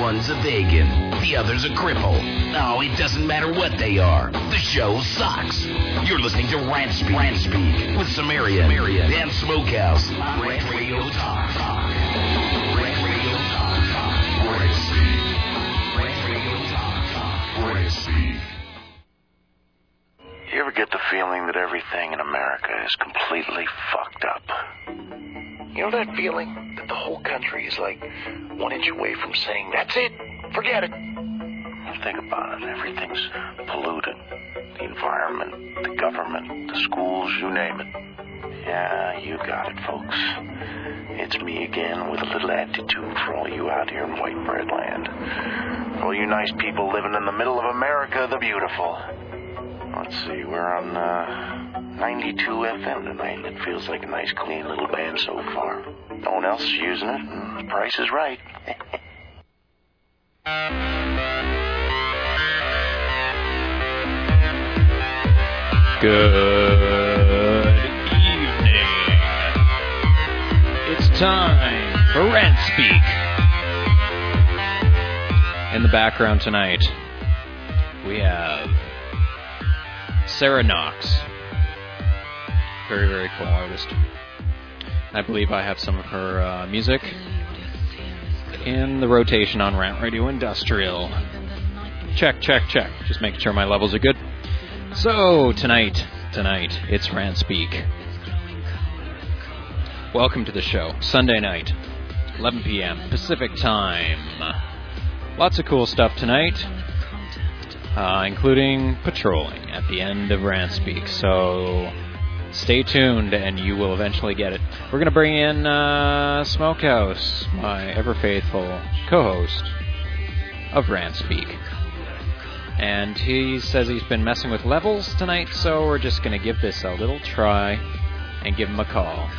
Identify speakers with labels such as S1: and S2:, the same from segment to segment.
S1: One's a vegan, the other's a cripple. Oh, it doesn't matter what they are. The show sucks. You're listening to Rant Speak with Sumerian and Smokehouse. Rant Radio Talk. Rant Radio Talk. Rant Speak. Rant Radio Talk. Rant Speak.
S2: You ever get the feeling that everything in America is completely fucked up? You know that feeling that the whole country is like 1 inch away from saying, that's it, forget it? Think about it. Everything's polluted. The environment, the government, the schools, you name it. Yeah, you got it, folks. It's me again with a little attitude for all you out here in white bread land. For all you nice people living in the middle of America, the beautiful. Let's see, we're on 92 FM tonight. It feels like a nice, clean little band so far. No one else is using it. The price is right.
S3: Good evening. It's time for Rant Speak. In the background tonight, we have Sarah Knox. Very, very cool artist. I believe I have some of her music in the rotation on Rant Radio Industrial. Check. Just making sure my levels are good. So, tonight, it's Rant Speak. Welcome to the show. Sunday night, 11 p.m. Pacific Time. Lots of cool stuff tonight, including patrolling at the end of Rant Speak. So, stay tuned and you will eventually get it. We're going to bring in Smokehouse, my ever-faithful co-host of Rant Speak. And he says he's been messing with levels tonight, so we're just going to give this a little try and give him a call.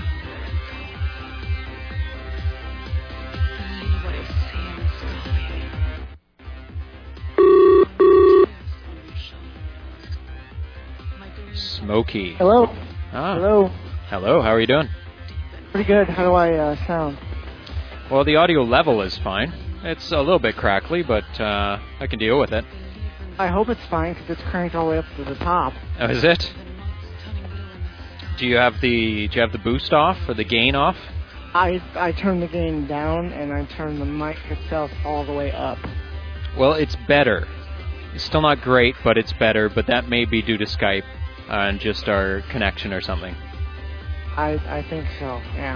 S3: Smokey.
S4: Hello.
S3: Ah.
S4: Hello,
S3: how are you doing?
S4: Pretty good. How do I sound?
S3: Well, the audio level is fine. It's a little bit crackly, but I can deal with it.
S4: I hope it's fine because it's cranked all the way up to the top.
S3: Oh, is it? Do you have the boost off or the gain off?
S4: I turn the gain down and I turn the mic itself all the way up.
S3: Well, it's better. It's still not great, but it's better. But that may be due to Skype and just our connection or something.
S4: I think so. Yeah.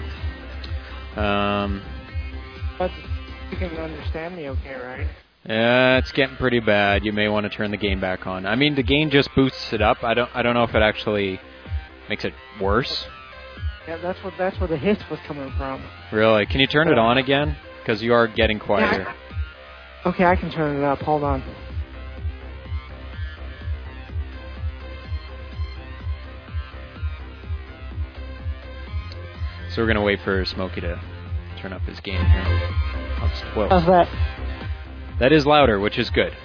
S4: But you can understand me, okay, right?
S3: Yeah, it's getting pretty bad. You may want to turn the gain back on. I mean, the gain just boosts it up. I don't know if it actually makes it worse.
S4: Yeah, that's where the hiss was coming from.
S3: Really? Can you turn it on again? Because you are getting quieter.
S4: Yeah, okay, I can turn it up. Hold on.
S3: So we're going to wait for Smokey to turn up his gain here.
S4: How's that?
S3: That is louder, which is good.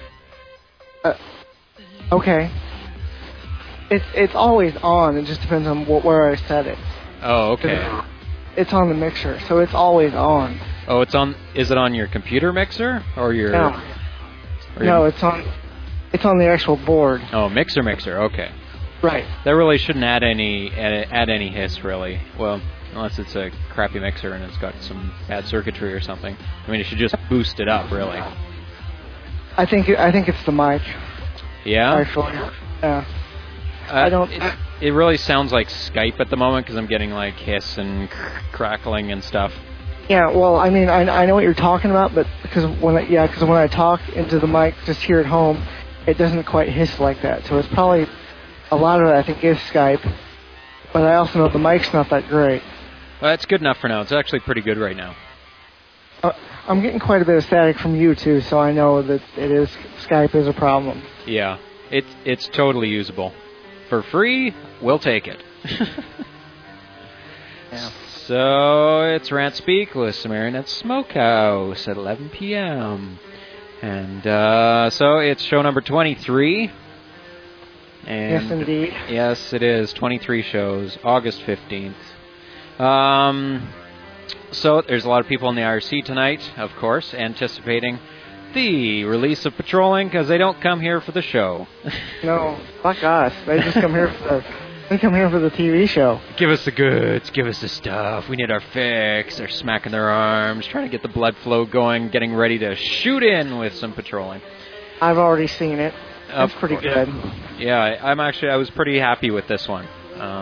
S4: Okay. It's always on. It just depends on where I set it.
S3: Oh, okay.
S4: It's on the mixer, so it's always on.
S3: Oh, it's on. Is it on your computer mixer or your?
S4: No. No, it's on the actual board.
S3: Oh, mixer. Okay.
S4: Right.
S3: That really shouldn't add any hiss, really. Well, unless it's a crappy mixer and it's got some bad circuitry or something. I mean, it should just boost it up, really.
S4: I think it's the mic.
S3: Yeah?
S4: Actually, yeah. I don't...
S3: It really sounds like Skype at the moment because I'm getting like hiss and crackling and stuff.
S4: Yeah, well, I mean, I know what you're talking about, but because when I talk into the mic just here at home, it doesn't quite hiss like that. So it's probably a lot of it, I think, is Skype. But I also know the mic's not that great.
S3: Well, it's good enough for now. It's actually pretty good right now.
S4: I'm getting quite a bit of static from you, too, so I know that Skype is a problem.
S3: Yeah, it's totally usable. For free, we'll take it.
S4: Yeah.
S3: So, it's Rant Speak with Sumerian at Smokehouse at 11 p.m. And so, it's show number 23. And
S4: yes, indeed.
S3: Yes, it is. 23 shows, August 15th. So there's a lot of people in the IRC tonight, of course, anticipating the release of Patrolling because they don't come here for the show.
S4: No, fuck us. They just come here for the TV show.
S3: Give us the goods. Give us the stuff. We need our fix. They're smacking their arms, trying to get the blood flow going, getting ready to shoot in with some Patrolling.
S4: I've already seen it. That's pretty good.
S3: Yeah, I was pretty happy with this one.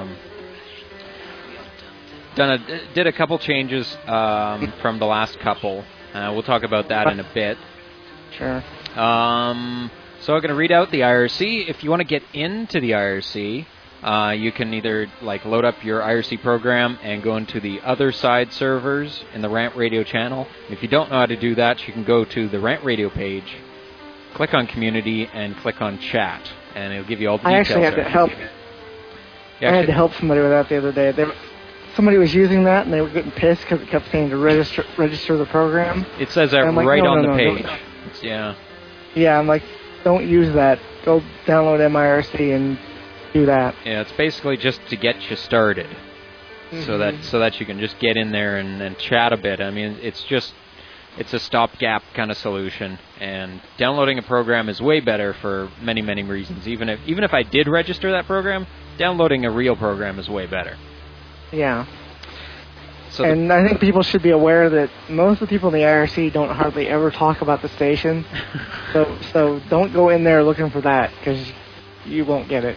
S3: Did a couple changes from the last couple. We'll talk about that in a bit.
S4: Sure.
S3: So I'm going to read out the IRC. If you want to get into the IRC, you can either load up your IRC program and go into the other side servers in the Rant Radio channel. If you don't know how to do that, you can go to the Rant Radio page, click on Community, and click on Chat, and it'll give you all the details.
S4: I actually had to help. I had to help somebody with that the other day. Somebody was using that, and they were getting pissed because it kept saying to register the program.
S3: It says that right on the page. Yeah. Yeah,
S4: I'm like, don't use that. Go download MIRC and do that.
S3: Yeah, it's basically just to get you started, so that you can just get in there and chat a bit. I mean, it's a stopgap kind of solution, and downloading a program is way better for many, many reasons. Even if I did register that program, downloading a real program is way better.
S4: Yeah. And I think people should be aware that most of the people in the IRC don't hardly ever talk about the station. so don't go in there looking for that, because you won't get it.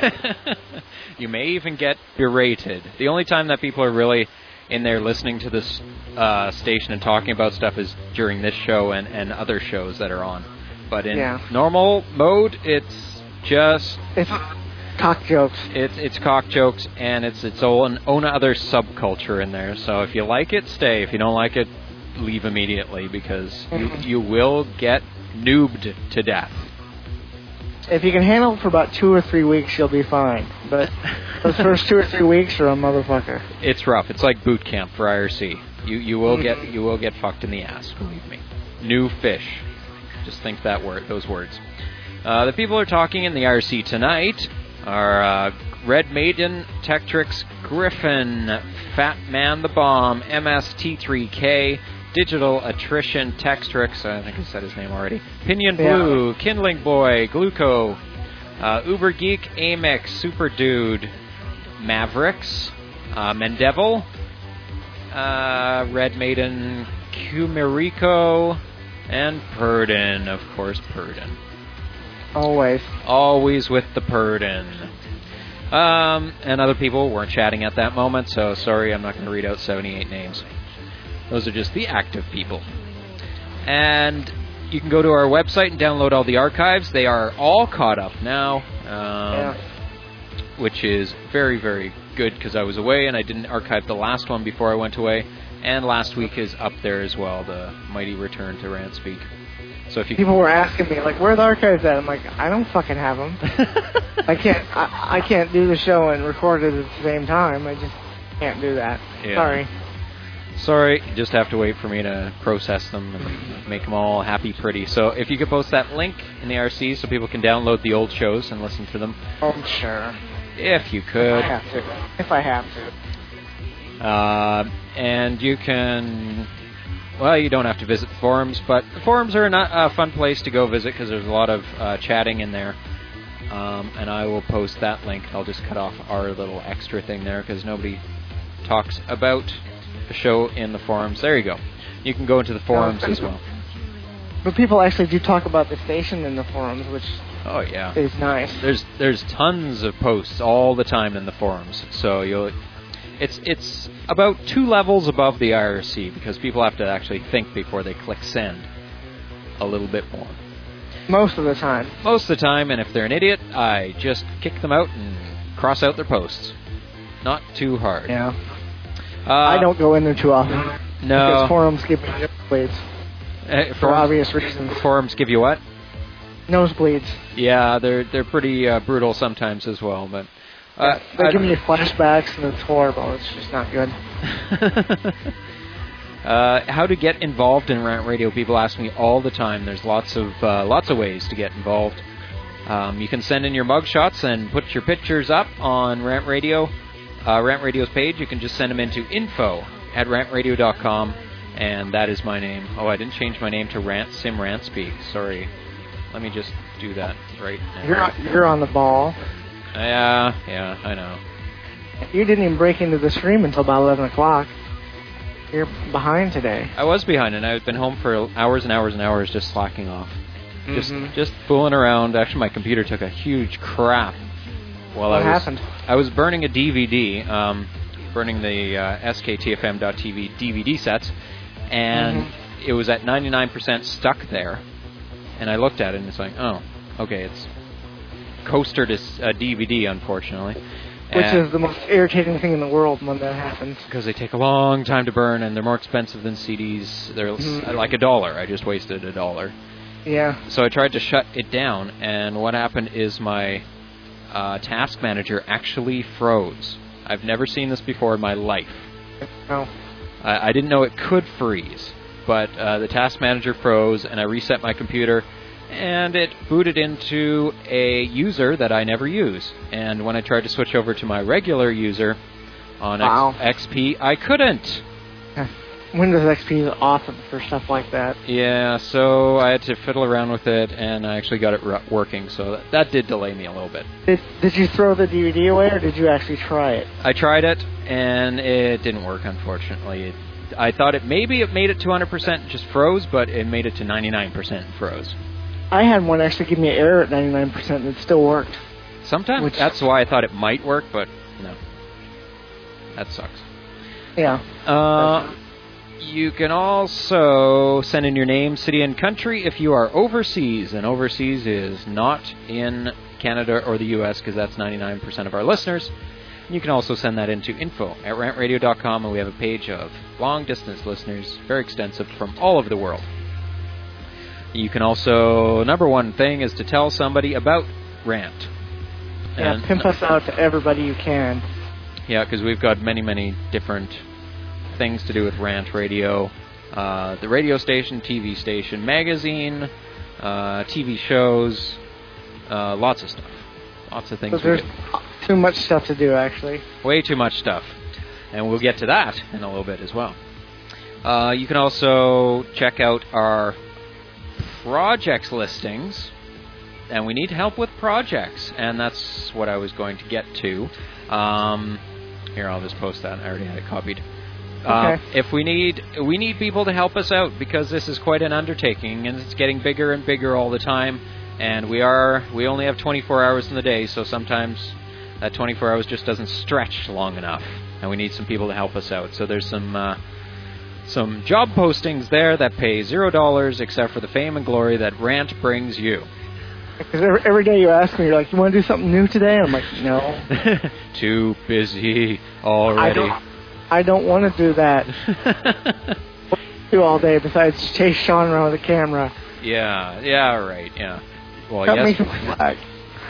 S3: You may even get berated. The only time that people are really in there listening to this station and talking about stuff is during this show and other shows that are on. But in normal mode, it's just...
S4: It's cock jokes.
S3: It's cock jokes, and it's its own other subculture in there. So if you like it, stay. If you don't like it, leave immediately, because you will get noobed to death.
S4: If you can handle it for about 2 or 3 weeks, you'll be fine. But those first 2 or 3 weeks are a motherfucker.
S3: It's rough. It's like boot camp for IRC. You will get fucked in the ass. Believe me. New fish. Just think those words. The people who are talking in the IRC tonight are Red Maiden, Tektrix, Griffin, Fat Man the Bomb, MST3K, Digital Attrition, Tektrix, I think I said his name already, Pinion Blue, Kindling Boy, Gluco, Uber Geek, Amex, Super Dude, Mavericks, Mendevil, Red Maiden, Kumirico, and Purdon, of course, Purdon. Always with the Purdon. And other people weren't chatting at that moment, so sorry, I'm not going to read out 78 names. Those are just the active people. And you can go to our website and download all the archives. They are all caught up now, which is very, very good, because I was away and I didn't archive the last one before I went away. And last week is up there as well, the Mighty Return to Rantspeak. So if people
S4: were asking me, where are the archives at? I'm like, I don't fucking have them. I can't do the show and record it at the same time. I just can't do that. Yeah.
S3: Sorry, you just have to wait for me to process them and make them all happy pretty. So if you could post that link in the RC so people can download the old shows and listen to them.
S4: Oh, sure.
S3: If you could.
S4: If I have to.
S3: And you can... Well, you don't have to visit the forums, but the forums are a fun place to go visit, because there's a lot of chatting in there. And I will post that link. I'll just cut off our little extra thing there, because nobody talks about the show in the forums. There you go. You can go into the forums as well.
S4: But people actually do talk about the station in the forums, which is nice.
S3: There's tons of posts all the time in the forums, so it's about 2 levels above the IRC, because people have to actually think before they click send a little bit more.
S4: Most of the time.
S3: Most of the time, and if they're an idiot, I just kick them out and cross out their posts. Not too hard.
S4: Yeah. I don't go in there too often.
S3: No.
S4: Because forums give me nosebleeds. For obvious reasons.
S3: Forums give you what?
S4: Nosebleeds.
S3: Yeah, they're pretty brutal sometimes as well, but...
S4: they give me flashbacks, and it's horrible. It's just not good.
S3: How to get involved in Rant Radio? People ask me all the time. There's lots of ways to get involved. You can send in your mugshots and put your pictures up on Rant Radio, Rant Radio's page. You can just send them into info@rantradio.com, and that is my name. Oh, I didn't change my name to Sim Rantspeak. Sorry. Let me just do that right now.
S4: You're on the ball.
S3: Yeah, I know.
S4: You didn't even break into the stream until about 11 o'clock. You're behind today.
S3: I was behind, and I've been home for hours and hours and hours just slacking off. Just fooling around. Actually, my computer took a huge crap.
S4: What happened?
S3: I was burning a DVD, burning the SKTFM.TV DVD sets, and it was at 99% stuck there. And I looked at it, and it's like, oh, okay, it's coastered a DVD, unfortunately.
S4: Which is the most irritating thing in the world when that happens.
S3: Because they take a long time to burn, and they're more expensive than CDs. They're like $1. I just wasted $1.
S4: Yeah.
S3: So I tried to shut it down, and what happened is my task manager actually froze. I've never seen this before in my life.
S4: Oh.
S3: I didn't know it could freeze, but the task manager froze, and I reset my computer, and it booted into a user that I never use. And when I tried to switch over to my regular user on XP, I couldn't.
S4: Windows XP is awesome for stuff like that.
S3: Yeah, so I had to fiddle around with it, and I actually got it working, so that did delay me a little bit.
S4: Did you throw the DVD away, or did you actually try it?
S3: I tried it, and it didn't work, unfortunately. I thought it made it to 100%, just froze, but it made it to 99% and froze.
S4: I had one actually give me an error at 99%, and it still worked.
S3: Sometimes. That's why I thought it might work, but no. That sucks.
S4: Yeah.
S3: You can also send in your name, city, and country if you are overseas, and overseas is not in Canada or the U.S., because that's 99% of our listeners. You can also send that into info@rantradio.com, and we have a page of long-distance listeners, very extensive, from all over the world. You can also, number one thing is to tell somebody about Rant.
S4: Yeah, pimp us out to everybody you can.
S3: Yeah, because we've got many, many different things to do with Rant Radio. The radio station, TV station, magazine, TV shows, lots of stuff. Lots of things.
S4: There's too much stuff to do, actually.
S3: Way too much stuff. And we'll get to that in a little bit as well. You can also check out our projects listings, and we need help with projects, and that's what I was going to get to. Here, I'll just post that. I already had it copied.
S4: Okay.
S3: If we need people to help us out, because this is quite an undertaking, and it's getting bigger and bigger all the time, and we only have 24 hours in the day, so sometimes that 24 hours just doesn't stretch long enough, and we need some people to help us out. So there's some job postings there that pay $0 except for the fame and glory that Rant brings you.
S4: Because every day you ask me, you're like, you want to do something new today? And I'm like, no.
S3: Too busy already.
S4: I don't want to do that. What do you do all day besides chase Sean around with a camera?
S3: Yeah, right, yeah. Well,
S4: Cut
S3: yes.
S4: me some slack.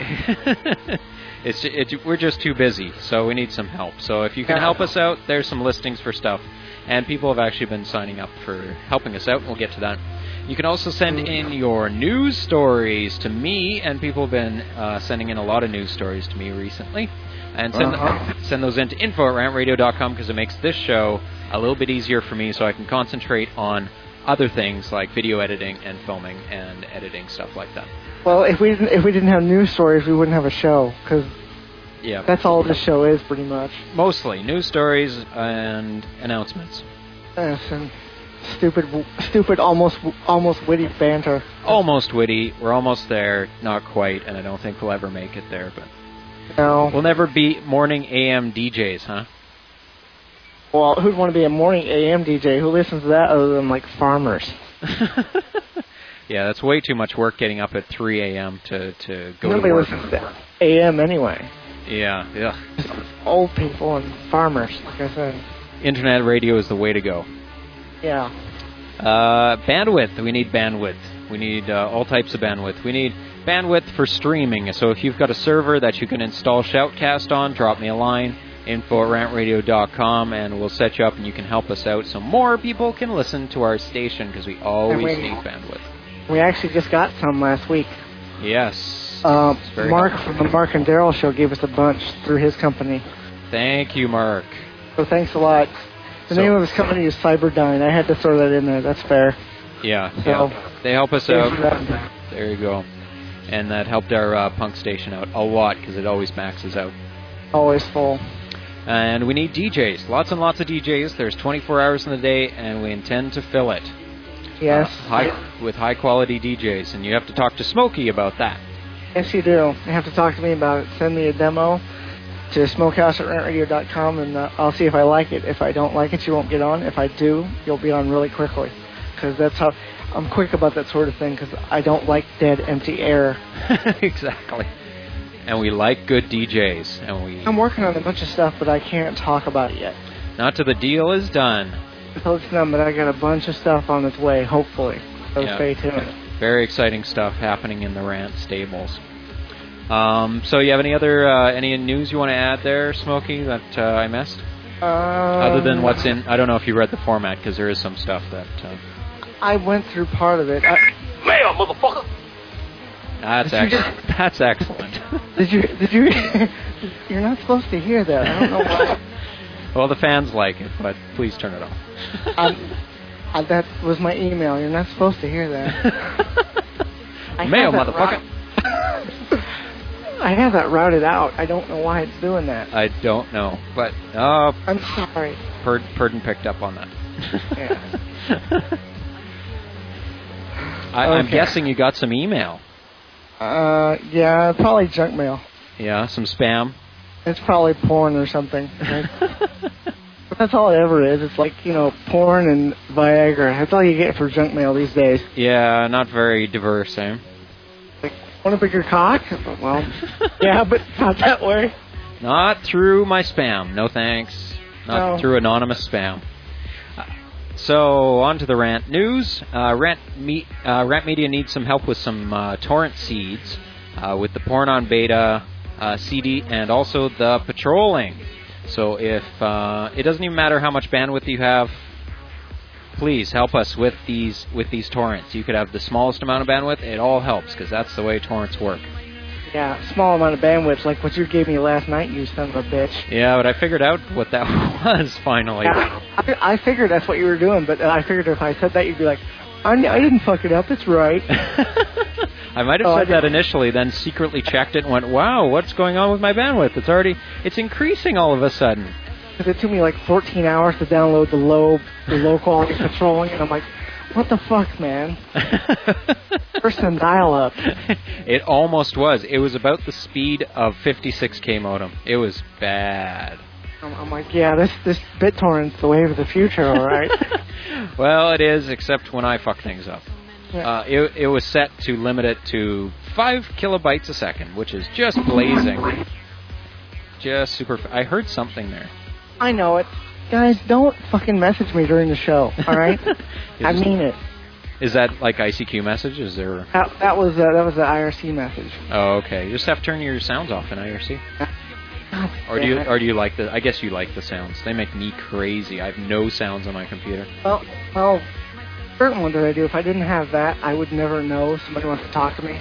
S3: We're just too busy, so we need some help. So if you can help us out, there's some listings for stuff. And people have actually been signing up for helping us out, and we'll get to that. You can also send in your news stories to me, and people have been sending in a lot of news stories to me recently. And send those in to info@rantradio.com, because it makes this show a little bit easier for me, so I can concentrate on other things like video editing and filming and editing, stuff like that.
S4: Well, if we didn't have news stories, we wouldn't have a show, because that's all this show is, pretty much.
S3: Mostly news stories and announcements.
S4: Yes, and stupid, almost witty banter.
S3: Almost witty. We're almost there. Not quite, and I don't think we'll ever make it there, but
S4: no.
S3: We'll never be morning AM DJs, huh?
S4: Well, who'd want to be a morning AM DJ? Who listens to that other than, like, farmers?
S3: Yeah, that's way too much work getting up at 3 a.m. to go
S4: Nobody
S3: to work.
S4: listens to AM anyway.
S3: Yeah.
S4: Just old people and farmers, like I said.
S3: Internet radio is the way to go.
S4: Yeah.
S3: Bandwidth. We need bandwidth. We need all types of bandwidth. We need bandwidth for streaming. So if you've got a server that you can install Shoutcast on, drop me a line, info@rantradio.com, and we'll set you up and you can help us out so more people can listen to our station, because we always need bandwidth.
S4: We actually just got some last week.
S3: Yes.
S4: Mark from the Mark and Daryl show gave us a bunch through his company.
S3: Thank you, Mark.
S4: So thanks a lot. The name of his company is Cyberdyne. I had to throw that in there. That's fair.
S3: Yeah,
S4: So,
S3: yeah. They help us
S4: there's
S3: out.
S4: that.
S3: There you go. And that helped our punk station out a lot because it always maxes out.
S4: Always full.
S3: And we need DJs. Lots and lots of DJs. There's 24 hours in the day, and we intend to fill it.
S4: Yes.
S3: With high-quality DJs. And you have to talk to Smokey about that.
S4: Yes, you do. You have to talk to me about it. Send me a demo to smokehouse@rantradio.com, and I'll see if I like it. If I don't like it, you won't get on. If I do, you'll be on really quickly. Because that's how... I'm quick about that sort of thing, because I don't like dead, empty air.
S3: Exactly. And we like good DJs. And
S4: I'm working on a bunch of stuff, but I can't talk about it yet.
S3: Not till the deal is done.
S4: Until it's done, but I got a bunch of stuff on its way, hopefully. So stay tuned.
S3: Very exciting stuff happening in the Rant stables. So you have any other any news you want to add there, Smokey, that I missed? Other than what's in... I don't know if you read the format, because there is some stuff that...
S4: I went through part of it.
S2: Mail, motherfucker!
S3: That's excellent. That's excellent.
S4: Did you... You're not supposed to hear that. I don't know why.
S3: Well, the fans like it, but please turn it off.
S4: That was my email. You're not supposed to hear that.
S3: Mail, motherfucker.
S4: I have that routed out. I don't know why it's doing that.
S3: I don't know, but...
S4: I'm sorry.
S3: Purdon picked up on that.
S4: Yeah.
S3: I'm guessing you got some email.
S4: Yeah, probably junk mail.
S3: Yeah, some spam.
S4: It's probably porn or something. But that's all it ever is. It's like, porn and Viagra. That's all you get for junk mail these days.
S3: Yeah, not very diverse, eh?
S4: Like, want to pick your cock? Well, yeah, but not that way.
S3: Not through my spam. No thanks. Not through anonymous spam. So, on to the Rant news. Rant Media needs some help with some torrent seeds with the Porn on Beta CD and also the patrolling. So if it doesn't even matter how much bandwidth you have, please help us with these torrents. You could have the smallest amount of bandwidth. It all helps because that's the way torrents work.
S4: Yeah, small amount of bandwidth, like what you gave me last night, you son of a bitch.
S3: Yeah, but I figured out what that was finally.
S4: Yeah, I figured that's what you were doing, but I figured if I said that, you'd be like, I didn't fuck it up, it's right.
S3: I might have said that initially, then secretly checked it and went, wow, what's going on with my bandwidth? It's increasing all of a sudden.
S4: Because it took me like 14 hours to download the low quality patrolling, and I'm like, what the fuck, man? First and dial-up.
S3: It almost was. It was about the speed of 56K modem. It was bad.
S4: I'm like, yeah, this BitTorrent's the wave of the future, all right?
S3: Well, it is, except when I fuck things up. Yeah. It was set to limit it to 5 kilobytes a second, which is just blazing. Just super... I heard something there.
S4: I know it. Guys, don't fucking message me during the show, all right? I mean it.
S3: Is that like ICQ message? Is there...
S4: That was the IRC message.
S3: Oh, okay. You just have to turn your sounds off in IRC. Or do you like the... I guess you like the sounds. They make me crazy. I have no sounds on my computer.
S4: Well, certain ones that I do. If I didn't have that, I would never know somebody wants to talk to me.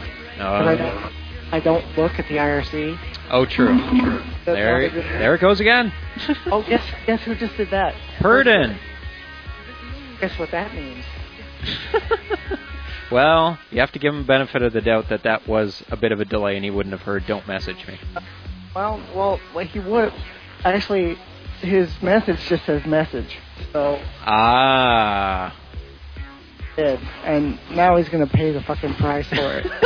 S4: I don't look at the IRC.
S3: Oh, true. There it goes again.
S4: Oh, guess who just did that?
S3: Purdon.
S4: Guess what that means?
S3: Well, you have to give him the benefit of the doubt that was a bit of a delay and he wouldn't have heard, don't message me.
S4: Well, he would. Actually, his message just says message. So.
S3: Ah.
S4: Did. And now he's going to pay the fucking price for it.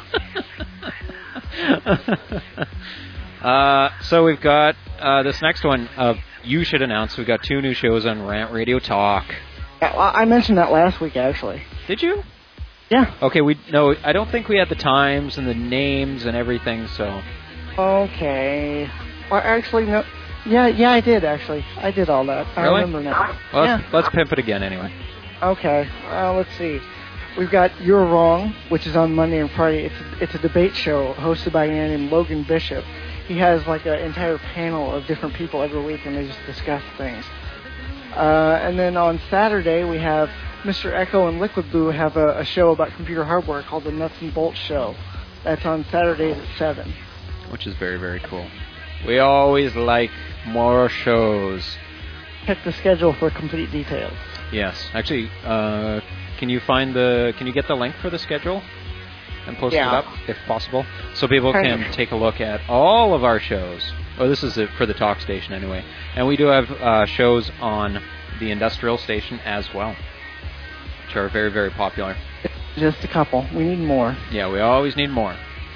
S3: So we've got this next one. You should announce we've got 2 new shows on Rant Radio Talk.
S4: Yeah, well, I mentioned that last week, actually.
S3: Did you?
S4: Yeah.
S3: Okay. I don't think we had the times and the names and everything. So.
S4: Okay. Well, actually, no. Yeah, I did actually. I did all that.
S3: Really?
S4: I remember now.
S3: Well, let's pimp it again anyway.
S4: Okay. Let's see. We've got You're Wrong, which is on Monday and Friday. It's a debate show hosted by a man named Logan Bishop. He has like an entire panel of different people every week, and they just discuss things. And then on Saturday, we have Mr. Echo and Liquid Boo have a show about computer hardware called the Nuts and Bolts Show. That's on Saturdays at 7.
S3: Which is very, very cool. We always like more shows.
S4: check the schedule for complete details.
S3: Yes. Actually, can you get the link for the schedule and post it up, if possible, so people can take a look at all of our shows? Well, this is it for the talk station anyway. And we do have shows on the industrial station as well, which are very, very popular.
S4: Just a couple. We need more.
S3: Yeah, we always need more.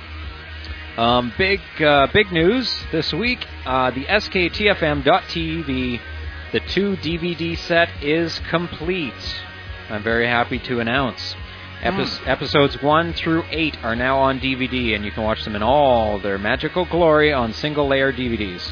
S3: Big news this week. The SKTFM.TV, the 2 DVD set is complete. I'm very happy to announce. Episodes 1 through 8 are now on DVD, and you can watch them in all their magical glory on single-layer DVDs.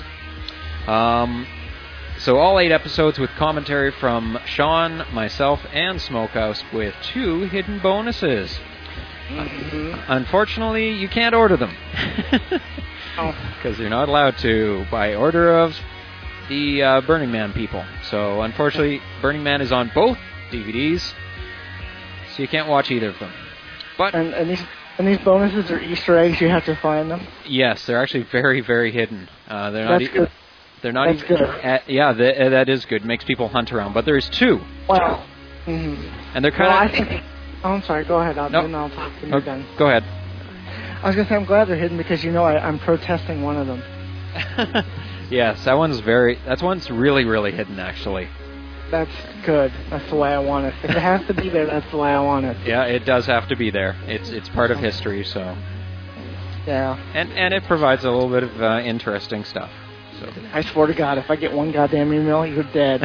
S3: So all 8 episodes with commentary from Sean, myself, and Smokehouse with 2 hidden bonuses. Unfortunately, you can't order them. Because you're not allowed to by order of the Burning Man people. So unfortunately, Burning Man is on both DVDs, so you can't watch either of them. But
S4: and these bonuses are Easter eggs. You have to find them.
S3: Yes, they're actually very, very hidden.
S4: That's good.
S3: They're not
S4: That's
S3: even
S4: good.
S3: That is good. Makes people hunt around. But there's 2.
S4: Wow.
S3: And they're kind of.
S4: I'm sorry. Go ahead. I'll talk when you're done.
S3: Go ahead.
S4: I was gonna say I'm glad they're hidden because I'm protesting one of them.
S3: Yes, that one's really, really hidden actually.
S4: That's good. That's the way I want it. If it has to be there, that's the way I want it.
S3: Yeah, it does have to be there. It's part of history, so.
S4: Yeah.
S3: And it provides a little bit of interesting stuff. So.
S4: I swear to God, if I get one goddamn email, you're dead.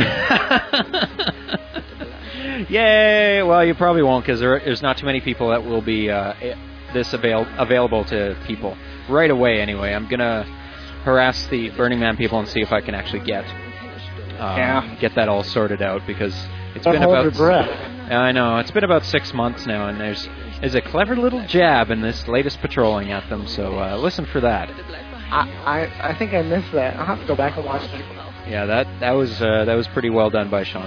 S3: Yay! Well, you probably won't, because there's not too many people that will be available to people right away. Anyway, I'm gonna harass the Burning Man people and see if I can actually get that all sorted out, because it's been about. Your breath. I know, it's been about 6 months now, and there's a clever little jab in this latest patrolling at them. So listen for that.
S4: I think I missed that. I'll have to go back and watch it.
S3: Yeah, that was pretty well done by Sean.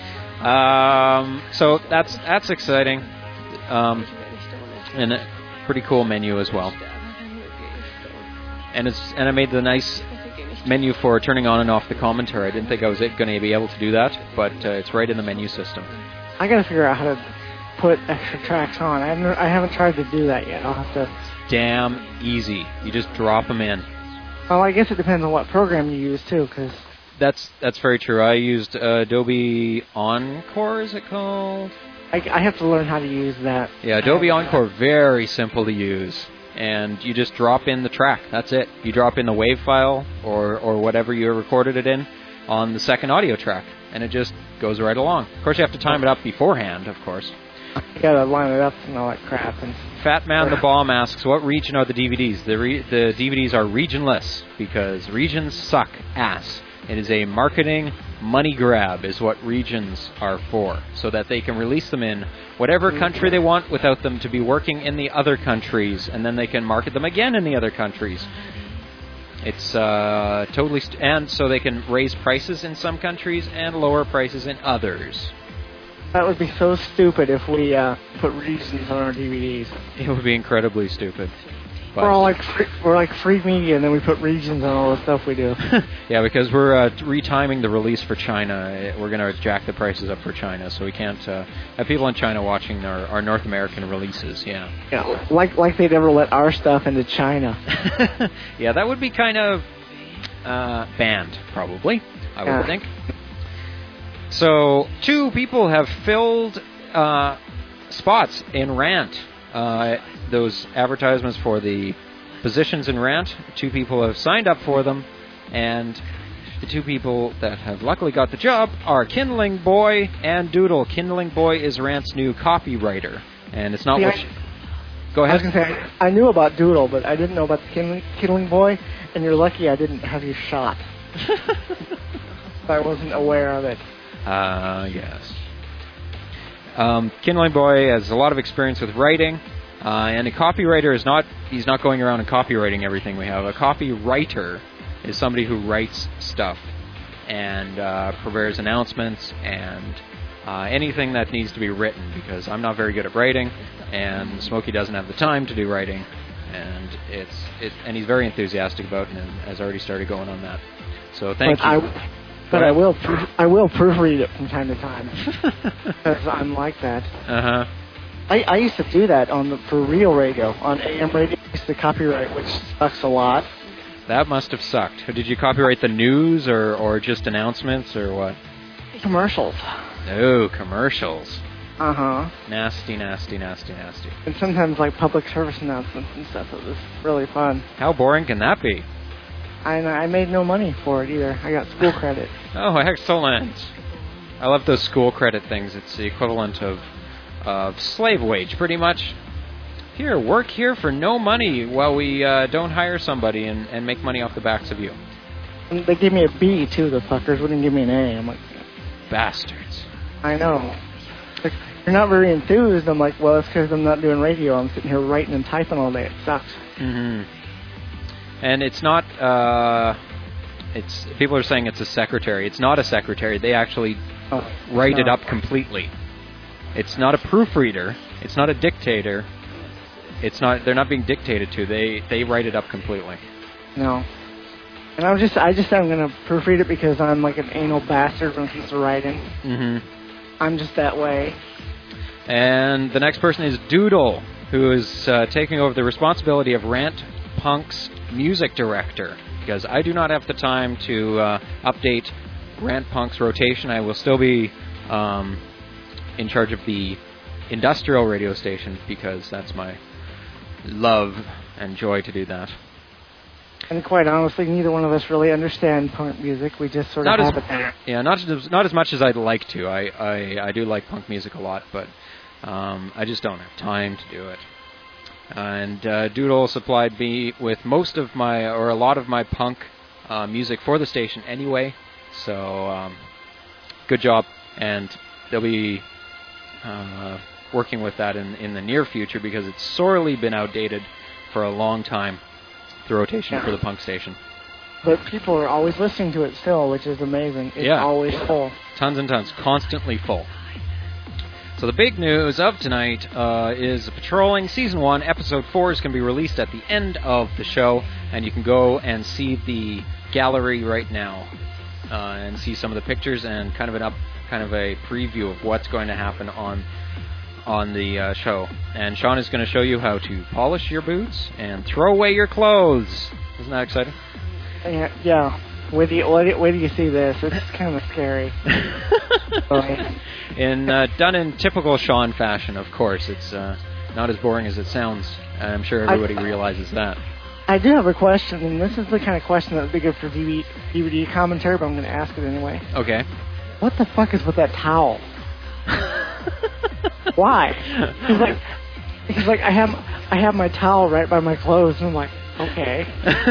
S3: So that's exciting, and a pretty cool menu as well. And I made the nice menu for turning on and off the commentary. I didn't think I was going to be able to do that, but it's right in the menu system.
S4: I got to figure out how to put extra tracks on. I haven't tried to do that yet. I'll have to.
S3: Damn easy. You just drop them in.
S4: Well, I guess it depends on what program you use too, because.
S3: That's very true. I used Adobe Encore, is it called?
S4: I have to learn how to use that.
S3: Yeah, Adobe Encore, very simple to use. And you just drop in the track. That's it. You drop in the WAV file or whatever you recorded it in on the second audio track, and it just goes right along. Of course, you have to time it up beforehand, of course.
S4: You gotta line it up and all that crap. And
S3: Fat Man the Bomb asks, what region are the DVDs? The DVDs are regionless, because regions suck ass. It is a marketing money grab is what regions are for, so that they can release them in whatever country they want without them to be working in the other countries, and then they can market them again in the other countries. It's totally... and so they can raise prices in some countries and lower prices in others.
S4: That would be so stupid if we put regions on our DVDs.
S3: It would be incredibly stupid. But
S4: we're like free media, and then we put regions on all the stuff we do.
S3: Yeah, because we're retiming the release for China. We're going to jack the prices up for China, so we can't have people in China watching our North American releases. Yeah.
S4: Yeah, like they'd ever let our stuff into China.
S3: Yeah, that would be kind of banned, probably. I would think. So 2 people have filled spots in Rant. Those advertisements for the positions in Rant, 2 people have signed up for them, and the 2 people that have luckily got the job are Kindling Boy and Doodle. Kindling Boy is Rant's new copywriter, and it's not Go ahead.
S4: I was going to say, I knew about Doodle, but I didn't know about the Kindling Boy, and you're lucky I didn't have you shot. I wasn't aware of it.
S3: Yes. Kindling Boy has a lot of experience with writing, and a copywriter he's not going around and copywriting everything we have. A copywriter is somebody who writes stuff and prepares announcements and anything that needs to be written, because I'm not very good at writing, and Smokey doesn't have the time to do writing, and and he's very enthusiastic about it and has already started going on that. So thank you.
S4: But I will proofread it from time to time because I'm like that.
S3: Uh-huh.
S4: I used to do that for real radio on AM radio. I used to copyright, which sucks a lot.
S3: That must have sucked. Did you copyright the news or just announcements or what?
S4: Commercials.
S3: Oh, commercials.
S4: Uh-huh.
S3: Nasty, nasty, nasty, nasty.
S4: And sometimes like public service announcements and stuff. It was really fun.
S3: How boring can that be?
S4: I made no money for it either. I got school credit.
S3: Oh, excellent. I love those school credit things. It's the equivalent of slave wage, pretty much. Here, work here for no money while we don't hire somebody and make money off the backs of you.
S4: And they gave me a B, too, the fuckers. Wouldn't give me an A. I'm like...
S3: Bastards.
S4: I know. Like, you're not very enthused. I'm like, well, it's because I'm not doing radio. I'm sitting here writing and typing all day. It sucks.
S3: Mm-hmm. And it's not... people are saying it's a secretary. It's not a secretary. They actually write it up completely. It's not a proofreader. It's not a dictator. They're not being dictated to. They write it up completely.
S4: No. And I just said I'm going to proofread it because I'm like an anal bastard when it comes to writing.
S3: Mm-hmm.
S4: I'm just that way.
S3: And the next person is Doodle, who is taking over the responsibility of Rant Punk's music director, because I do not have the time to update Rant Punk's rotation. I will still be in charge of the industrial radio station, because that's my love and joy to do that.
S4: And quite honestly, neither one of us really understand punk music. We just sort of have it there.
S3: Yeah, not as much as I'd like to. I do like punk music a lot, but I just don't have time to do it. And Doodle supplied me with a lot of my punk music for the station anyway. So good job, and they'll be working with that in the near future, because it's sorely been outdated for a long time, the rotation for the punk station.
S4: But people are always listening to it still, which is amazing. It's always full.
S3: Tons and tons, constantly full. So the big news of tonight is Patrolling Season 1, Episode 4 is going to be released at the end of the show, and you can go and see the gallery right now and see some of the pictures and kind of a preview of what's going to happen on the show. And Sean is going to show you how to polish your boots and throw away your clothes. Isn't that exciting?
S4: Yeah. Where do you see this? It's kind of scary.
S3: Done in typical Sean fashion, of course. It's not as boring as it sounds. I'm sure everybody realizes that.
S4: I do have a question, and this is the kind of question that would be good for DVD commentary, but I'm going to ask it anyway.
S3: Okay.
S4: What the fuck is with that towel? Why? He's like, I have my towel right by my clothes, and I'm like, okay.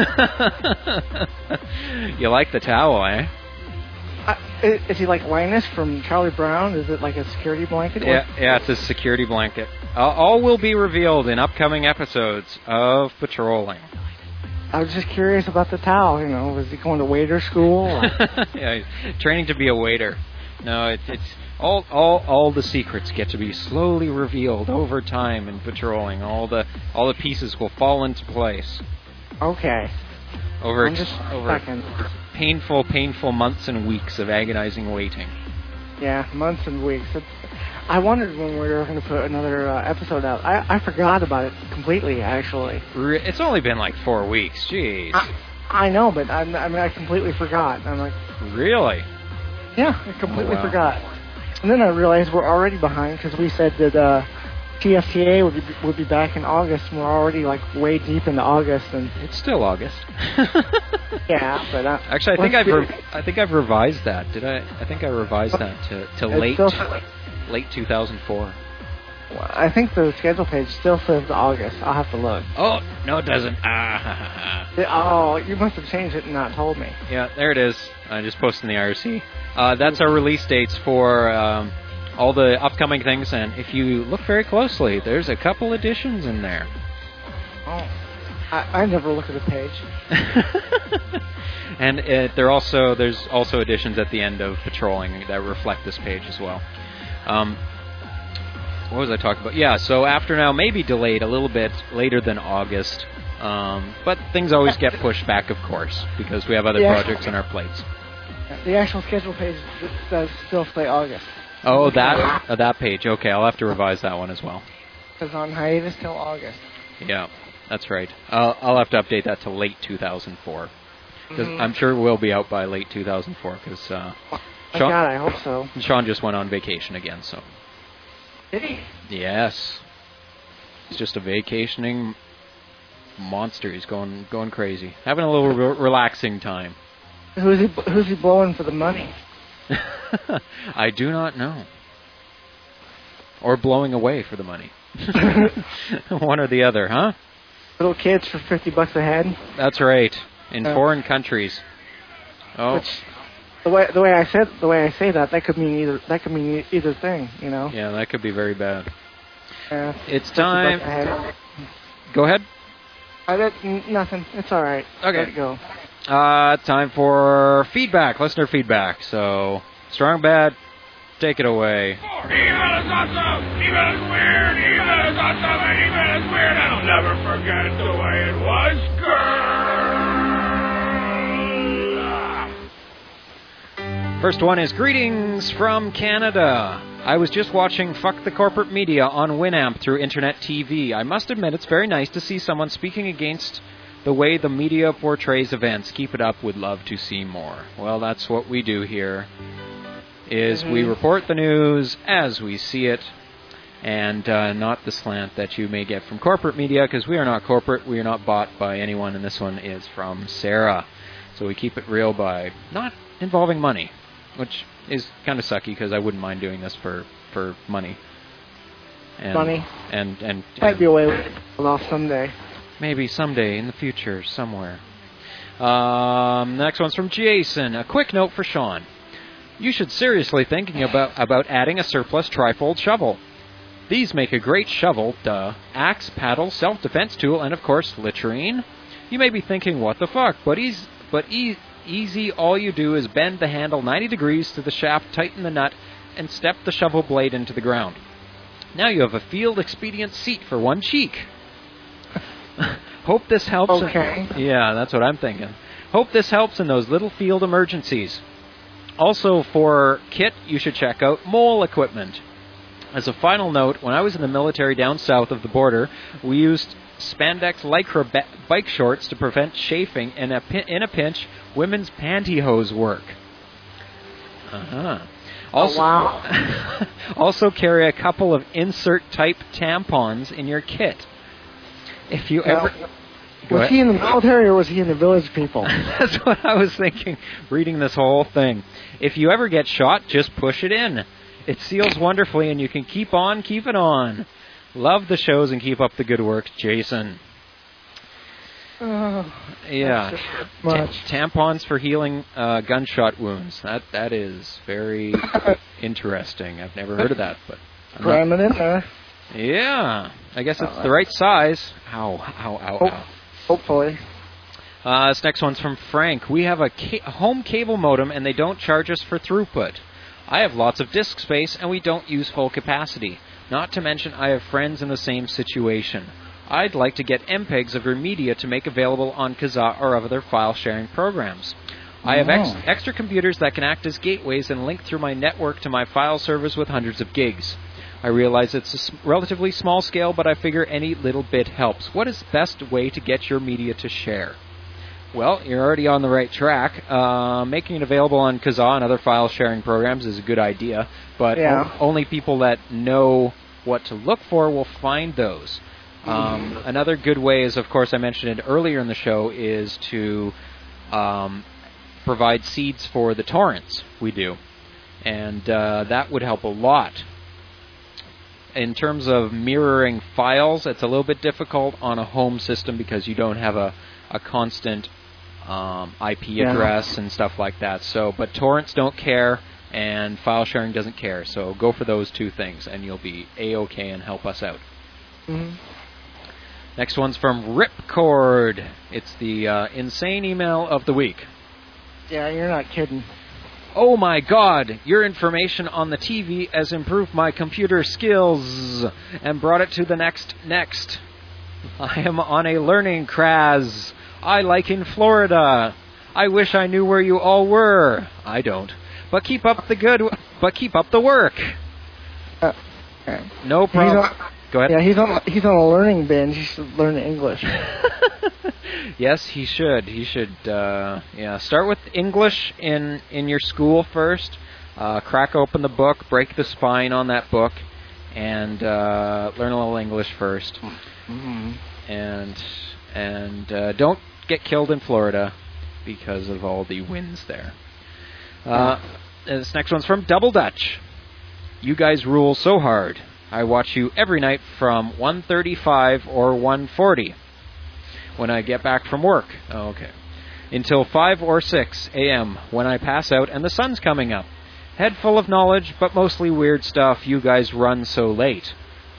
S3: You like the towel, eh?
S4: Is he like Linus from Charlie Brown? Is it like a security blanket?
S3: Yeah, it's a security blanket. All will be revealed in upcoming episodes of Patrolling.
S4: I was just curious about the towel. Was he going to waiter school?
S3: Yeah, he's training to be a waiter. No, it's all the secrets get to be slowly revealed over time in Patrolling. All the pieces will fall into place.
S4: Okay.
S3: Over
S4: seconds.
S3: painful months and weeks of agonizing waiting.
S4: Yeah, months and weeks. I wondered when we were going to put another episode out. I forgot about it completely, actually.
S3: It's only been like 4 weeks. Jeez.
S4: I know, but I completely forgot. I'm like...
S3: Really?
S4: Yeah, I completely forgot. And then I realized we're already behind, because we said that TFTA would be back in August, and we're already like way deep into August, and
S3: it's still August.
S4: Yeah, but
S3: actually, I think I've revised that. Did I? I think I revised that to late 2004.
S4: Well, I think the schedule page still says August. I'll have to look.
S3: Oh no, it doesn't.
S4: Oh, you must have changed it and not told me.
S3: Yeah, there it is. I just posted in the IRC. That's our release dates for all the upcoming things, and if you look very closely, there's a couple editions in there.
S4: Oh, I never look at the page.
S3: And there's also editions at the end of Patrolling that reflect this page as well. What was I talking about? Yeah, so After Now may be delayed a little bit later than August, but things always get pushed back, of course, because we have other projects on our plates.
S4: the actual schedule page does still say August.
S3: Oh, that page. Okay, I'll have to revise that one as well.
S4: It's on hiatus till August.
S3: Yeah, that's right. I'll have to update that to late 2004. Because I'm sure it will be out by late 2004. Because Sean,
S4: God, I hope so.
S3: Sean just went on vacation again, so.
S4: Did he?
S3: Yes. He's just a vacationing monster. He's going crazy, having a little relaxing time.
S4: Who's he blowing for the money?
S3: I do not know. Or blowing away for the money. One or the other, huh?
S4: Little kids for $50 a head.
S3: That's right. In foreign countries. Oh.
S4: Which, the way I say that could mean either thing, you know.
S3: Yeah, that could be very bad. It's
S4: $50
S3: time.
S4: a head.
S3: Go ahead.
S4: Nothing. It's all right.
S3: Okay.
S4: Let it go.
S3: Time for feedback, listener feedback. So, Strong Bad, take it away.
S5: Email is awesome. Email is weird. Email is awesome. And email is weird. And I'll never forget the way it was. Girl.
S3: First one is greetings from Canada. I was just watching Fuck the Corporate Media on Winamp through Internet TV. I must admit it's very nice to see someone speaking against the way the media portrays events. Keep it up. Would love to see more. Well, that's what we do here, is we report the news as we see it, and not the slant that you may get from corporate media, because we are not corporate. We are not bought by anyone, and this one is from Sarah. So we keep it real by not involving money, which is kind of sucky, because I wouldn't mind doing this for money. And,
S4: money.
S3: And
S4: might be a way we can pull off someday.
S3: Maybe someday in the future, somewhere. Next one's from Jason. A quick note for Sean. You should seriously thinking about adding a surplus trifold shovel. These make a great shovel, axe, paddle, self-defense tool, and of course, latrine. You may be thinking, what the fuck? But easy, all you do is bend the handle 90 degrees to the shaft, tighten the nut, and step the shovel blade into the ground. Now you have a field expedient seat for one cheek. Hope this helps.
S4: Okay.
S3: Yeah, that's what I'm thinking. Hope this helps in those little field emergencies. Also, for kit, you should check out Mole Equipment. As a final note, when I was in the military down south of the border, we used spandex lycra bike shorts to prevent chafing, and in a pinch, women's pantyhose work. Also,
S4: wow.
S3: Also carry a couple of insert-type tampons in your kit. If you ever...
S4: Was he in the military or was he in the village people?
S3: That's what I was thinking, reading this whole thing. If you ever get shot, just push it in. It seals wonderfully and you can keep on keeping on. Love the shows and keep up the good work, Jason. Yeah. Tampons for healing gunshot wounds. That is very interesting. I've never heard of that, but...
S4: Cram it in there.
S3: Yeah. I guess it's the right size. Ow.
S4: Hopefully.
S3: This next one's from Frank. We have a home cable modem, and they don't charge us for throughput. I have lots of disk space, and we don't use full capacity. Not to mention, I have friends in the same situation. I'd like to get MPEGs of your media to make available on Kazaa or other file-sharing programs. I have extra computers that can act as gateways and link through my network to my file servers with hundreds of gigs. I realize it's a relatively small scale, but I figure any little bit helps. What is the best way to get your media to share? Well, you're already on the right track. Making it available on Kazaa and other file-sharing programs is a good idea, but only people that know what to look for will find those. Another good way is, of course, I mentioned it earlier in the show, is to provide seeds for the torrents we do. And that would help a lot. In terms of mirroring files, it's a little bit difficult on a home system because you don't have a constant IP address and stuff like that. So, but torrents don't care, and file sharing doesn't care. So go for those two things, and you'll be A-OK and help us out. Next one's from Ripcord. It's the insane email of the week.
S4: Yeah, you're not kidding.
S3: Oh my God, your information on the TV has improved my computer skills and brought it to the next. I am on a learning craze. I like in Florida. I wish I knew where you all were. I don't. But keep up the work.
S4: Okay.
S3: No problem. Go ahead.
S4: Yeah, he's on a learning binge. He should learn English.
S3: Yes, he should. He should. Start with English in your school first. Crack open the book, break the spine on that book, and learn a little English first.
S4: Mm-hmm.
S3: And don't get killed in Florida because of all the winds there. This next one's from Double Dutch. You guys rule so hard. I watch you every night from 1:35 or 1:40 when I get back from work. Oh, okay. Until 5 or 6 a.m. when I pass out and the sun's coming up. Head full of knowledge, but mostly weird stuff. You guys run so late.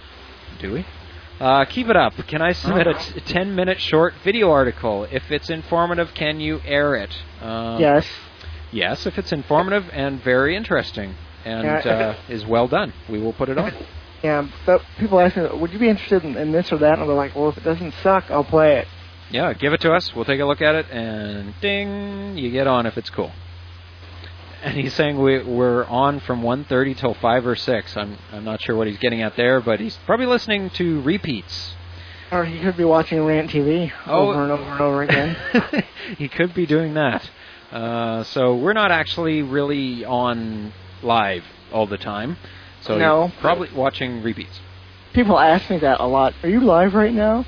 S3: Do we? Keep it up. Can I submit a 10-minute short video article? If it's informative, can you air it?
S4: Yes.
S3: Yes, if it's informative and very interesting and is well done, we will put it on.
S4: Yeah, but people ask me, would you be interested in this or that? And they're like, well, if it doesn't suck, I'll play it.
S3: Yeah, give it to us. We'll take a look at it, and ding, you get on if it's cool. And he's saying we're on from 1:30 till 5 or 6. I'm not sure what he's getting at there, but he's probably listening to repeats.
S4: Or he could be watching Rant TV over and over and over again.
S3: He could be doing that. So we're not actually really on live all the time. So
S4: no.
S3: You're probably watching repeats.
S4: People ask me that a lot. Are you live right now?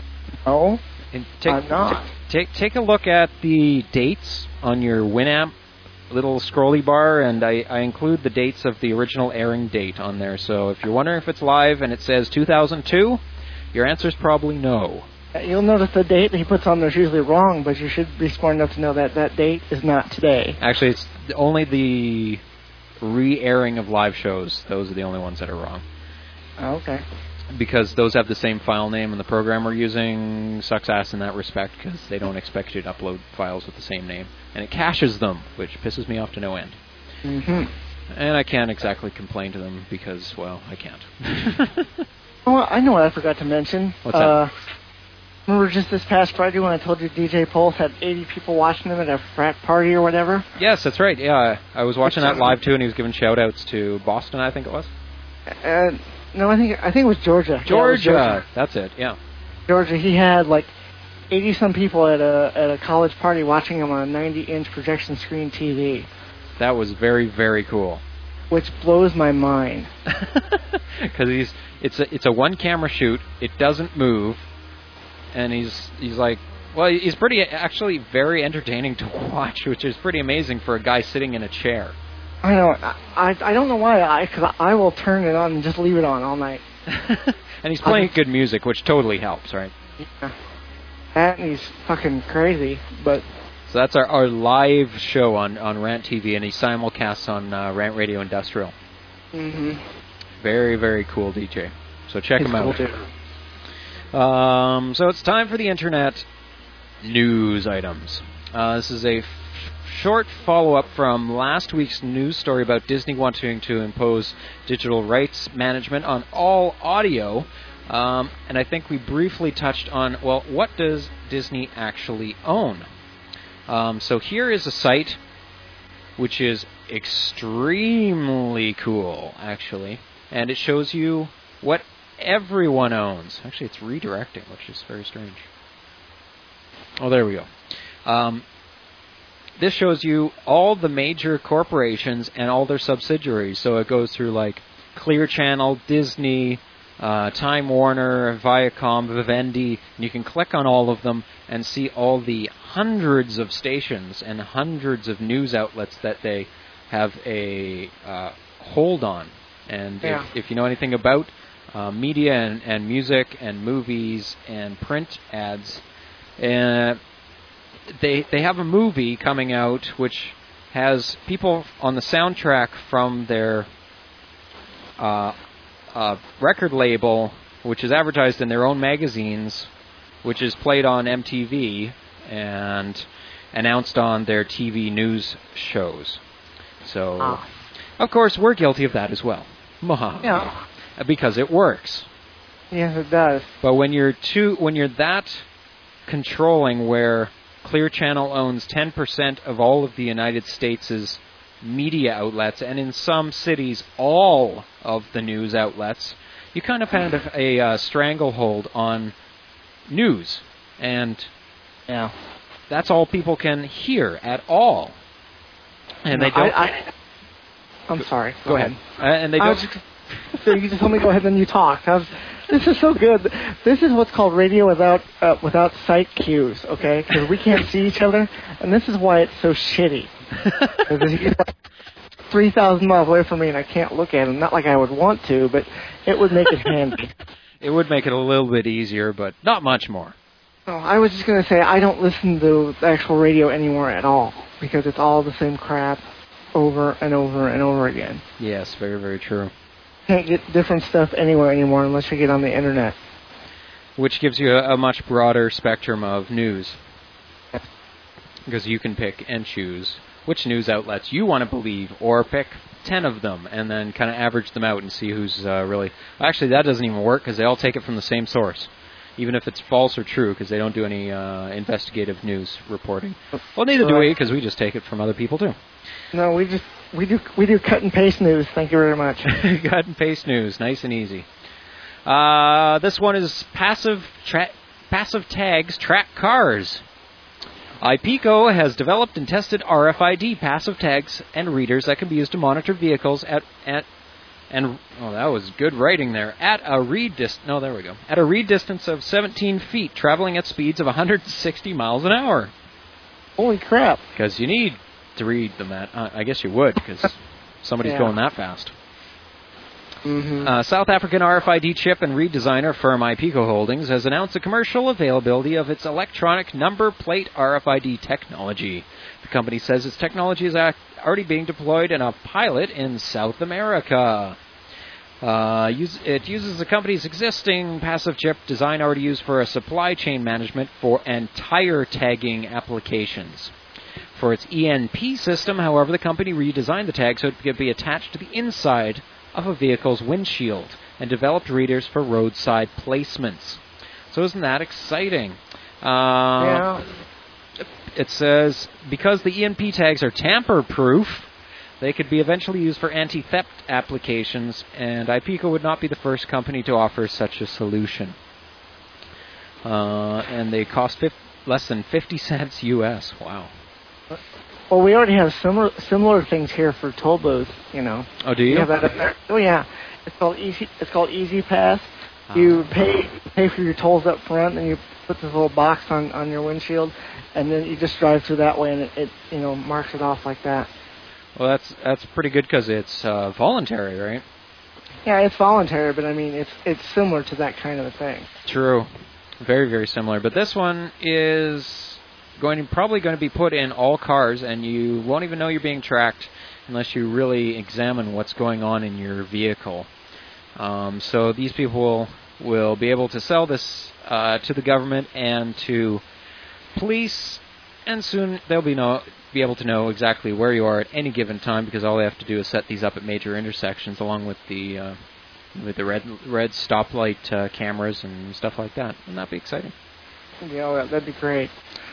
S4: No, I'm not.
S3: Take a look at the dates on your Winamp little scrolly bar, and I include the dates of the original airing date on there. So if you're wondering if it's live and it says 2002, your answer is probably no.
S4: You'll notice the date that he puts on there is usually wrong, but you should be smart enough to know that that date is not today.
S3: Actually, it's only the re-airing of live shows. Those are the only ones that are wrong.
S4: Okay.
S3: Because those have the same file name, and the program we're using sucks ass in that respect because they don't expect you to upload files with the same name. And it caches them, which pisses me off to no end.
S4: Mm-hmm.
S3: And I can't exactly complain to them because, well, I can't.
S4: Oh, I know what I forgot to mention.
S3: What's that?
S4: Remember just this past Friday when I told you DJ Pulse had 80 people watching him at a frat party or whatever?
S3: Yes, that's right. Yeah, I was watching that live too, and he was giving shout-outs to Boston, I think it was.
S4: No, I think it was Georgia.
S3: Georgia.
S4: Yeah, it was Georgia.
S3: That's it. Yeah.
S4: Georgia. He had like 80-some people at a college party watching him on a 90-inch projection screen TV.
S3: That was very, very cool.
S4: Which blows my mind.
S3: Because it's a one-camera shoot. It doesn't move. And he's like, well, he's actually very entertaining to watch, which is pretty amazing for a guy sitting in a chair.
S4: I know. I don't know why. Because I will turn it on and just leave it on all night.
S3: And he's playing good music, which totally helps, right?
S4: Yeah. That and he's fucking crazy, but...
S3: So that's our live show on Rant TV, and he simulcasts on Rant Radio Industrial.
S4: Mm-hmm.
S3: Very, very cool DJ. So check him out.
S4: Cool,
S3: so it's time for the Internet news items. This is a short follow-up from last week's news story about Disney wanting to impose digital rights management on all audio. And I think we briefly touched on, well, what does Disney actually own? So here is a site which is extremely cool, actually. And it shows you what everyone owns. Actually, it's redirecting, which is very strange. Oh, there we go. This shows you all the major corporations and all their subsidiaries. So it goes through like Clear Channel, Disney, Time Warner, Viacom, Vivendi, and you can click on all of them and see all the hundreds of stations and hundreds of news outlets that they have a hold on. And if you know anything about media and music and movies and print ads, they have a movie coming out which has people on the soundtrack from their record label, which is advertised in their own magazines, which is played on MTV and announced on their TV news shows. So, of course, we're guilty of that as well.
S4: Yeah.
S3: Because it works.
S4: Yes, it does.
S3: But when you're that controlling, where Clear Channel owns 10% of all of the United States' media outlets, and in some cities, all of the news outlets. You kind of had a stranglehold on news, and that's all people can hear at all. And they don't.
S4: I'm sorry.
S3: Go ahead. And they don't.
S4: So you just told me go ahead and you talk. This is so good. This is what's called radio without sight cues, okay? Because we can't see each other, and this is why it's so shitty. He's like 3,000 miles away from me, and I can't look at him. Not like I would want to, but it would make it handy.
S3: It would make it a little bit easier, but not much more.
S4: Oh, I was just going to say I don't listen to the actual radio anymore at all, because it's all the same crap over and over and over again.
S3: Yes, very, very true.
S4: Can't get different stuff anywhere anymore unless you get on the internet.
S3: Which gives you a much broader spectrum of news. Because you can pick and choose which news outlets you want to believe, or pick 10 of them and then kind of average them out and see who's really... Actually, that doesn't even work because they all take it from the same source, even if it's false or true, because they don't do any investigative news reporting. Well, neither do we, because we just take it from other people too.
S4: No, we do cut and paste news. Thank you very much.
S3: Cut and paste news, nice and easy. This one is passive tags track cars. IPECO has developed and tested RFID passive tags and readers that can be used to monitor vehicles at that was good writing there. At a read distance of 17 feet, traveling at speeds of 160 miles an hour.
S4: Holy crap!
S3: Because you need to read them at. I guess you would, because somebody's going that fast. Mm-hmm. South African RFID chip and read designer firm IPECO Holdings has announced the commercial availability of its electronic number plate RFID technology. The company says its technology is already being deployed in a pilot in South America. It uses the company's existing passive chip design already used for a supply chain management and tire tagging applications. For its ENP system, however, the company redesigned the tag so it could be attached to the inside of a vehicle's windshield and developed readers for roadside placements. So isn't that exciting? It says, because the ENP tags are tamper-proof, they could be eventually used for anti-theft applications, and IPECO would not be the first company to offer such a solution. And they cost less than 50 cents U.S. Wow.
S4: Well, we already have similar things here for toll booths, you know.
S3: Oh, do you?
S4: You have that up there. Oh, yeah. It's called Easy Pass. You pay for your tolls up front, and you put this little box on your windshield, and then you just drive through that way, and it marks it off like that.
S3: Well, that's pretty good because it's voluntary, right?
S4: Yeah, it's voluntary, but I mean it's similar to that kind of a thing.
S3: True, very, very similar. But this one is probably going to be put in all cars, and you won't even know you're being tracked unless you really examine what's going on in your vehicle. So these people will be able to sell this to the government and to police, and soon they'll be able to know exactly where you are at any given time, because all they have to do is set these up at major intersections along with the red stoplight cameras and stuff like that. Wouldn't that be exciting?
S4: Yeah, that'd be great.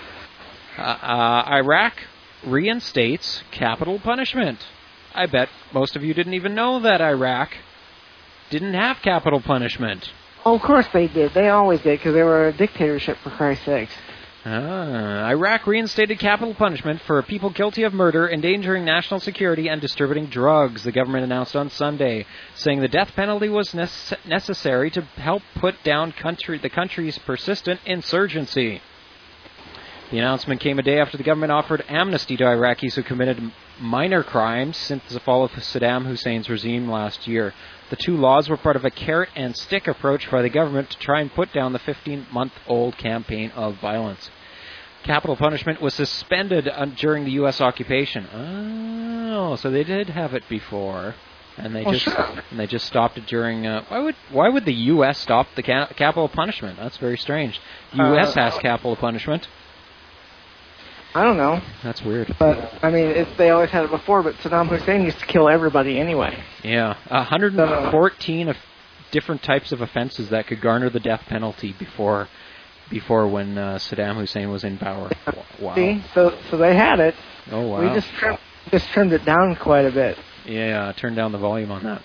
S3: Iraq reinstates capital punishment. I bet most of you didn't even know that Iraq didn't have capital punishment.
S4: Oh, of course they did. They always did, because they were a dictatorship, for Christ's sakes.
S3: Iraq reinstated capital punishment for people guilty of murder, endangering national security, and distributing drugs, the government announced on Sunday, saying the death penalty was necessary to help put down the country's persistent insurgency. The announcement came a day after the government offered amnesty to Iraqis who committed minor crimes since the fall of Saddam Hussein's regime last year. The two laws were part of a carrot-and-stick approach by the government to try and put down the 15-month-old campaign of violence. Capital punishment was suspended during the U.S. occupation. Oh, so they did have it before, and they just stopped it during. Why would the U.S. stop the capital punishment? That's very strange. The U.S. has capital punishment.
S4: I don't know.
S3: That's weird.
S4: But, I mean, they always had it before, but Saddam Hussein used to kill everybody anyway.
S3: Yeah, 114 different types of offenses that could garner the death penalty before before when Saddam Hussein was in power. Wow.
S4: See, so they had it.
S3: Oh, wow.
S4: We just trimmed it down quite a bit.
S3: Yeah, turn down the volume on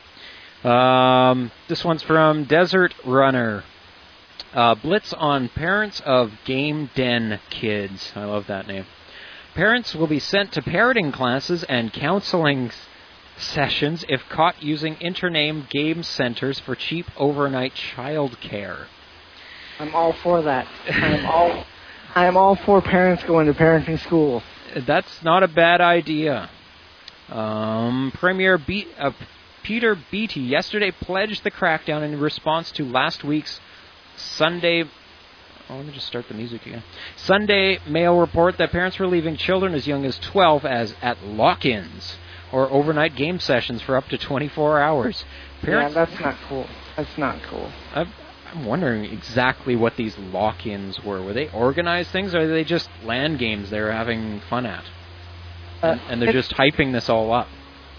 S3: that. This one's from Desert Runner. Blitz on parents of Game Den kids. I love that name. Parents will be sent to parenting classes and counseling sessions if caught using intername game centers for cheap overnight child care.
S4: I'm all for that. I am all for parents going to parenting school.
S3: That's not a bad idea. Premier Peter Beattie yesterday pledged the crackdown in response to last week's Sunday... Oh, let me just start the music again. Sunday Mail report that parents were leaving children as young as 12 at lock-ins or overnight game sessions for up to 24 hours. Parents,
S4: yeah, that's not cool. That's not cool.
S3: I'm wondering exactly what these lock-ins were. Were they organized things, or are they just LAN games they were having fun at? And they're just hyping this all up.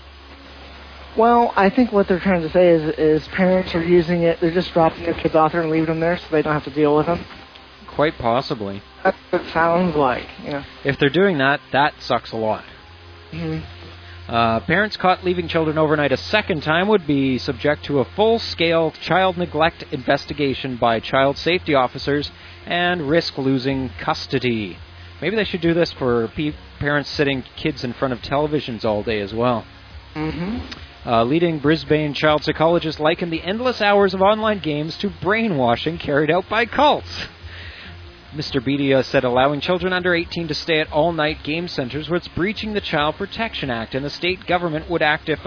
S4: Well, I think what they're trying to say is parents are using it, they're just dropping their kids off there and leaving them there so they don't have to deal with them.
S3: Quite possibly.
S4: That's what it sounds like, yeah.
S3: If they're doing that, that sucks a lot.
S4: Mm-hmm.
S3: Parents caught leaving children overnight a second time would be subject to a full-scale child neglect investigation by child safety officers and risk losing custody. Maybe they should do this for parents sitting kids in front of televisions all day as well.
S4: Mm-hmm.
S3: Leading Brisbane child psychologist likened the endless hours of online games to brainwashing carried out by cults. Mr. Beattie said allowing children under 18 to stay at all-night game centers was breaching the Child Protection Act, and the state government would act if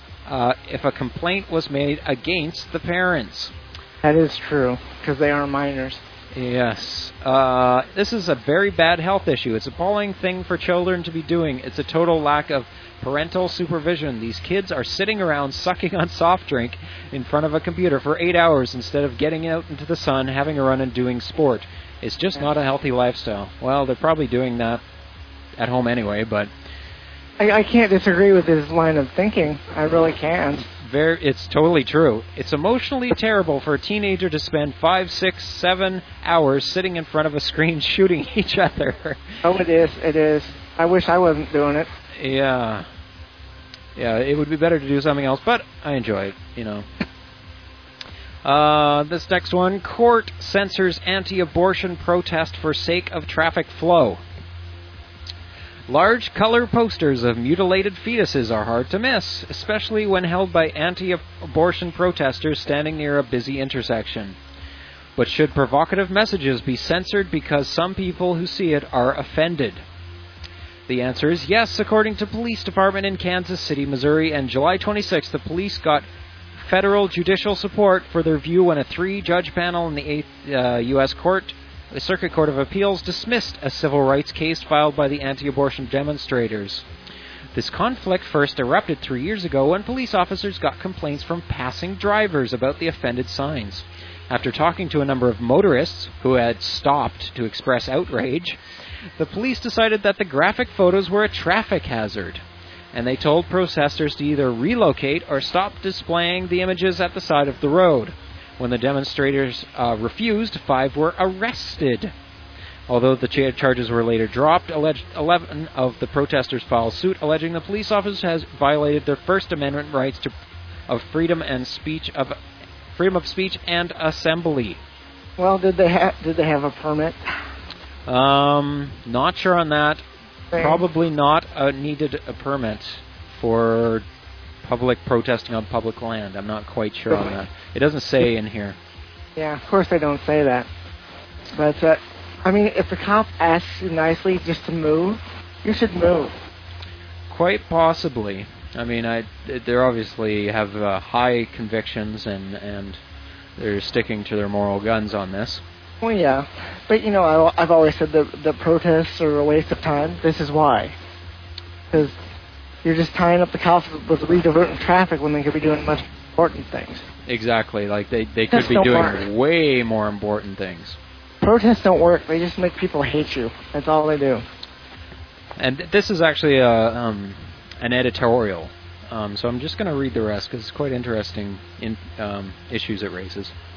S3: a complaint was made against the parents.
S4: That is true, because they are minors.
S3: Yes. This is a very bad health issue. It's an appalling thing for children to be doing. It's a total lack of parental supervision. These kids are sitting around sucking on soft drink in front of a computer for 8 hours instead of getting out into the sun, having a run, and doing sport. It's just not a healthy lifestyle. Well, they're probably doing that at home anyway, but...
S4: I can't disagree with his line of thinking. I really can't.
S3: It's totally true. It's emotionally terrible for a teenager to spend 5, 6, 7 hours sitting in front of a screen shooting each other.
S4: Oh, it is. It is. I wish I wasn't doing it.
S3: Yeah. Yeah, it would be better to do something else, but I enjoy it, you know. This next one, court censors anti-abortion protest for sake of traffic flow. Large color posters of mutilated fetuses are hard to miss, especially when held by anti-abortion protesters standing near a busy intersection. But should provocative messages be censored because some people who see it are offended? The answer is yes, according to police department in Kansas City, Missouri, and July 26th, the police got federal judicial support for their view when a 3-judge panel in the 8th U.S. Circuit Court of Appeals dismissed a civil rights case filed by the anti-abortion demonstrators. This conflict first erupted 3 years ago when police officers got complaints from passing drivers about the offended signs. After talking to a number of motorists who had stopped to express outrage, the police decided that the graphic photos were a traffic hazard, and they told protesters to either relocate or stop displaying the images at the side of the road. When the demonstrators refused, 5 were arrested. Although the charges were later dropped, 11 of the protesters filed suit, alleging the police officers has violated their First Amendment rights of freedom of speech and assembly.
S4: Well, did they have a permit?
S3: Not sure on that. Probably not needed a permit for public protesting on public land. I'm not quite sure on that. It doesn't say in here.
S4: Yeah, of course they don't say that. But, I mean, if the cop asks you nicely just to move, you should move.
S3: Quite possibly. I mean, they obviously have high convictions and they're sticking to their moral guns on this.
S4: Well, yeah. But, you know, I've always said that the protests are a waste of time. This is why. Because you're just tying up the cops with rediverting traffic when they could be doing much important things.
S3: Exactly. Like, they could be doing way more important things.
S4: Protests don't work. They just make people hate you. That's all they do. And
S3: this is actually an editorial. So I'm just going to read the rest because it's quite interesting issues it raises.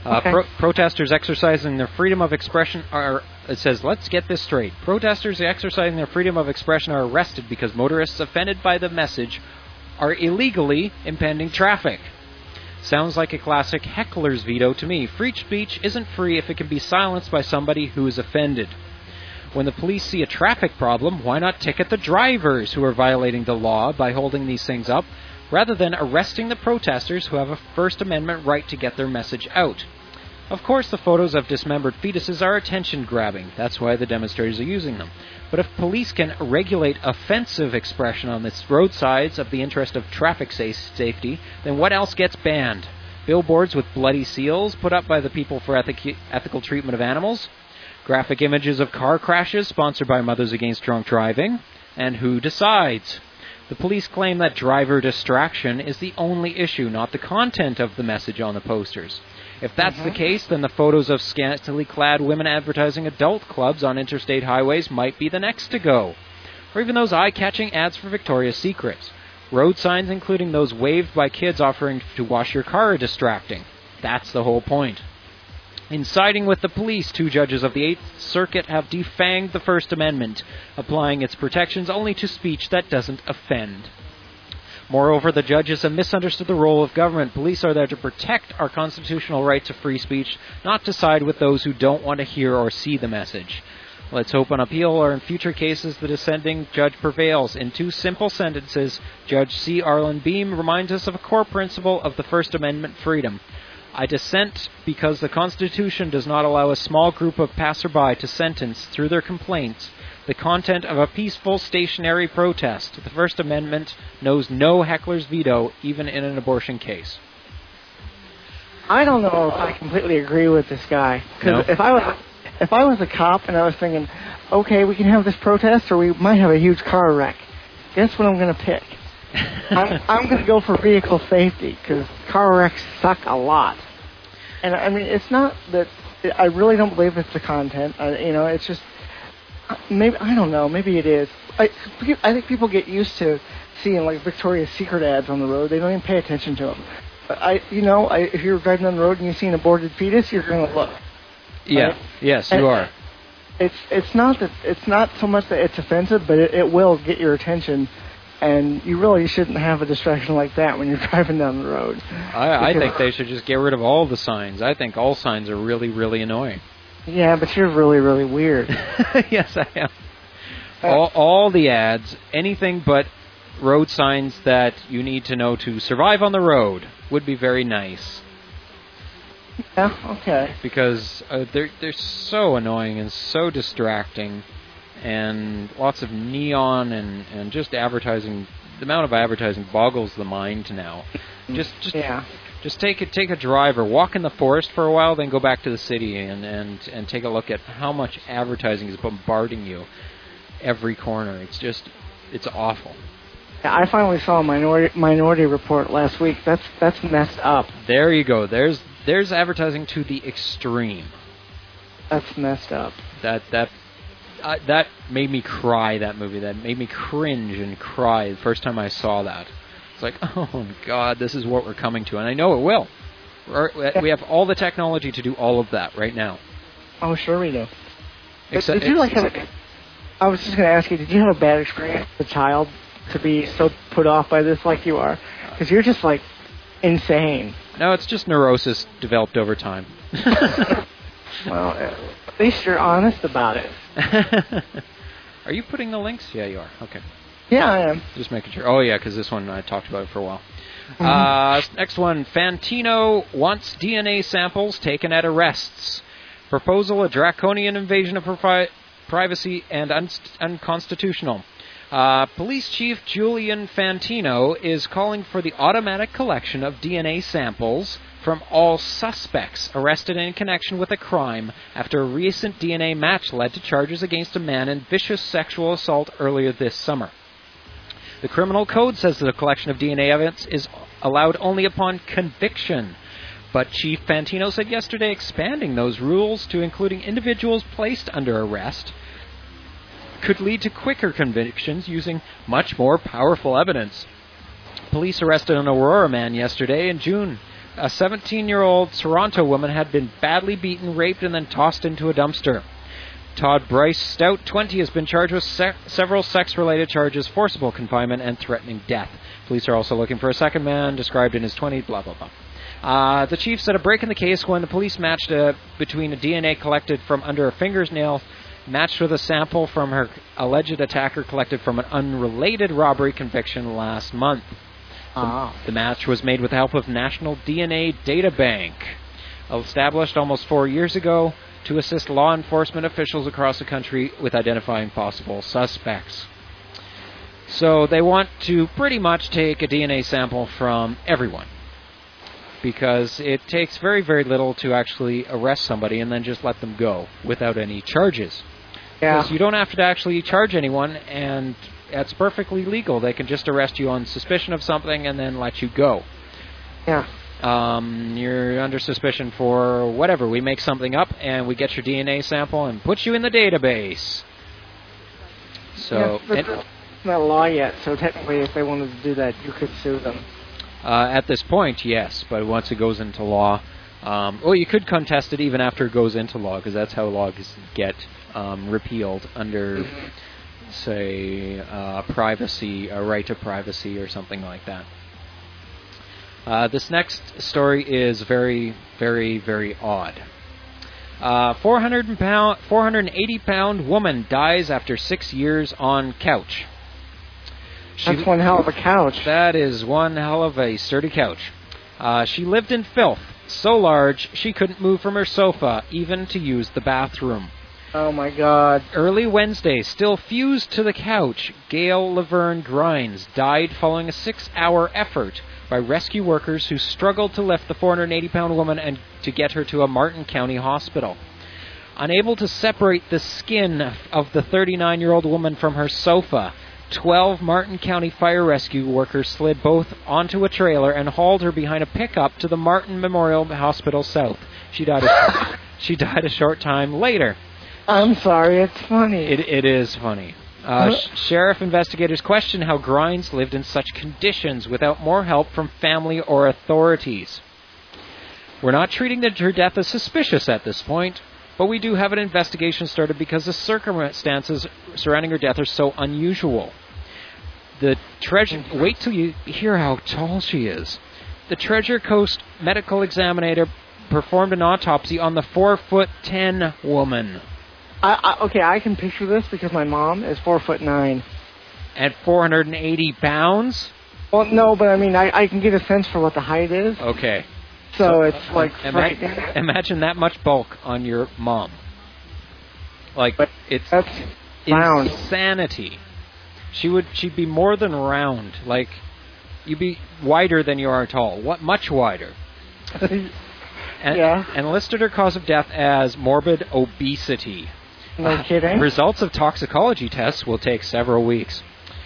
S4: Okay.
S3: Protesters exercising their freedom of expression are... It says, let's get this straight. Protesters exercising their freedom of expression are arrested because motorists offended by the message are illegally impeding traffic. Sounds like a classic heckler's veto to me. Free speech isn't free if it can be silenced by somebody who is offended. When the police see a traffic problem, why not ticket the drivers who are violating the law by holding these things up, rather than arresting the protesters who have a First Amendment right to get their message out? Of course, the photos of dismembered fetuses are attention-grabbing. That's why the demonstrators are using them. But if police can regulate offensive expression on the roadsides of the interest of traffic safety, then what else gets banned? Billboards with bloody seals put up by the People for Ethical Treatment of Animals? Graphic images of car crashes sponsored by Mothers Against Drunk Driving? And who decides? The police claim that driver distraction is the only issue, not the content of the message on the posters. If that's the case, then the photos of scantily clad women advertising adult clubs on interstate highways might be the next to go. Or even those eye-catching ads for Victoria's Secret. Road signs, including those waved by kids offering to wash your car, are distracting. That's the whole point. In siding with the police, 2 judges of the 8th Circuit have defanged the First Amendment, applying its protections only to speech that doesn't offend. Moreover, the judges have misunderstood the role of government. Police are there to protect our constitutional right to free speech, not to side with those who don't want to hear or see the message. Let's hope on appeal or in future cases the dissenting judge prevails. In 2 simple sentences, Judge C. Arlen Beam reminds us of a core principle of the First Amendment freedom. I dissent because the Constitution does not allow a small group of passerby to sentence, through their complaints, the content of a peaceful stationary protest. The First Amendment knows no heckler's veto, even in an abortion case.
S4: I don't know if I completely agree with this guy. Because if I was a cop and I was thinking, okay, we can have this protest or we might have a huge car wreck, guess what I'm going to pick? I'm going to go for vehicle safety because car wrecks suck a lot. And I mean, it's not that I really don't believe it's the content. It's just maybe I don't know. Maybe it is. I think people get used to seeing like Victoria's Secret ads on the road. They don't even pay attention to them. But if you're driving on the road and you see an aborted fetus, you're going to look.
S3: Yeah.
S4: Right?
S3: Yes, you are.
S4: It's not so much that it's offensive, but it will get your attention. And you really shouldn't have a distraction like that when you're driving down the road.
S3: I think they should just get rid of all the signs. I think all signs are really, really annoying.
S4: Yeah, but you're really, really weird.
S3: Yes, I am. All the ads, anything but road signs that you need to know to survive on the road would be very nice.
S4: Yeah, okay.
S3: Because they're so annoying and so distracting. And lots of neon and just advertising. The amount of advertising boggles the mind now. Just take a drive or walk in the forest for a while, then go back to the city and take a look at how much advertising is bombarding you every corner. It's awful.
S4: Yeah, I finally saw a Minority Report last week. That's messed up.
S3: There you go. There's advertising to the extreme.
S4: That's messed up.
S3: That made me cry, that movie. That made me cringe and cry the first time I saw that. It's like, oh, God, this is what we're coming to. And I know it will. We have all the technology to do all of that right now.
S4: Oh, sure we do. I was just going to ask you, did you have a bad experience as a child to be so put off by this like you are? Because you're just, like, insane.
S3: No, it's just neurosis developed over time.
S4: Well, at least you're honest about it.
S3: Are you putting the links? Yeah, you are. Okay.
S4: Yeah, I am.
S3: Just making sure. Oh, yeah, because this one, I talked about it for a while. Next one, Fantino wants DNA samples taken at arrests. Proposal, a draconian invasion of privacy and unconstitutional. Police Chief Julian Fantino is calling for the automatic collection of DNA samples from all suspects arrested in connection with a crime after a recent DNA match led to charges against a man in vicious sexual assault earlier this summer. The criminal code says that a collection of DNA evidence is allowed only upon conviction, but Chief Fantino said yesterday expanding those rules to including individuals placed under arrest could lead to quicker convictions using much more powerful evidence. Police arrested an Aurora man yesterday in June A 17-year-old Toronto woman had been badly beaten, raped, and then tossed into a dumpster. Todd Bryce Stout, 20, has been charged with several sex-related charges, forcible confinement, and threatening death. Police are also looking for a second man, described in his 20s, blah, blah, blah. The chief said a break in the case when the police matched between a DNA collected from under a fingernail matched with a sample from her alleged attacker collected from an unrelated robbery conviction last month. The match was made with the help of National DNA Data Bank, established almost 4 years ago to assist law enforcement officials across the country with identifying possible suspects. So they want to pretty much take a DNA sample from everyone, because it takes very, very little to actually arrest somebody and then just let them go without any charges.
S4: Yeah.
S3: Because you don't have to actually charge anyone, and that's perfectly legal. They can just arrest you on suspicion of something and then let you go.
S4: Yeah.
S3: You're under suspicion for whatever. We make something up, and we get your DNA sample and put you in the database. So,
S4: yeah, it's not a law yet, so technically if they wanted to do that, you could sue them.
S3: At this point, yes, but once it goes into law, you could contest it even after it goes into law, because that's how laws get repealed under, say, privacy, a right to privacy or something like that. This next story is very, very, very odd. 480-pound woman dies after 6 years on couch.
S4: That's one hell of a couch.
S3: That is one hell of a sturdy couch. She lived in filth, so large she couldn't move from her sofa, even to use the bathroom.
S4: Oh, my God.
S3: Early Wednesday, still fused to the couch, Gail Laverne Grimes died following a 6-hour effort by rescue workers who struggled to lift the 480-pound woman and to get her to a Martin County hospital. Unable to separate the skin of the 39-year-old woman from her sofa, 12 Martin County fire rescue workers slid both onto a trailer and hauled her behind a pickup to the Martin Memorial Hospital South. She died a short time later.
S4: I'm sorry, it's funny.
S3: It is funny. Sheriff investigators question how Grimes lived in such conditions without more help from family or authorities. We're not treating her death as suspicious at this point, but we do have an investigation started because the circumstances surrounding her death are so unusual. Wait till you hear how tall she is. The Treasure Coast medical examiner performed an autopsy on the 4'10" woman.
S4: Okay, I can picture this because my mom is 4'9".
S3: At 480 pounds?
S4: Well, no, but I mean, I can get a sense for what the height is.
S3: Okay.
S4: So it's like frightening.
S3: Imagine that much bulk on your mom. Like,
S4: That's round.
S3: Insanity. She'd be more than round. Like, you'd be wider than you are tall. Much wider. And listed her cause of death as morbid obesity.
S4: No kidding.
S3: Results of toxicology tests will take several weeks.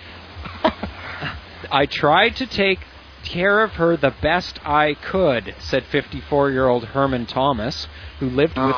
S3: I tried to take care of her the best I could, said 54-year-old Herman Thomas, who lived with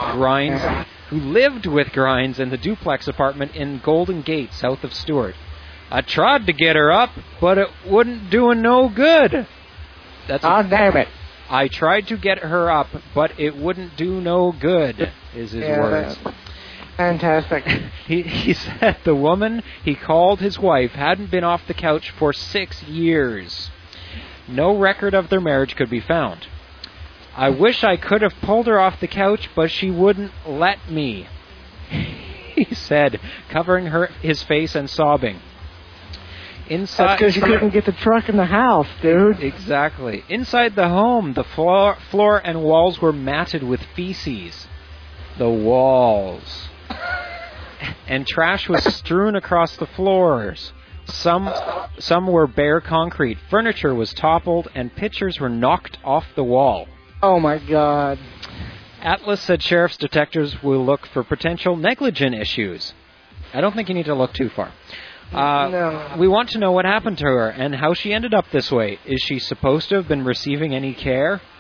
S3: Grimes in the duplex apartment in Golden Gate, south of Stewart. I tried to get her up, but it wouldn't do no good.
S4: Damn it.
S3: I tried to get her up, but it wouldn't do no good, is his words.
S4: Fantastic.
S3: He said the woman he called his wife hadn't been off the couch for 6 years. No record of their marriage could be found. I wish I could have pulled her off the couch, but she wouldn't let me, he said, covering his face and sobbing. That's
S4: because you couldn't get the truck in the house, dude.
S3: Exactly. Inside the home, the floor and walls were matted with feces. The walls. And trash was strewn across the floors. Some were bare concrete. Furniture was toppled, and pictures were knocked off the wall.
S4: Oh, my God.
S3: Atlas said sheriff's detectives will look for potential negligent issues. I don't think you need to look too far.
S4: No.
S3: We want to know what happened to her and how she ended up this way. Is she supposed to have been receiving any care?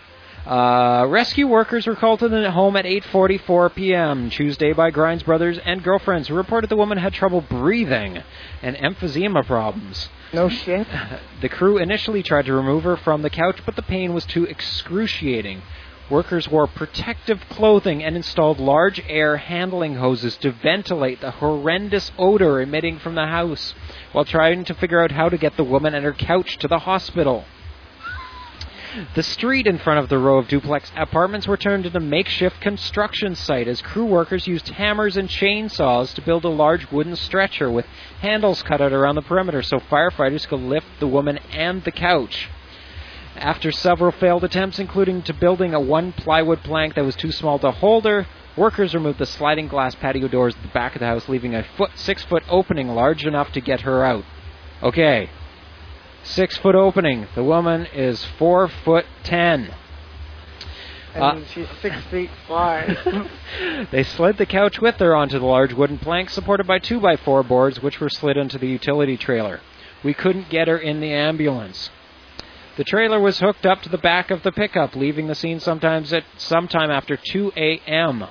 S3: Rescue workers were called to the home at 8:44 p.m. Tuesday by Grimes brothers and girlfriends who reported the woman had trouble breathing and emphysema problems.
S4: No shit.
S3: The crew initially tried to remove her from the couch, but the pain was too excruciating. Workers wore protective clothing and installed large air handling hoses to ventilate the horrendous odor emitting from the house while trying to figure out how to get the woman and her couch to the hospital. The street in front of the row of duplex apartments were turned into a makeshift construction site as crew workers used hammers and chainsaws to build a large wooden stretcher with handles cut out around the perimeter so firefighters could lift the woman and the couch. After several failed attempts, including to building a one-plywood plank that was too small to hold her, workers removed the sliding glass patio doors at the back of the house, leaving a 6-foot opening large enough to get her out. Okay. 6-foot opening. The woman is 4'10".
S4: And she's 6'5".
S3: They slid the couch with her onto the large wooden plank supported by 2x4 boards, which were slid into the utility trailer. We couldn't get her in the ambulance. The trailer was hooked up to the back of the pickup, leaving the scene sometime after 2 a.m.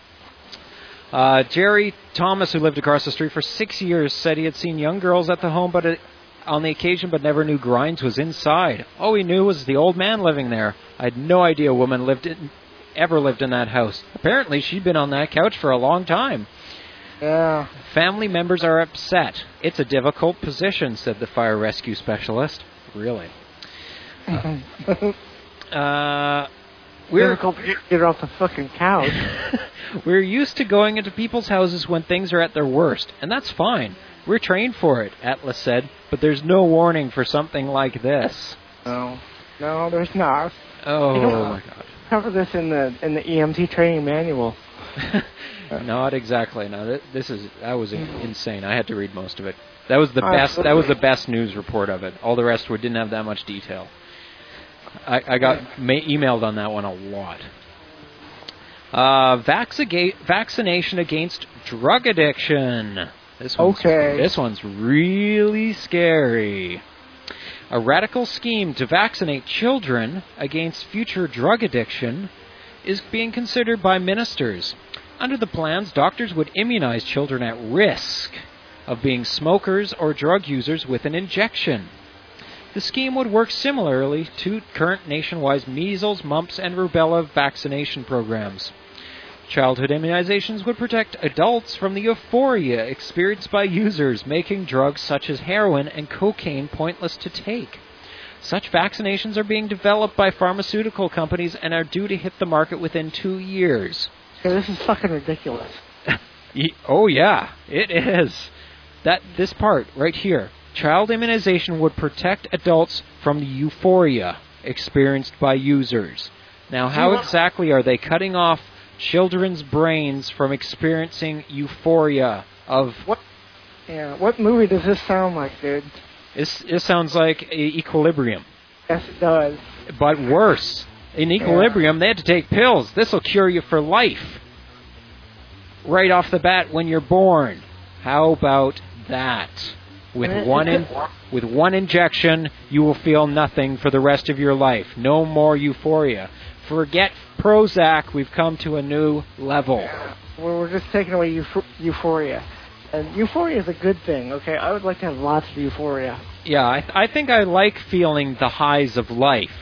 S3: Jerry Thomas, who lived across the street for 6 years, said he had seen young girls at the home on the occasion, but never knew Grimes was inside. All he knew was the old man living there. I had no idea a woman ever lived in that house. Apparently, she'd been on that couch for a long time.
S4: Yeah.
S3: Family members are upset. It's a difficult position, said the fire rescue specialist. Really?
S4: Difficult to get her off the fucking couch.
S3: We're used to going into people's houses when things are at their worst, and that's fine. We're trained for it, Atlas said, but there's no warning for something like this.
S4: No, there's not.
S3: Oh my God!
S4: Cover this in the EMT training manual.
S3: Not exactly. No, that was insane. I had to read most of it. That was the best. That was the best news report of it. All the rest didn't have that much detail. I got emailed on that one a lot. Vaccination against drug addiction. This one's really scary. A radical scheme to vaccinate children against future drug addiction is being considered by ministers. Under the plans, doctors would immunize children at risk of being smokers or drug users with an injection. The scheme would work similarly to current nationwide measles, mumps, and rubella vaccination programs. Childhood immunizations would protect adults from the euphoria experienced by users, making drugs such as heroin and cocaine pointless to take. Such vaccinations are being developed by pharmaceutical companies and are due to hit the market within 2 years.
S4: Yeah, this is fucking ridiculous.
S3: Oh yeah, it is. This part right here. Child immunization would protect adults from the euphoria experienced by users. Now, how exactly are they cutting off children's brains from experiencing euphoria of...
S4: What movie does this sound like, dude?
S3: This sounds like Equilibrium.
S4: Yes, it does.
S3: But worse. In Equilibrium, they had to take pills. This will cure you for life. Right off the bat when you're born. How about that? With one injection, you will feel nothing for the rest of your life. No more euphoria. Forget Prozac. We've come to a new level.
S4: We're just taking away euphoria. And euphoria is a good thing, okay? I would like to have lots of euphoria.
S3: Yeah, I think I like feeling the highs of life.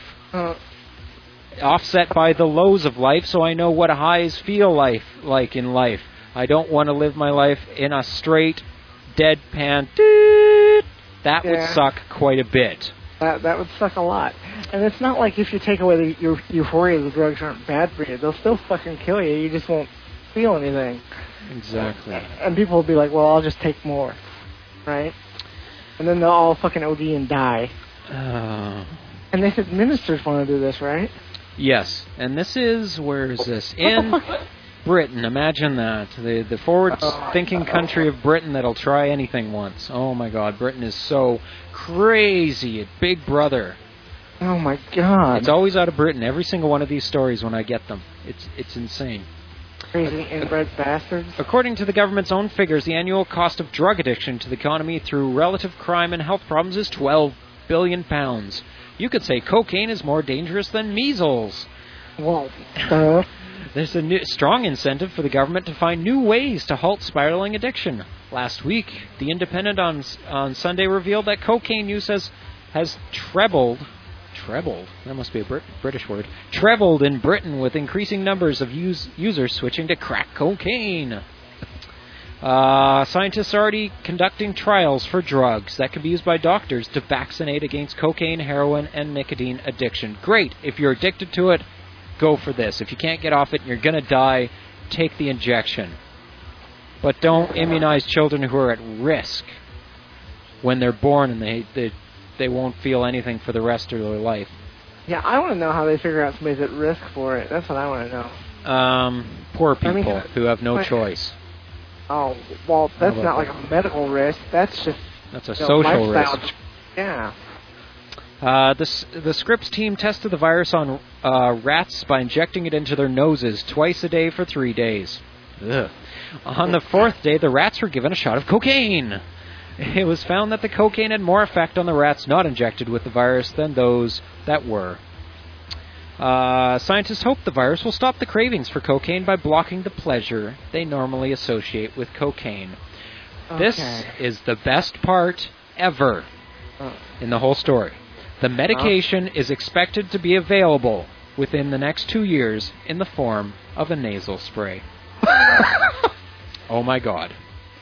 S3: Offset by the lows of life, so I know what highs feel like in life. I don't want to live my life in a straight, deadpan... That would suck quite a bit.
S4: That would suck a lot. And it's not like if you take away your euphoria, the drugs aren't bad for you. They'll still fucking kill you. You just won't feel anything.
S3: Exactly.
S4: And people will be like, well, I'll just take more. Right? And then they'll all fucking OD and die. And they said ministers want to do this, right?
S3: Yes. And this is... Where is this? In Britain. Imagine that. The forward-thinking country of Britain that'll try anything once. Oh, my God. Britain is so crazy. Big Brother.
S4: Oh, my God.
S3: It's always out of Britain. Every single one of these stories when I get them. It's insane.
S4: Crazy inbred bastards.
S3: According to the government's own figures, the annual cost of drug addiction to the economy through relative crime and health problems is £12 billion. You could say cocaine is more dangerous than measles.
S4: Well,
S3: There's a strong incentive for the government to find new ways to halt spiraling addiction. Last week, The Independent on Sunday revealed that cocaine use has trebled, that must be a British word, trebled in Britain with increasing numbers of users switching to crack cocaine. Scientists are already conducting trials for drugs that can be used by doctors to vaccinate against cocaine, heroin, and nicotine addiction. Great. If you're addicted to it, go for this. If you can't get off it and you're going to die, take the injection. But don't immunize children who are at risk when they're born and they won't feel anything for the rest of their life.
S4: Yeah, I want to know how they figure out somebody's at risk for it. That's what I want to know.
S3: Poor people who have no choice.
S4: Oh, well, that's not like a medical risk. That's just
S3: a social risk.
S4: Yeah.
S3: The Scripps team tested the virus on rats by injecting it into their noses twice a day for 3 days. Ugh. On the fourth day, the rats were given a shot of cocaine. It was found that the cocaine had more effect on the rats not injected with the virus than those that were. Scientists hope the virus will stop the cravings for cocaine by blocking the pleasure they normally associate with cocaine. Okay. This is the best part ever in the whole story. The medication is expected to be available within the next 2 years in the form of a nasal spray. Oh my God.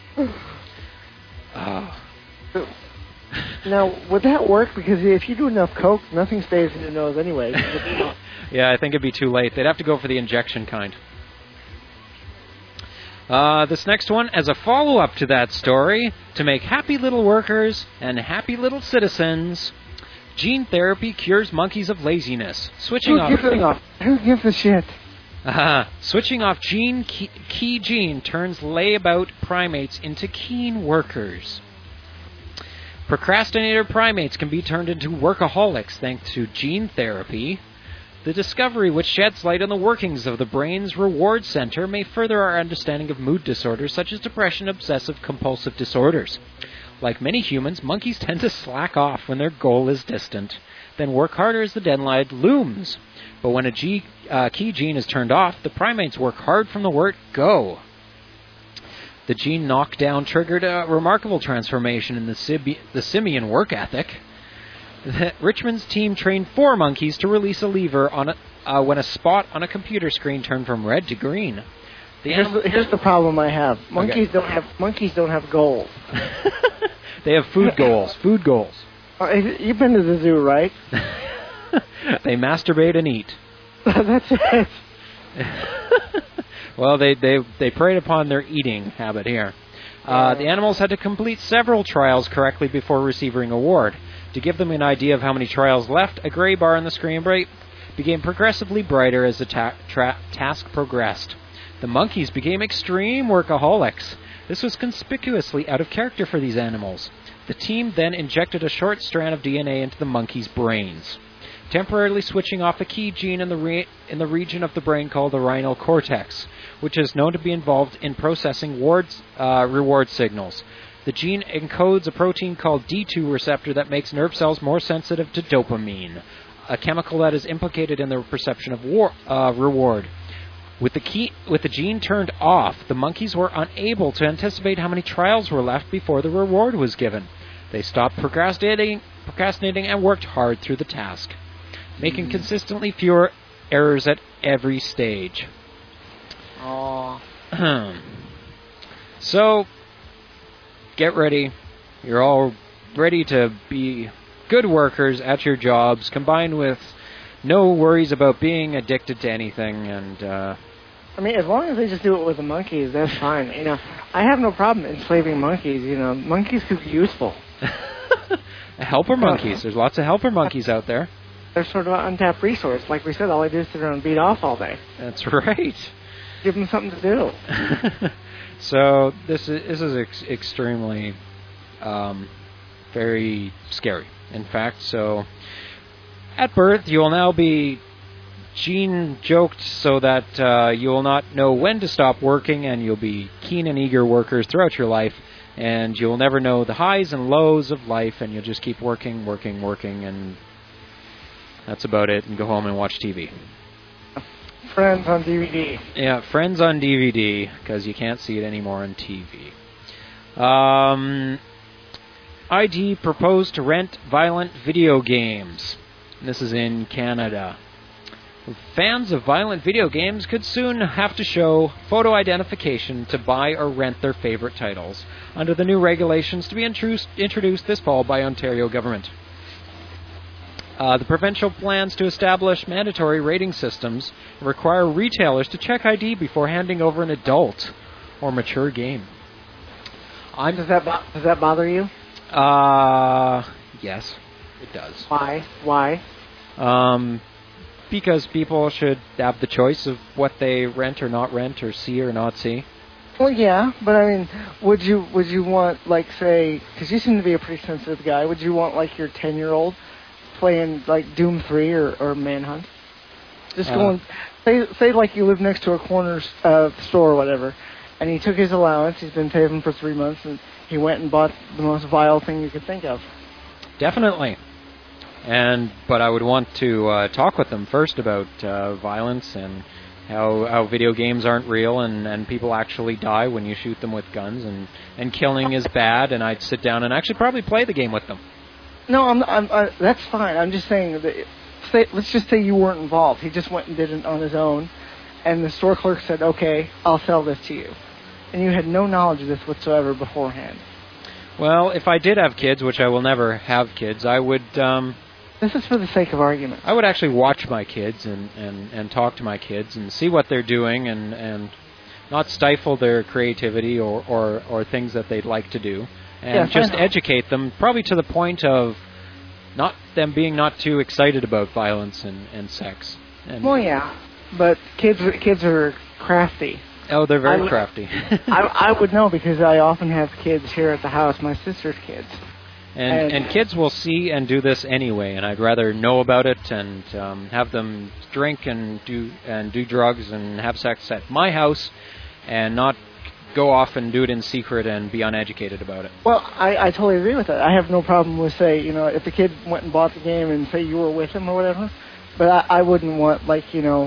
S4: Now, would that work? Because if you do enough coke, nothing stays in your nose anyway.
S3: Yeah, I think it'd be too late. They'd have to go for the injection kind. This next one, as a follow-up to that story, to make happy little workers and happy little citizens, gene therapy cures monkeys of laziness. Who
S4: gives a shit?
S3: Switching off key gene turns layabout primates into keen workers. Procrastinator primates can be turned into workaholics thanks to gene therapy. The discovery, which sheds light on the workings of the brain's reward center, may further our understanding of mood disorders such as depression, obsessive-compulsive disorders. Like many humans, monkeys tend to slack off when their goal is distant, then work harder as the deadline looms. But when a key gene is turned off, the primates work hard from the word go. The gene knockdown triggered a remarkable transformation in the simian work ethic. Richmond's team trained 4 monkeys to release a lever on when a spot on a computer screen turned from red to green.
S4: Here's the problem I have. Monkeys don't have goals.
S3: They have food goals. Food goals.
S4: You've been to the zoo, right?
S3: They masturbate and eat.
S4: That's it.
S3: Well, they preyed upon their eating habit here. The animals had to complete several trials correctly before receiving a award. To give them an idea of how many trials left, a gray bar on the screen became progressively brighter as the task progressed. The monkeys became extreme workaholics. This was conspicuously out of character for these animals. The team then injected a short strand of DNA into the monkeys' brains, temporarily switching off a key gene in the region of the brain called the rhinal cortex, which is known to be involved in processing reward signals. The gene encodes a protein called D2 receptor that makes nerve cells more sensitive to dopamine, a chemical that is implicated in the perception of reward. With the gene turned off, the monkeys were unable to anticipate how many trials were left before the reward was given. They stopped procrastinating and worked hard through the task, making consistently fewer errors at every stage. So, get ready. You're all ready to be good workers at your jobs, combined with no worries about being addicted to anything. And
S4: I mean, as long as they just do it with the monkeys, that's fine. You know, I have no problem enslaving monkeys. You know, monkeys could be useful.
S3: Helper monkeys. There's lots of helper monkeys out there.
S4: They're sort of an untapped resource. Like we said, all they do is sit around and beat off all day.
S3: That's right.
S4: Give them something to do.
S3: So this is extremely, very scary. In fact, so at birth you will now be gene joked so that you will not know when to stop working, and you'll be keen and eager workers throughout your life, and you'll never know the highs and lows of life, and you'll just keep working, and that's about it, and go home and watch TV.
S4: Friends on DVD.
S3: Yeah, Friends on DVD, because you can't see it anymore on TV. ID proposed to rent violent video games. This is in Canada. Fans of violent video games could soon have to show photo identification to buy or rent their favorite titles, under the new regulations to be introduced this fall by Ontario government. The provincial plans to establish mandatory rating systems require retailers to check ID before handing over an adult or mature game.
S4: Does that bother you?
S3: Yes, it does.
S4: Why?
S3: Because people should have the choice of what they rent or not rent, or see or not see.
S4: Well, yeah, but I mean, would you want, like, say, because you seem to be a pretty sensitive guy, would you want, like, your 10-year-old playing, like, Doom 3 or Manhunt? Just going, say like you live next to a corner store or whatever, and he took his allowance, he's been saving for 3 months, and he went and bought the most vile thing you could think of.
S3: Definitely. But I would want to talk with them first about violence and how video games aren't real and people actually die when you shoot them with guns and killing is bad, and I'd sit down and actually probably play the game with them.
S4: No, that's fine. I'm just saying that. Let's just say you weren't involved. He just went and did it on his own, and the store clerk said, "Okay, I'll sell this to you," and you had no knowledge of this whatsoever beforehand.
S3: Well, if I did have kids, which I will never have kids, I would.
S4: This is for the sake of argument.
S3: I would actually watch my kids and talk to my kids and see what they're doing and not stifle their creativity or things that they'd like to do, and just educate them, probably to the point of not them being not too excited about violence and sex.
S4: Well, yeah, but kids are crafty.
S3: Oh, they're very crafty.
S4: I would know because I often have kids here at the house, my sister's kids.
S3: And kids will see and do this anyway, and I'd rather know about it and have them drink and do drugs and have sex at my house, and not go off and do it in secret and be uneducated about it.
S4: Well, I totally agree with that. I have no problem with, say, if the kid went and bought the game and say you were with him or whatever, but I wouldn't want, my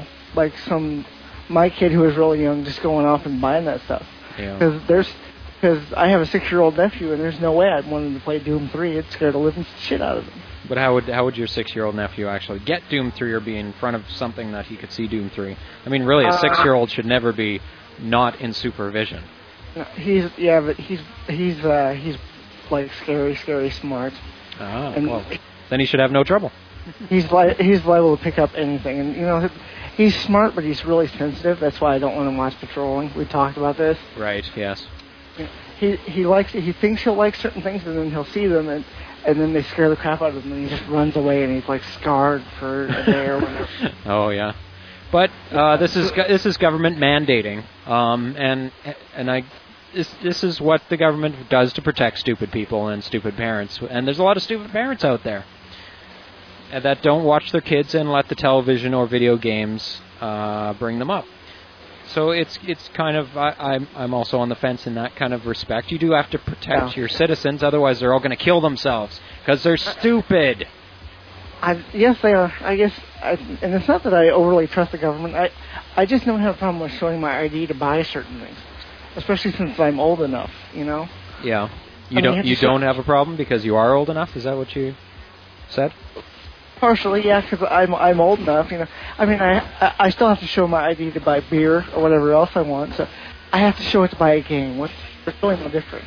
S4: kid who was really young just going off and buying that stuff.
S3: Yeah.
S4: Because I have a 6-year-old nephew, and there's no way I'd want him to play Doom 3. It'd scare the living shit out of him.
S3: But how would your 6-year-old nephew actually get Doom 3 or be in front of something that he could see Doom 3? I mean, really, a 6-year-old should never be not in supervision.
S4: No, he's like scary smart.
S3: Well, then he should have no trouble.
S4: He's liable to pick up anything, and he's smart, but he's really sensitive. That's why I don't want him watch patrolling. We talked about this.
S3: Right. Yes.
S4: He thinks he'll like certain things, and then he'll see them, and then they scare the crap out of him, and he just runs away, and he's like scarred for a day or whatever.
S3: Oh yeah, but this is government mandating, this is what the government does to protect stupid people and stupid parents, and there's a lot of stupid parents out there that don't watch their kids and let the television or video games bring them up. So it's kind of I'm also on the fence in that kind of respect. You do have to protect your citizens, otherwise they're all going to kill themselves because they're stupid.
S4: Yes, they are. I guess, and it's not that I overly trust the government. I just don't have a problem with showing my ID to buy certain things, especially since I'm old enough.
S3: Yeah. You don't have a problem because you are old enough. Is that what you said?
S4: Partially, yeah, because I'm old enough, I mean, I still have to show my ID to buy beer or whatever else I want, so I have to show it to buy a game. There's really no difference.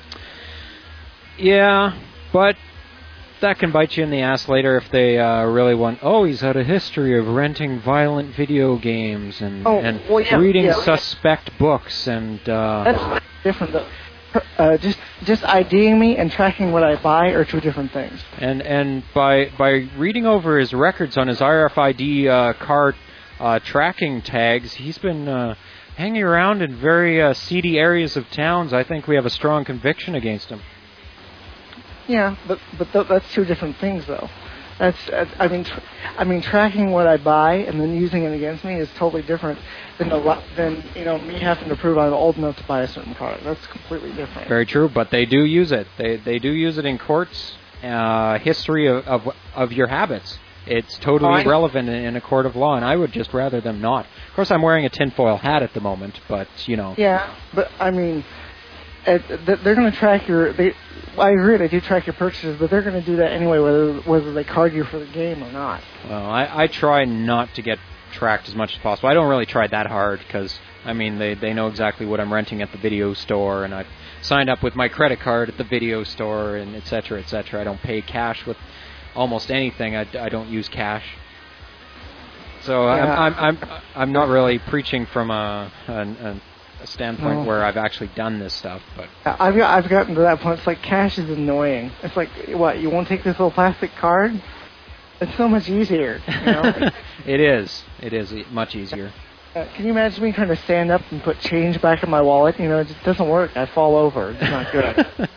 S3: Yeah, but that can bite you in the ass later if they really want, he's had a history of renting violent video games and reading suspect books and...
S4: That's different, though. Just IDing me and tracking what I buy are two different things.
S3: And by reading over his records on his RFID car tracking tags, he's been hanging around in very seedy areas of towns. I think we have a strong conviction against him.
S4: Yeah, but that's two different things, though. That's I mean, tracking what I buy and then using it against me is totally different than me having to prove I'm old enough to buy a certain product. That's completely different.
S3: Very true, but they do use it. They do use it in courts. History of your habits. it's totally relevant in a court of law, and I would just rather them not. Of course, I'm wearing a tinfoil hat at the moment, but,
S4: Yeah, but, I mean, they're going to track I agree, they do track your purchases, but they're going to do that anyway, whether they card you for the game or not.
S3: Well, I try not to get tracked as much as possible. I don't really try that hard, because, I mean, they know exactly what I'm renting at the video store, and I've signed up with my credit card at the video store, and et cetera, et cetera. I don't pay cash with almost anything. I don't use cash. So yeah. I'm not really preaching from a standpoint where I've actually done this stuff, but
S4: I've gotten to that point. It's like cash is annoying. It's like, what, you won't take this little plastic card? It's so much easier,
S3: It is much easier.
S4: Can you imagine me trying to stand up and put change back in my wallet? It just doesn't work. I fall over. It's not good.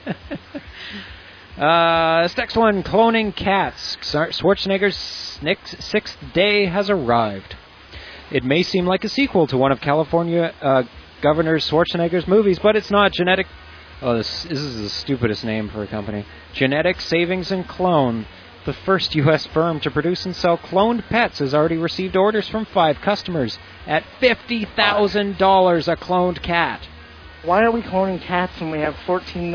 S3: This next one, cloning cats. Schwarzenegger's sixth day has arrived. It may seem like a sequel to one of California Governor Schwarzenegger's movies, but it's not. This is the stupidest name for a company. Genetic Savings and Clone, the first U.S. firm to produce and sell cloned pets, has already received orders from 5 customers at $50,000 a cloned cat.
S4: Why are we cloning cats when we have 14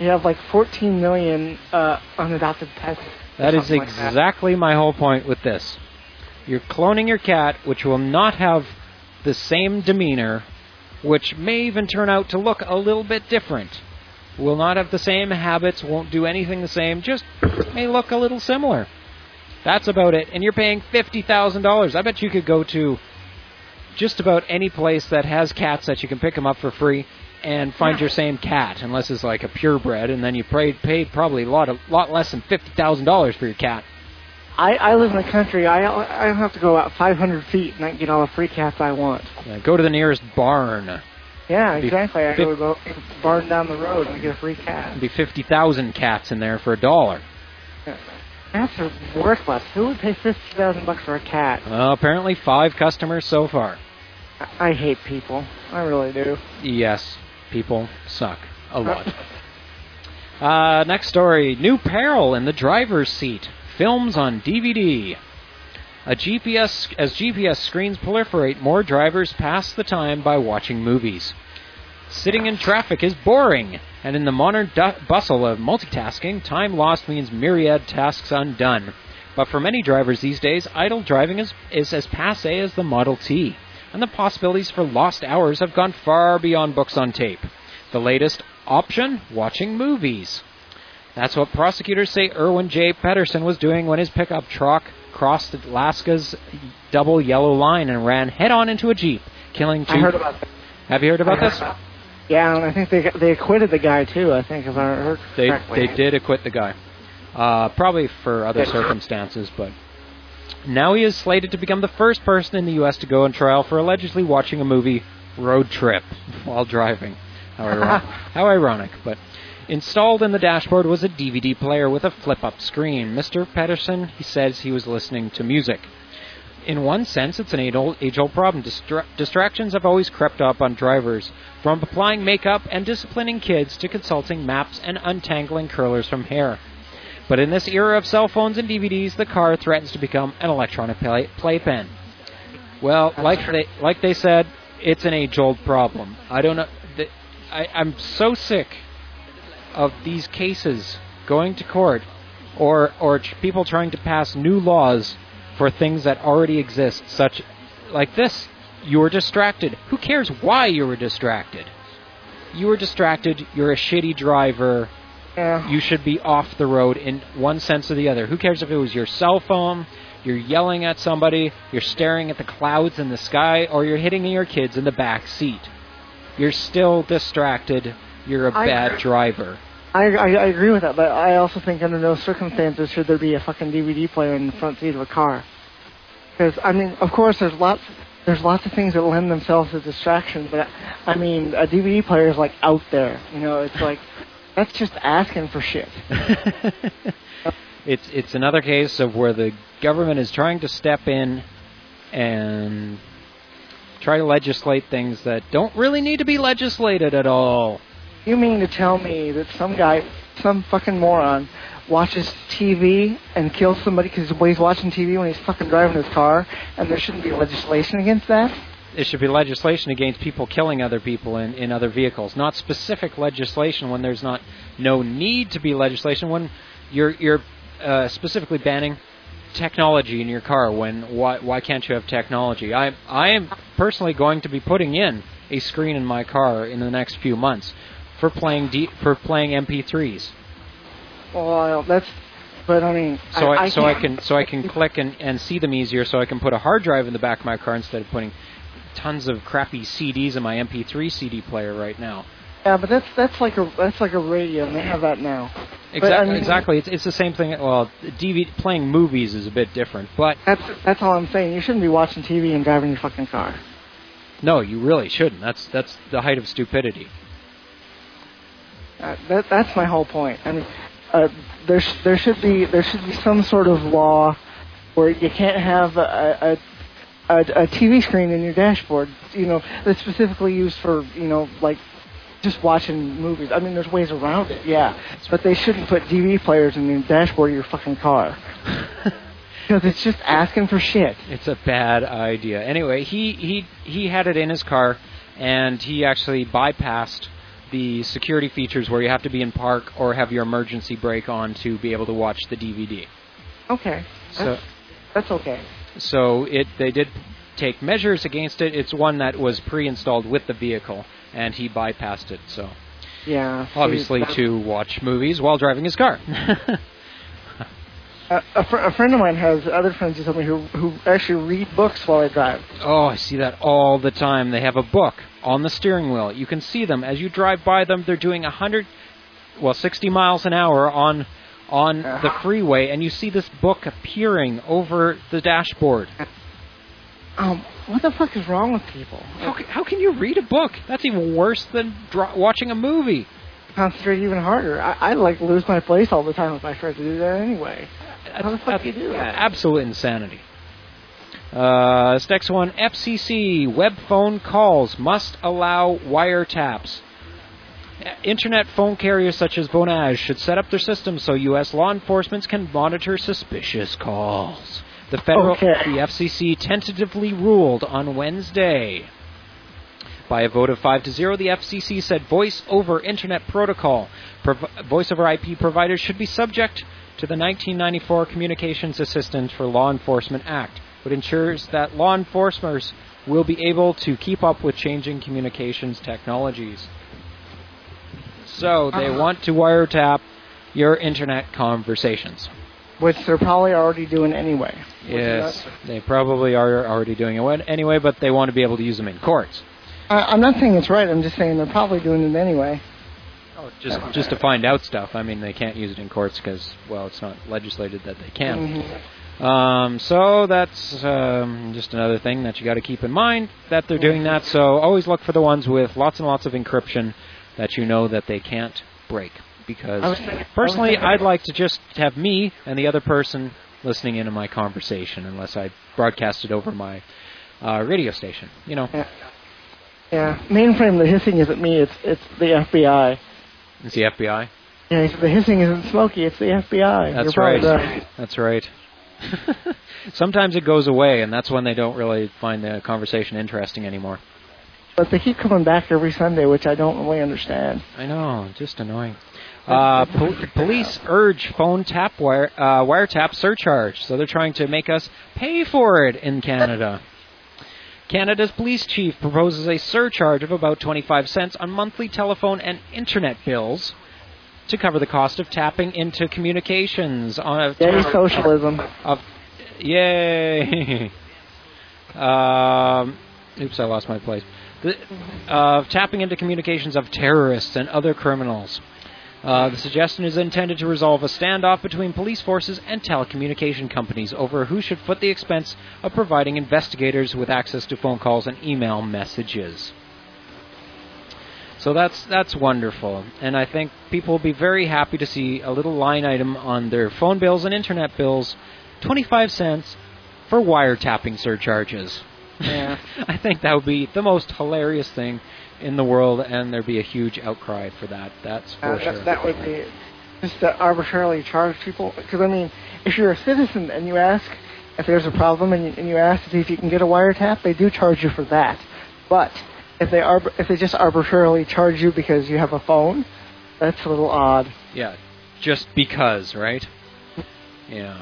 S4: million unadopted pets?
S3: That is exactly my whole point with this. You're cloning your cat, which will not have the same demeanor, which may even turn out to look a little bit different. Will not have the same habits, won't do anything the same, just may look a little similar. That's about it. And you're paying $50,000. I bet you could go to just about any place that has cats that you can pick them up for free and find your same cat, unless it's like a purebred, and then you paid probably a lot less than $50,000 for your cat.
S4: I live in the country. I don't have to go about 500 feet and I can get all the free cats I want.
S3: Yeah, go to the nearest barn.
S4: Yeah, exactly. I go to the barn down the road and get a free cat.
S3: There'd be 50,000 cats in there for $1.
S4: Yeah. Cats are worthless. Who would pay $50,000 for a cat?
S3: Well, apparently 5 customers so far.
S4: I hate people. I really do.
S3: Yes, people suck a lot. Next story. New peril in the driver's seat. Films on DVD. As GPS screens proliferate, more drivers pass the time by watching movies. Sitting in traffic is boring, and in the modern bustle of multitasking, time lost means myriad tasks undone. But for many drivers these days, idle driving is as passé as the Model T, and the possibilities for lost hours have gone far beyond books on tape. The latest option? Watching movies. That's what prosecutors say Erwin J. Pedersen was doing when his pickup truck crossed Alaska's double yellow line and ran head-on into a Jeep, killing 2...
S4: I heard about that.
S3: Have you heard about this?
S4: Yeah, and I think they acquitted the guy, too, I think, if I heard correctly.
S3: They did acquit the guy. Probably for other circumstances, but... Now he is slated to become the first person in the U.S. to go on trial for allegedly watching a movie, Road Trip, while driving. How ironic, but... Installed in the dashboard was a DVD player with a flip-up screen. Mr. Pedersen, he says he was listening to music. In one sense, it's an age-old problem. Distractions have always crept up on drivers, from applying makeup and disciplining kids to consulting maps and untangling curlers from hair. But in this era of cell phones and DVDs, the car threatens to become an electronic playpen. Well, like they said, it's an age-old problem. I don't know. I'm so sick of these cases going to court or people trying to pass new laws for things that already exist, such like this. You were distracted. Who cares why you were distracted? You were distracted. You're a shitty driver.
S4: Yeah.
S3: You should be off the road in one sense or the other. Who cares if it was your cell phone, you're yelling at somebody, you're staring at the clouds in the sky, or you're hitting your kids in the back seat. You're still distracted. You're a bad driver.
S4: I agree with that, but I also think under no circumstances should there be a fucking DVD player in the front seat of a car. Because, I mean, of course there's lots of things that lend themselves to distraction, but, I mean, a DVD player is, like, out there. It's like, that's just asking for shit.
S3: It's another case of where the government is trying to step in and try to legislate things that don't really need to be legislated at all.
S4: You mean to tell me that some guy some fucking moron watches TV and kills somebody because he's watching TV when he's fucking driving his car, and there shouldn't be legislation against that?
S3: There should be legislation against people killing other people in other vehicles. Not specific legislation when there's no need to be legislation. When you're specifically banning technology in your car, when why can't you have technology? I am personally going to be putting in a screen in my car in the next few months for playing MP3s.
S4: Well, but I mean,
S3: so I can click and see them easier. So I can put a hard drive in the back of my car instead of putting tons of crappy CDs in my MP3 CD player right now.
S4: Yeah, but that's like a radio, and they have that now.
S3: Exactly. It's the same thing. Well, playing movies is a bit different, but
S4: that's all I'm saying. You shouldn't be watching TV and driving your fucking car.
S3: No, you really shouldn't. That's the height of stupidity.
S4: That's my whole point. I mean, there should be some sort of law where you can't have a TV screen in your dashboard, that's specifically used for, like just watching movies. I mean, there's ways around it, yeah, but they shouldn't put DVD players in the dashboard of your fucking car. Because it's just asking for shit.
S3: It's a bad idea. Anyway, he had it in his car, and he actually bypassed the security features where you have to be in park or have your emergency brake on to be able to watch the DVD.
S4: Okay. That's okay.
S3: So they did take measures against it. It's one that was pre-installed with the vehicle, and he bypassed it. So
S4: yeah,
S3: obviously to watch movies while driving his car.
S4: A friend of mine has other friends who told me who actually read books while they drive.
S3: Oh, I see that all the time. They have a book on the steering wheel. You can see them as you drive by them. They're doing 60 miles an hour on the freeway, and you see this book appearing over the dashboard.
S4: What the fuck is wrong with people?
S3: How can you read a book? That's even worse than watching a movie.
S4: Concentrate even harder. I like lose my place all the time if I try to do that anyway. How the fuck do you do that?
S3: Absolute insanity. This next one, FCC, web phone calls must allow wiretaps. Internet phone carriers such as Vonage should set up their systems so U.S. law enforcement can monitor suspicious calls. The FCC tentatively ruled on Wednesday. By a vote of 5-0, the FCC said voice over Internet protocol, voice over IP providers should be subject to the 1994 Communications Assistance for Law Enforcement Act, which ensures that law enforcers will be able to keep up with changing communications technologies. So they want to wiretap your Internet conversations.
S4: Which they're probably already doing anyway.
S3: Yes, they probably are already doing it anyway, but they want to be able to use them in courts.
S4: I'm not saying it's right. I'm just saying they're probably doing it anyway.
S3: Oh, just to find out stuff. I mean, they can't use it in courts because, well, it's not legislated that they can. Mm-hmm. So that's just another thing that you got to keep in mind, that they're doing that. So always look for the ones with lots and lots of encryption that you know that they can't break. Because personally, I'd like to just have me and the other person listening into my conversation, unless I broadcast it over my radio station.
S4: Yeah. Mainframe, the hissing isn't me, it's the FBI.
S3: It's the FBI?
S4: Yeah, the hissing isn't Smokey, it's the FBI.
S3: That's right. That's right. Sometimes it goes away, and that's when they don't really find the conversation interesting anymore.
S4: But they keep coming back every Sunday, which I don't really understand.
S3: I know, just annoying. Police urge phone wiretap surcharge, so they're trying to make us pay for it in Canada. Canada's police chief proposes a surcharge of about 25 cents on monthly telephone and internet bills to cover the cost of tapping into communications on
S4: Yay, socialism.
S3: Yay! Oops, I lost my place. Tapping into communications of terrorists and other criminals. The suggestion is intended to resolve a standoff between police forces and telecommunication companies over who should foot the expense of providing investigators with access to phone calls and email messages. So that's wonderful, and I think people will be very happy to see a little line item on their phone bills and internet bills, 25 cents for wiretapping surcharges.
S4: Yeah.
S3: I think that would be the most hilarious thing in the world, and there'd be a huge outcry for that. That's for sure.
S4: That would be. just to arbitrarily charge people? Because, I mean, if you're a citizen and you ask if there's a problem and you ask to see if you can get a wiretap, they do charge you for that. But if they just arbitrarily charge you because you have a phone, that's a little odd.
S3: Yeah, just because, right? Yeah.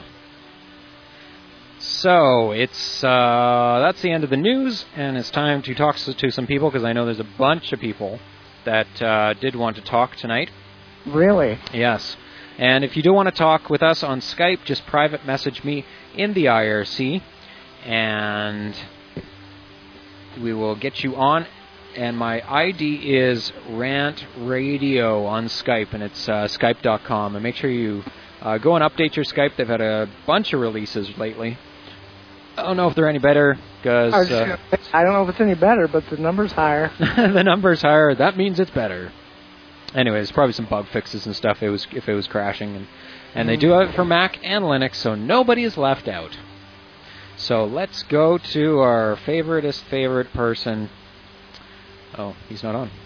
S3: So, it's that's the end of the news, and it's time to talk to some people, because I know there's a bunch of people that did want to talk tonight.
S4: Really?
S3: Yes. And if you do want to talk with us on Skype, just private message me in the IRC, and we will get you on. And my ID is Rant Radio on Skype, and it's Skype.com. And make sure you go and update your Skype. They've had a bunch of releases lately. I don't know if they're any better, because...
S4: I don't know if it's any better, but the number's higher.
S3: The number's higher. That means it's better. Anyways, probably some bug fixes and stuff if it was crashing. And they do have it for Mac and Linux, so nobody is left out. So let's go to our favorite person. Oh, he's not on.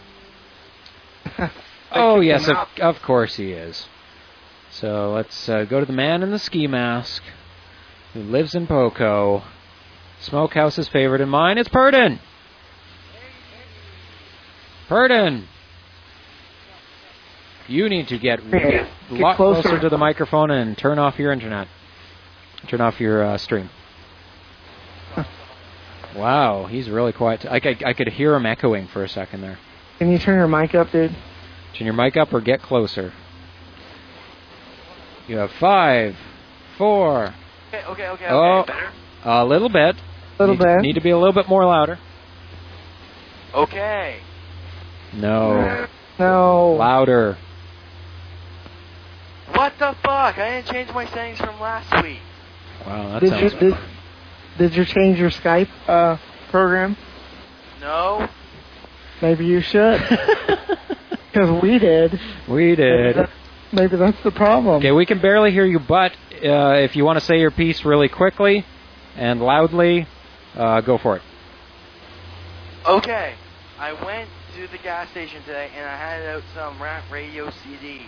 S3: Oh, yes, of course he is. So let's go to the man in the ski mask who lives in Poco. Smokehouse's favorite and mine. It's Purdon. Purdon. You need to get a lot closer to the microphone and turn off your internet. Turn off your stream. Wow, he's really quiet. I could hear him echoing for a second there.
S4: Can you turn your mic up, dude?
S3: Turn your mic up or get closer. You have 5, 4.
S6: Okay.
S3: Oh,
S6: Better?
S3: a little bit. Need to be a little bit more louder.
S6: Okay.
S3: No.
S4: Louder.
S6: What the fuck? I didn't change my settings from last week.
S3: Wow, that sounds bad.
S4: Did you change your Skype program?
S6: No.
S4: Maybe you should. Because we did. Maybe that's the problem.
S3: Okay, we can barely hear you, but if you want to say your piece really quickly and loudly, go for it.
S6: Okay. I went to the gas station today and I handed out some Rant Radio CDs.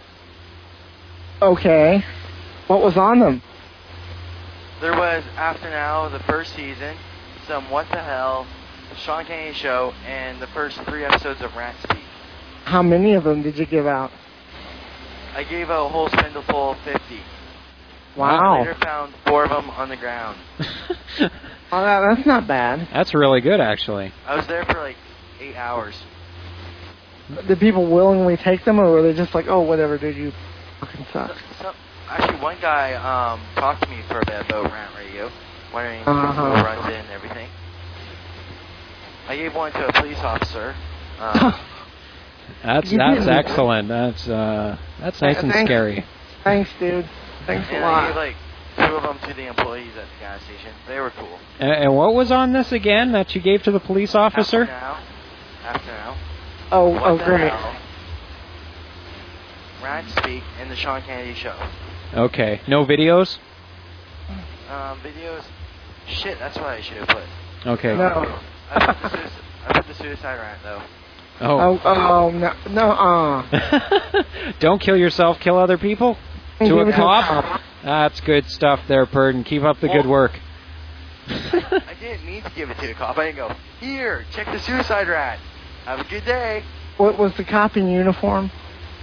S4: Okay. What was on them?
S6: There was After Now, the first season, some What the Hell, Sean Kennedy Show, and the first 3 episodes of Rant Speak.
S4: How many of them did you give out?
S6: I gave out a whole spindleful of 50.
S4: Wow.
S6: I later found 4 of them on the ground.
S4: Oh, that's not bad.
S3: That's really good, actually.
S6: I was there for like 8 hours.
S4: Did people willingly take them, or were they just like, oh, whatever, dude, you fucking suck?
S6: Actually, one guy talked to me for a bit about Rant Radio, wondering who runs it and everything. I gave one to a police officer.
S3: That's excellent. That's nice and scary.
S4: Thanks, dude. Thanks a lot.
S6: I gave like 2 of them to the employees at the gas station. They were cool.
S3: And what was on this again that you gave to the police officer?
S6: After Now.
S4: Oh, great.
S6: Rant Speak and the Sean Kennedy Show.
S3: Okay. No videos?
S6: Videos. Shit, that's what I should have put.
S3: Okay.
S4: No.
S6: I put the suicide rant though.
S4: Oh no.
S3: Don't kill yourself, kill other people? To a cop? That's good stuff there, Purdon. Keep up the good work.
S6: I didn't mean to give it to the cop. I didn't go, here, check the suicide rant. Have a good day.
S4: What was the cop in uniform?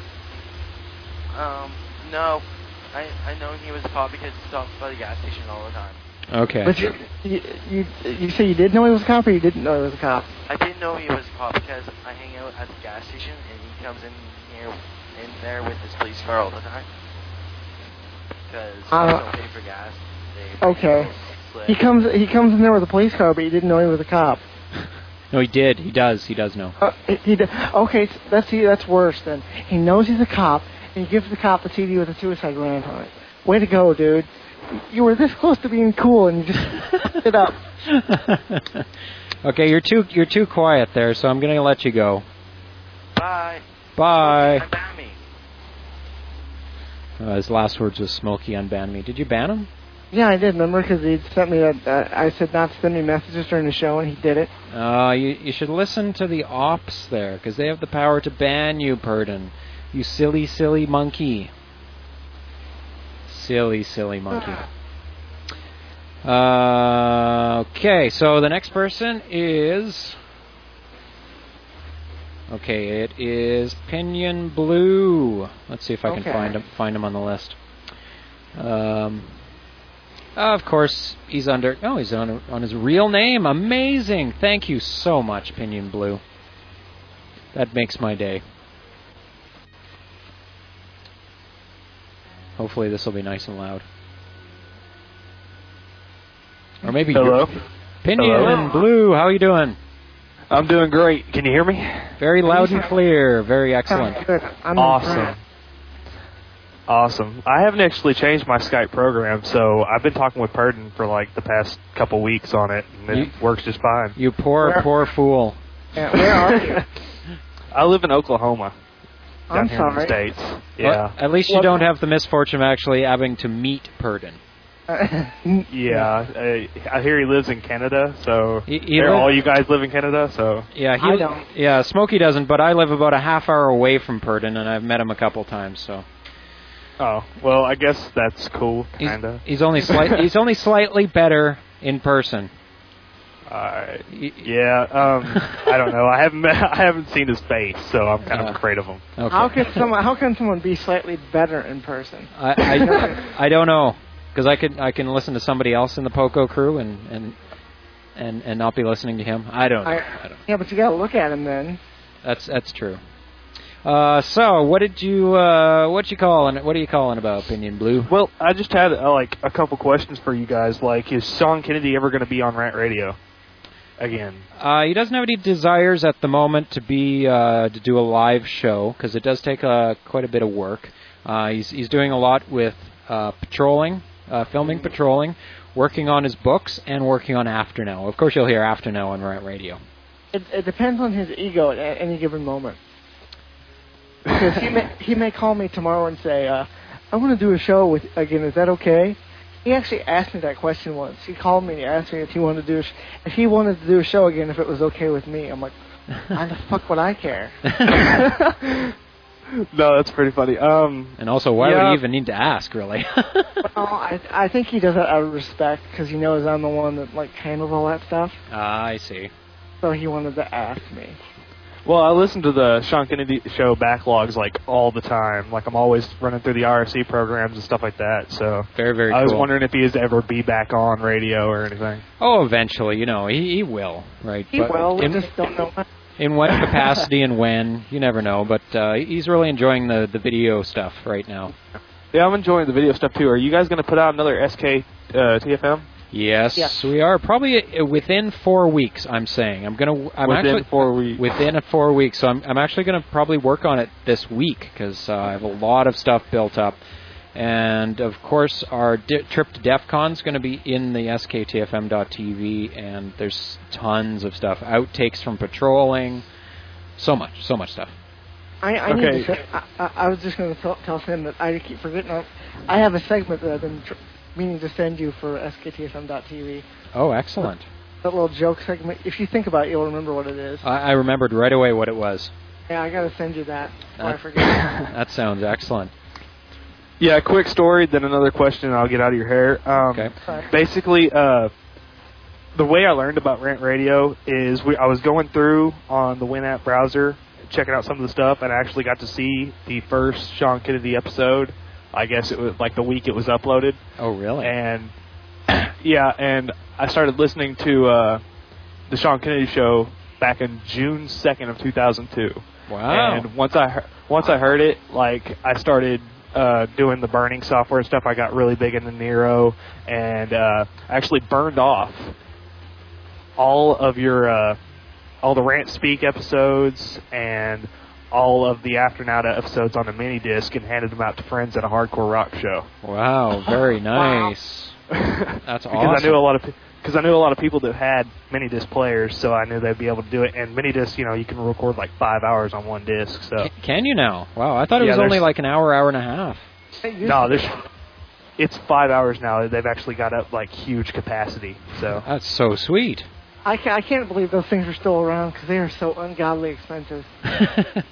S6: No. I know he was a cop because he stops by the gas station all the time.
S3: Okay.
S4: But you say you did know he was a cop, or you didn't know he was a cop?
S6: I didn't know he was a cop because I hang out at the gas station and he comes in there with his police car all the time. Because they don't pay for gas.
S4: Okay. He comes in there with a police car, but you didn't know he was a cop.
S3: No, he did. He does know.
S4: Okay, that's worse then. He knows he's a cop, and he gives the cop the CD with a suicide rant on it. Way to go, dude. You were this close to being cool, and you just it up.
S3: Okay, you're too quiet there, so I'm gonna let you go.
S6: Bye.
S3: Unban me. His last words was Smokey unban me. Did you ban him?
S4: Yeah, I did. Remember, because he sent me I said not to send me messages during the show, and he did it.
S3: You should listen to the ops there, because they have the power to ban you, Purdon. You silly, silly monkey. Silly, silly monkey. Okay, so the next person is... Okay, it is Pinion Blue. Let's see if I can find him on the list. Of course, he's on his real name. Amazing! Thank you so much, Pinion Blue. That makes my day. Hopefully this will be nice and loud. Or maybe
S7: Hello?
S3: Pinion Blue, how are you doing?
S7: I'm doing great. Can you hear me?
S3: Very loud and clear. Very excellent.
S4: Good. I'm
S7: Awesome. Awesome. I haven't actually changed my Skype program, so I've been talking with Purdon for like the past couple weeks on it, and it works just fine.
S3: You poor fool.
S4: Yeah, where are you?
S7: I live in Oklahoma.
S4: I'm
S7: down here in the
S4: sorry.
S7: States. Yeah.
S3: Well, at least you don't have the misfortune of actually having to meet Purdon.
S7: Yeah. I hear he lives in Canada, so
S3: He
S7: all you guys live in Canada, so...
S3: Yeah,
S4: I don't.
S3: Yeah, Smokey doesn't, but I live about a half hour away from Purdon, and I've met him a couple times, so...
S7: Oh, well, I guess that's cool, kinda.
S3: He's only slightly better in person.
S7: Yeah, I don't know. I haven't seen his face, so I'm kind of afraid of him.
S3: Okay.
S4: How can someone be slightly better in person?
S3: I don't know, because I can listen to somebody else in the Poco crew and not be listening to him. I don't know.
S4: Yeah, but you got to look at him then.
S3: That's true. So what are you calling about, Pinion Blue?
S7: Well, I just had like a couple questions for you guys. Like, is Sean Kennedy ever going to be on Rant Radio again?
S3: He doesn't have any desires at the moment to do a live show, because it does take quite a bit of work. He's doing a lot with patrolling, filming patrolling, working on his books, and working on After Now. Of course, you'll hear After Now on Rant Radio.
S4: It depends on his ego at any given moment. Because he may call me tomorrow and say, I want to do a show again. Is that okay? He actually asked me that question once. He called me and asked me if he wanted to do a show again, if it was okay with me. I'm like, why the fuck would I care?
S7: No, that's pretty funny.
S3: And also, why would he even need to ask, really?
S4: Well, I think he does that out of respect, because he knows I'm the one that handles all that stuff.
S3: I see.
S4: So he wanted to ask me.
S7: Well, I listen to the Sean Kennedy Show backlogs all the time. Like, I'm always running through the RSC programs and stuff like that. So
S3: very, very
S7: I was
S3: cool.
S7: wondering if he is ever be back on radio or anything.
S3: Oh, eventually, he will, right?
S4: He will. We just don't know when.
S3: In what capacity and when, you never know. But he's really enjoying the video stuff right now.
S7: Yeah, I'm enjoying the video stuff too. Are you guys going to put out another SK TFM?
S3: Yes, we are. Probably within 4 weeks, I'm saying.
S7: Within 4 weeks.
S3: Within 4 weeks. So I'm actually going to probably work on it this week, because I have a lot of stuff built up. And, of course, our trip to DEF CON is going to be in the SKTFM.tv, and there's tons of stuff. Outtakes from patrolling. So much stuff.
S4: I was just going to tell Sam that I keep forgetting. I have a segment that I've been meaning to send you for SKTFM.tv.
S3: Oh, excellent.
S4: That little joke segment. If you think about it, you'll remember what it is.
S3: I remembered right away what it was.
S4: Yeah, I got to send you that before I forget.
S3: That sounds excellent.
S7: Yeah, quick story, then another question, and I'll get out of your hair.
S3: Okay.
S7: Basically, the way I learned about Rant Radio is I was going through on the WinApp browser, checking out some of the stuff, and I actually got to see the first Sean Kennedy episode. I guess it was the week it was uploaded.
S3: Oh, really?
S7: And yeah, and I started listening to the Sean Kennedy Show back in June 2nd of 2002.
S3: Wow.
S7: And once I heard it, I started doing the burning software stuff. I got really big into Nero, and actually burned off all of all the Rant Speak episodes and all of the After Now episodes on a mini disc and handed them out to friends at a hardcore rock show.
S3: Wow, very nice. That's awesome.
S7: Because I knew a lot of people that had mini disc players, so I knew they'd be able to do it. And mini disc, you can record 5 hours on one disc. So
S3: can you now? Wow, I thought it was only an hour and a half.
S7: No, it's 5 hours now. They've actually got up huge capacity. So
S3: that's so sweet.
S4: I can't believe those things are still around, because they are so ungodly expensive.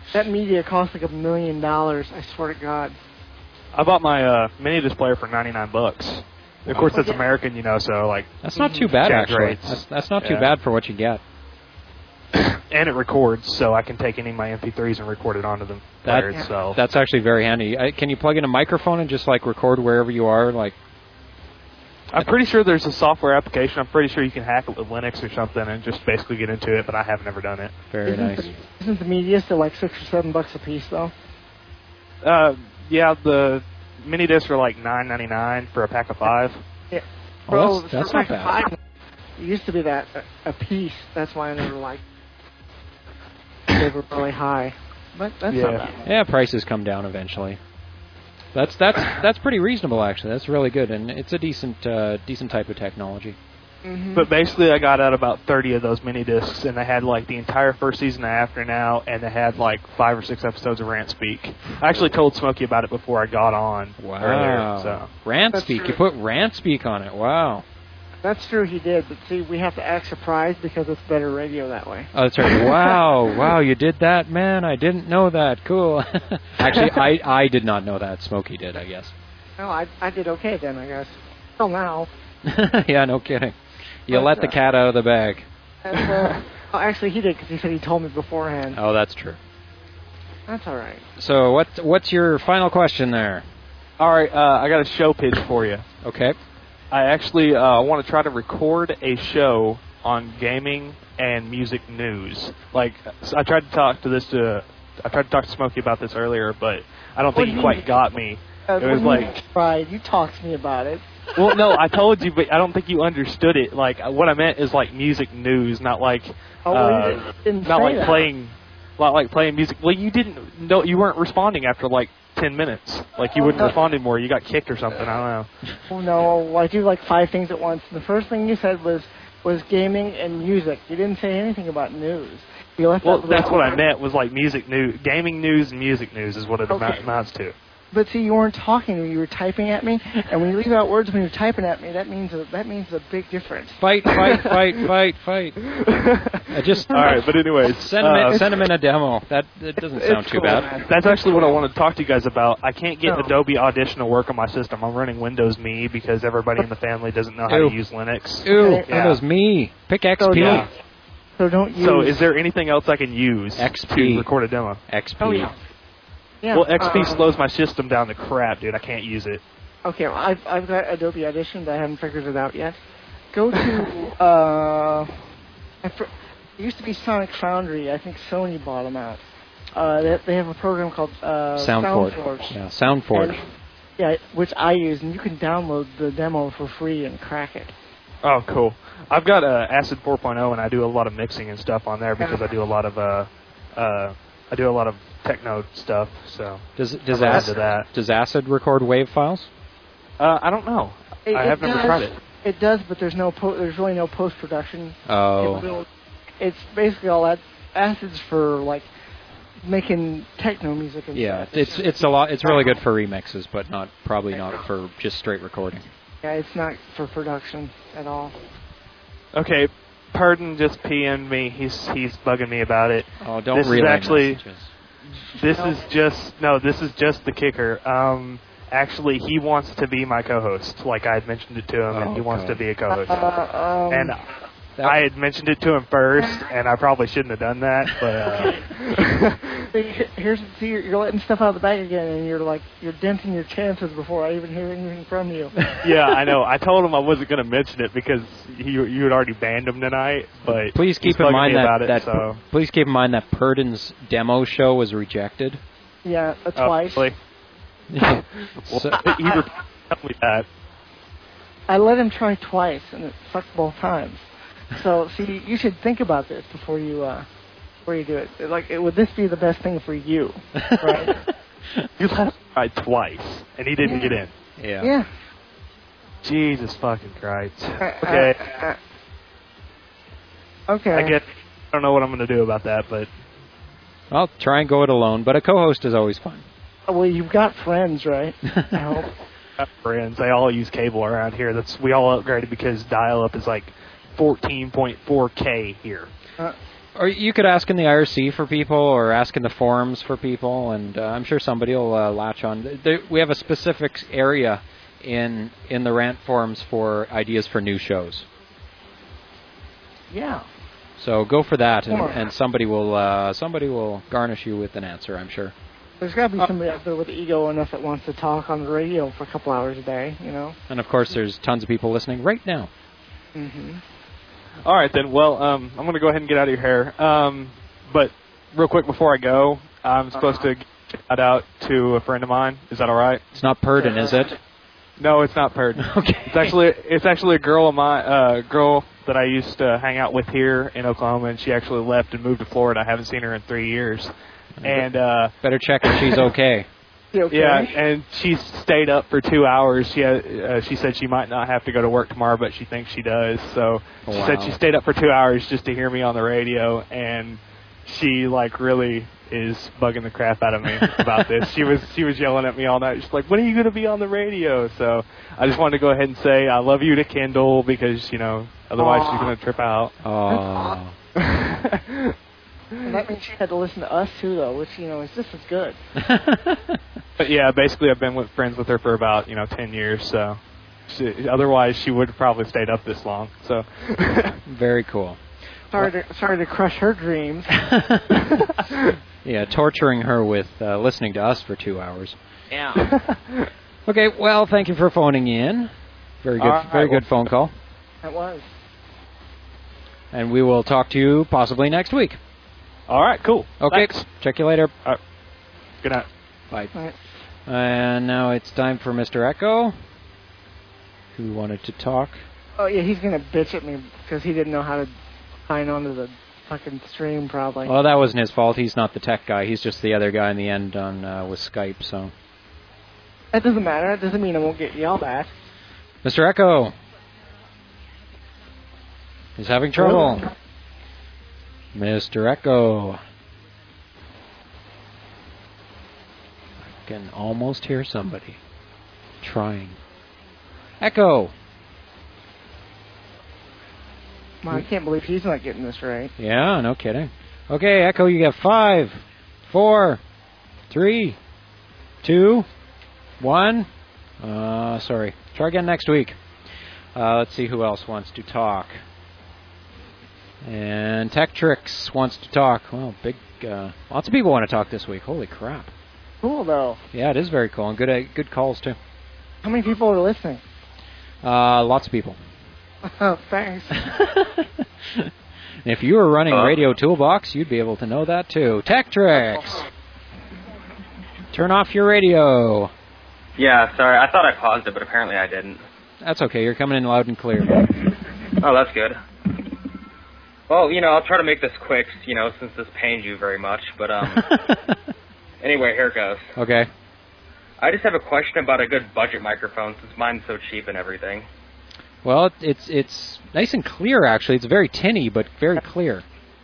S4: That media costs like $1 million. I swear to God.
S7: I bought my mini disc player for $99. Of course, it's American, so like.
S3: That's not too bad, actually.
S7: Rates.
S3: That's not too bad for what you get.
S7: And it records, so I can take any of my MP3s and record it onto the player itself.
S3: That's actually very handy. Can you plug in a microphone and just like record wherever you are? Like,
S7: I'm pretty sure there's a software application. I'm pretty sure you can hack it with Linux or something and just basically get into it, but I have never done it.
S3: Very nice.
S4: Isn't the media still like $6 or $7 a piece though?
S7: Yeah, the mini discs are like $9.99 for a pack of 5.
S4: Yeah.
S3: Well, that's not bad.
S4: It used to be that a piece. That's why I never liked. They were really high, but that's not bad.
S3: Yeah, prices come down eventually. That's pretty reasonable, actually. That's really good, and it's a decent type of technology.
S4: Mm-hmm.
S7: But basically, I got out about 30 of those mini discs, and they had like the entire first season of After Now, and they had like 5 or 6 episodes of Rant Speak. I actually told Smokey about it before I got on earlier. So.
S3: Rant Speak. You put Rant Speak on it. Wow.
S4: That's true, he did, but see, we have to act surprised because it's better radio that way.
S3: Oh, that's right. Wow, you did that, man. I didn't know that. Cool. Actually, I did not know that. Smokey did, I guess.
S4: Well, I did okay then, I guess. Well, now.
S3: Yeah, no kidding. You let the cat out of the bag.
S4: Actually, he did because he said he told me beforehand.
S3: Oh, that's true.
S4: That's all right.
S3: So what's your final question there?
S7: All right, I got a show pitch for you.
S3: Okay.
S7: I actually want to try to record a show on gaming and music news. Like, I tried to talk to Smokey about this earlier, but I don't think he quite got me. It was like,
S4: you talked to me about it.
S7: Well, no, I told you, but I don't think you understood it. Like, what I meant is like music news, not like playing music. Well, you didn't know, you weren't responding after like 10 minutes. Like, you wouldn't respond anymore. You got kicked or something. I don't know.
S4: Oh, no, I do like 5 things at once. The first thing you said was gaming and music. You didn't say anything about news. That's
S7: what I meant was like music news, gaming news and music news is what it amounts to.
S4: But see, you weren't talking to me. You were typing at me, and when you leave out words when you're typing at me, that means a big difference.
S3: Fight. I just
S7: all right, but anyways,
S3: send him in a demo. That doesn't sound too bad.
S7: That's actually what I want to talk to you guys about. I can't get Adobe Audition to work on my system. I'm running Windows Me because everybody in the family doesn't know how to use Linux.
S3: Windows Me. Pick XP.
S4: So don't use.
S7: So is there anything else I can use to record a demo?
S3: XP.
S4: Oh, yeah. Yeah,
S7: well, XP slows my system down to crap, dude. I can't use it.
S4: Okay, well, I've got Adobe Audition, but I haven't figured it out yet. Go to it used to be Sonic Foundry. I think Sony bought them out. They have a program called SoundForge.
S3: Yeah, SoundForge.
S4: Which I use, and you can download the demo for free and crack it.
S7: Oh, cool. I've got Acid 4.0, and I do a lot of mixing and stuff on there because I do a lot of techno stuff. So
S3: does Acid record WAV files?
S7: I don't know. I have never tried it.
S4: It does, but there's really no post production.
S3: Oh.
S4: It's basically all that. Acid's for like making techno music and stuff.
S3: It's a lot. It's really good for remixes, but probably not for just straight recording.
S4: Yeah, it's not for production at all.
S7: Okay, Pardon just PM'd me. He's bugging me about it.
S3: Oh, don't relay messages.
S7: This is just the kicker. Actually, he wants to be my co-host. Like I had mentioned it to him, and he wants to be a co-host. And I had mentioned it to him first, and I probably shouldn't have done that. But
S4: you're letting stuff out of the bag again, and you're denting your chances before I even hear anything from you.
S7: Yeah, I know. I told him I wasn't going to mention it because you had already banned him tonight. But
S3: please keep in mind please keep in mind that Purdon's demo show was rejected.
S4: Yeah, twice.
S7: Really? Yeah. He told me that. I
S4: let him try twice, and it sucked both times. So, see, you should think about this before you do it. Would this be the best thing for you? Right?
S7: You let him try twice, and he didn't get in.
S4: Yeah.
S7: Jesus fucking Christ. Okay.
S4: Okay.
S7: I don't know what I'm going to do about that, but...
S3: I'll try and go it alone, but a co-host is always fun.
S4: Well, you've got friends, right? I hope.
S7: Got friends. They all use cable around here. We all upgraded because dial-up is like 14.4K here.
S3: Or you could ask in the IRC for people, or ask in the forums for people, and I'm sure somebody will latch on. We have a specific area in the rant forums for ideas for new shows.
S4: Yeah.
S3: So go for that, and somebody will garnish you with an answer, I'm sure.
S4: There's got to be somebody out there with ego enough that wants to talk on the radio for a couple hours a day, you know.
S3: And of course, there's tons of people listening right now.
S4: Mm-hmm.
S7: All right, then. Well, I'm going to go ahead and get out of your hair. But real quick before I go, I'm supposed to get that out to a friend of mine. Is that all right?
S3: It's not Purdon, is it?
S7: No, it's not Purdon.
S3: Okay.
S7: It's actually a girl of my girl that I used to hang out with here in Oklahoma, and she actually left and moved to Florida. I haven't seen her in 3 years. And
S3: better check if she's okay.
S4: Okay.
S7: Yeah, and she stayed up for 2 hours. She said she might not have to go to work tomorrow, but she thinks she does. So she said she stayed up for 2 hours just to hear me on the radio, and she really is bugging the crap out of me about this. She was yelling at me all night. She's like, "When are you going to be on the radio?" So I just wanted to go ahead and say I love you to Kendall, because otherwise she's going to trip out.
S3: Oh.
S4: And that means she had to listen to us too, though, which is just as good.
S7: But yeah, basically I've been friends with her for about 10 years. So otherwise she would have probably stayed up this long. So
S3: very cool.
S4: Sorry to crush her dreams.
S3: Yeah, torturing her with listening to us for 2 hours.
S6: Yeah.
S3: Okay, well, thank you for phoning in. Very good, very good phone call.
S4: It was.
S3: And we will talk to you possibly next week.
S7: All right, cool.
S3: Okay,
S7: thanks.
S3: Check you later.
S7: Good night.
S3: Bye.
S4: All right.
S3: And now it's time for Mr. Echo, who wanted to talk.
S4: Oh, yeah, he's going to bitch at me because he didn't know how to sign onto the fucking stream, probably.
S3: Well, that wasn't his fault. He's not the tech guy. He's just the other guy in the end on with Skype, so.
S4: That doesn't matter. That doesn't mean I won't get yelled at.
S3: Mr. Echo is having trouble.
S4: Really?
S3: Mr. Echo. I can almost hear somebody trying. Echo.
S4: Well, I can't believe he's not getting this right.
S3: Yeah, no kidding. Okay, Echo, you got 5, 4, 3, 2, 1. Sorry. Try again next week. Let's see who else wants to talk. And Tech Tricks wants to talk. Well, lots of people want to talk this week. Holy crap.
S4: Cool, though.
S3: Yeah, it is very cool. And good calls, too.
S4: How many people are listening?
S3: Lots of people.
S4: Oh, thanks.
S3: And if you were running Radio Toolbox, you'd be able to know that, too. Tech Tricks! Turn off your radio.
S8: Yeah, sorry. I thought I paused it, but apparently I didn't.
S3: That's okay. You're coming in loud and clear.
S8: Oh, that's good. Well, I'll try to make this quick, since this pains you very much. But, anyway, here it goes.
S3: Okay.
S8: I just have a question about a good budget microphone, since mine's so cheap and everything.
S3: Well, it's nice and clear, actually. It's very tinny, but very clear.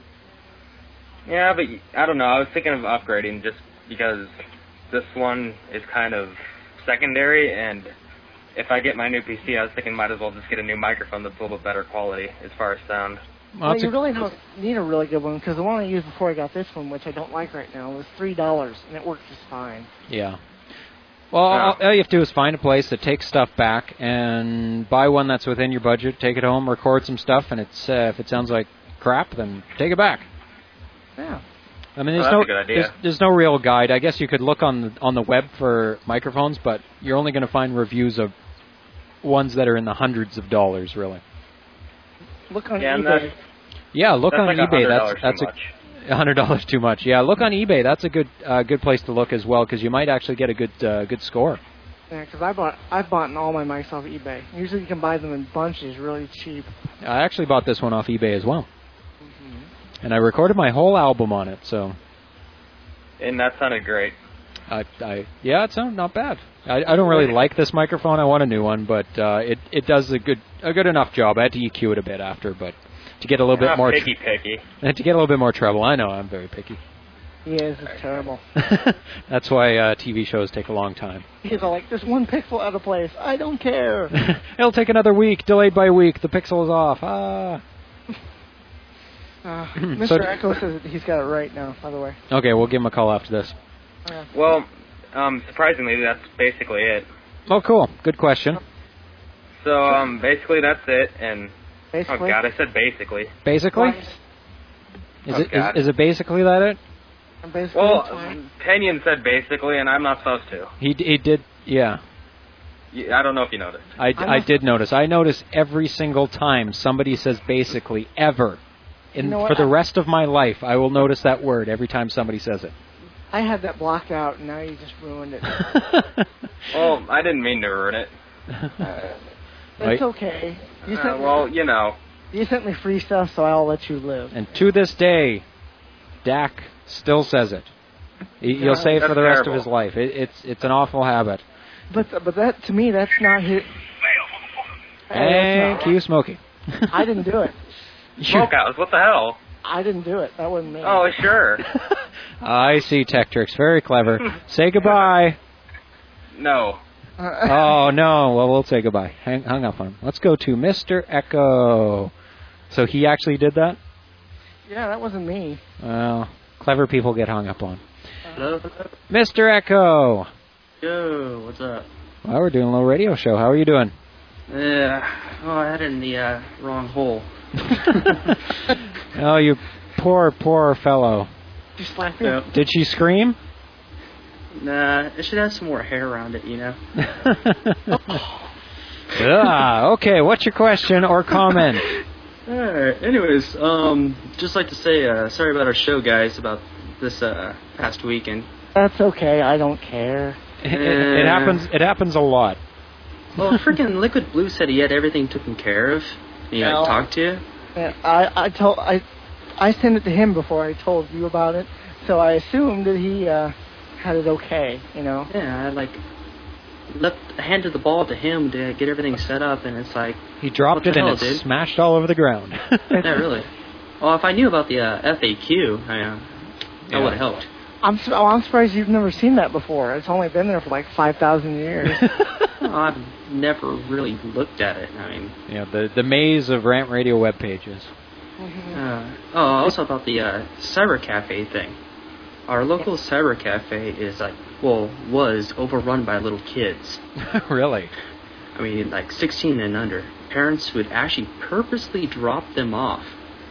S8: Yeah, but I don't know. I was thinking of upgrading just because this one is kind of secondary, and if I get my new PC, I was thinking might as well just get a new microphone that's a little bit better quality as far as sound.
S4: Well, you really don't need a really good one, because the one I used before I got this one, which I don't like right now, was $3, and it works just fine.
S3: Yeah. Well, all you have to do is find a place that takes stuff back and buy one that's within your budget, take it home, record some stuff, and if it sounds like crap, then take it back.
S4: Yeah.
S3: I mean,
S8: that's a good idea.
S3: There's no real guide. I guess you could look on the web for microphones, but you're only going to find reviews of ones that are in the hundreds of dollars, really.
S4: Look on eBay.
S3: Yeah, look on
S8: like
S3: eBay.
S8: That's
S3: $100 too much. Yeah, look on eBay. That's a good place to look as well, because you might actually get a good score.
S4: Yeah, because I've bought all my mics off eBay. Usually you can buy them in bunches, really cheap.
S3: I actually bought this one off eBay as well, and I recorded my whole album on it. So.
S8: And that sounded great.
S3: Yeah, it sounded not bad. I don't really like this microphone. I want a new one, but it does a good enough job. I had to EQ it a bit after, but to get a little bit more
S8: picky.
S3: To get a little bit more treble. I know I'm very picky.
S4: He is. It's terrible.
S3: That's why TV shows take a long time.
S4: He's all like, "There's one pixel out of place. I don't care."
S3: It'll take another week. Delayed by a week. The pixel is off. Ah.
S4: Mr.
S3: So-
S4: Echo says that he's got it right now, by the way.
S3: Okay, we'll give him a call after this.
S8: Well, surprisingly, that's basically it.
S3: Oh, cool. Good question.
S8: So, basically, that's it. And
S4: Basically.
S8: oh god, I said basically.
S3: Basically?
S8: Oh, God.
S3: Is it basically that it?
S4: Basically,
S8: Well,
S4: that's fine.
S8: Kenyon said basically, and I'm not supposed to.
S3: He did, yeah.
S8: I don't know if you noticed.
S3: I did notice. I notice every single time somebody says basically, ever.
S4: You know what?
S3: For the rest of my life, I will notice that word every time somebody says it.
S4: I had that blocked out, and now you just ruined it.
S8: Well, I didn't mean to ruin it.
S4: It's okay. You sent me,
S8: Well, you know.
S4: you sent me free stuff, so I'll let you live.
S3: And to this day, Dak still says it. He'll say it for
S8: That's
S3: the rest of
S8: terrible.
S3: his life. It's an awful habit.
S4: But that, to me, that's not his...
S3: Thank you, Smokey.
S4: I didn't do it.
S8: Smokehouse, what the hell?
S4: I didn't do it. That wasn't me.
S8: Oh, sure.
S3: I see, Tectrix. Very clever. Say goodbye.
S8: No.
S3: Oh, no. Well, we'll say goodbye. Hung up on him. Let's go to Mr. Echo. So he actually did that?
S4: Yeah, that wasn't me.
S3: Well, clever people get hung up on.
S9: Hello?
S3: Mr. Echo.
S9: Yo, what's up?
S3: Well, we're doing a little radio show. How are you doing?
S9: I had it in the wrong hole.
S3: Oh, you poor fellow.
S4: Did you slap me?
S9: So,
S3: Did she scream?
S9: nah, it should have some more hair around it, you know?
S3: Okay, what's your question or comment?
S9: Alright, anyways, just like to say, sorry about our show, guys, about this, past weekend.
S4: That's okay. I don't care.
S3: It happens a lot.
S9: Well, freaking Liquid Blue said he had everything taken care of. He
S4: No.
S9: talked to you.
S4: Yeah, I sent it to him before I told you about it, so I assumed that he had it okay, you know.
S9: Yeah, I handed the ball to him to get everything set up, and it's like,
S3: He dropped
S9: What
S3: it
S9: the
S3: and
S9: hell,
S3: it
S9: dude?
S3: smashed all over the ground.
S9: yeah, really. Well, if I knew about the FAQ, that would have helped.
S4: I'm surprised you've never seen that before. It's only been there for like 5,000 years.
S9: No, I've never really looked at it. I mean,
S3: Yeah, the maze of Rant Radio web pages.
S9: also about the cyber cafe thing. Our local cyber cafe is was overrun by little kids.
S3: Really?
S9: I mean, like 16 and under. Parents would actually purposely drop them off,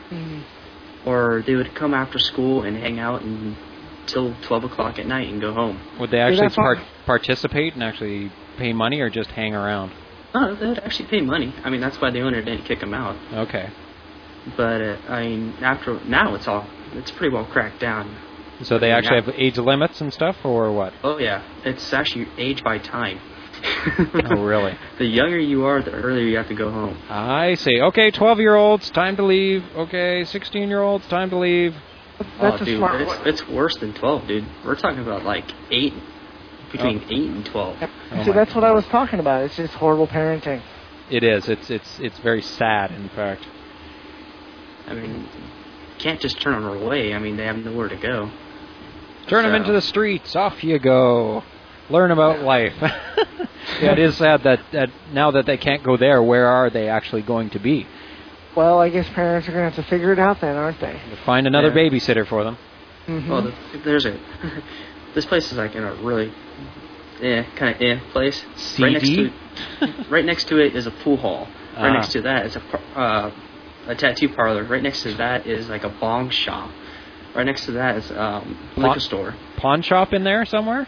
S9: or they would come after school and hang out until 12 o'clock at night and go home.
S3: Would they actually
S4: that's all-
S3: participate and actually pay money or just hang around?
S9: No, they would actually pay money. I mean, that's why the owner didn't kick them out.
S3: Okay.
S9: But I mean, now it's pretty well cracked down.
S3: So they actually have age limits and stuff, or what?
S9: Oh yeah, it's actually age by time.
S3: Oh, really?
S9: The younger you are, the earlier you have to go home.
S3: I see. Okay, 12-year-olds, time to leave. Okay, 16-year-olds, time to leave.
S4: That's a
S9: dude,
S4: smart
S9: it's,
S4: one.
S9: it's worse than 12, dude. We're talking about like 8, between 8 and 12.
S3: Oh
S4: See,
S3: my
S4: that's what I was talking about. It's just horrible parenting.
S3: It is. It's very sad, in fact.
S9: I mean, you can't just turn them away. I mean, they have nowhere to go.
S3: Turn them
S9: So-
S3: into the streets. Off you go. Learn about life. Yeah, it is sad that now that they can't go there, where are they actually going to be?
S4: Well, I guess parents are going to have to figure it out then, aren't they?
S3: Find another
S9: Yeah.
S3: babysitter for them.
S4: Mm-hmm.
S9: Well, this place is like in a really, kind of place.
S3: CD?
S9: Right next to it is a pool hall. Right
S3: Ah.
S9: next to that is a tattoo parlor. Right next to that is like a bong shop. Right next to that is liquor store.
S3: Pawn shop in there somewhere?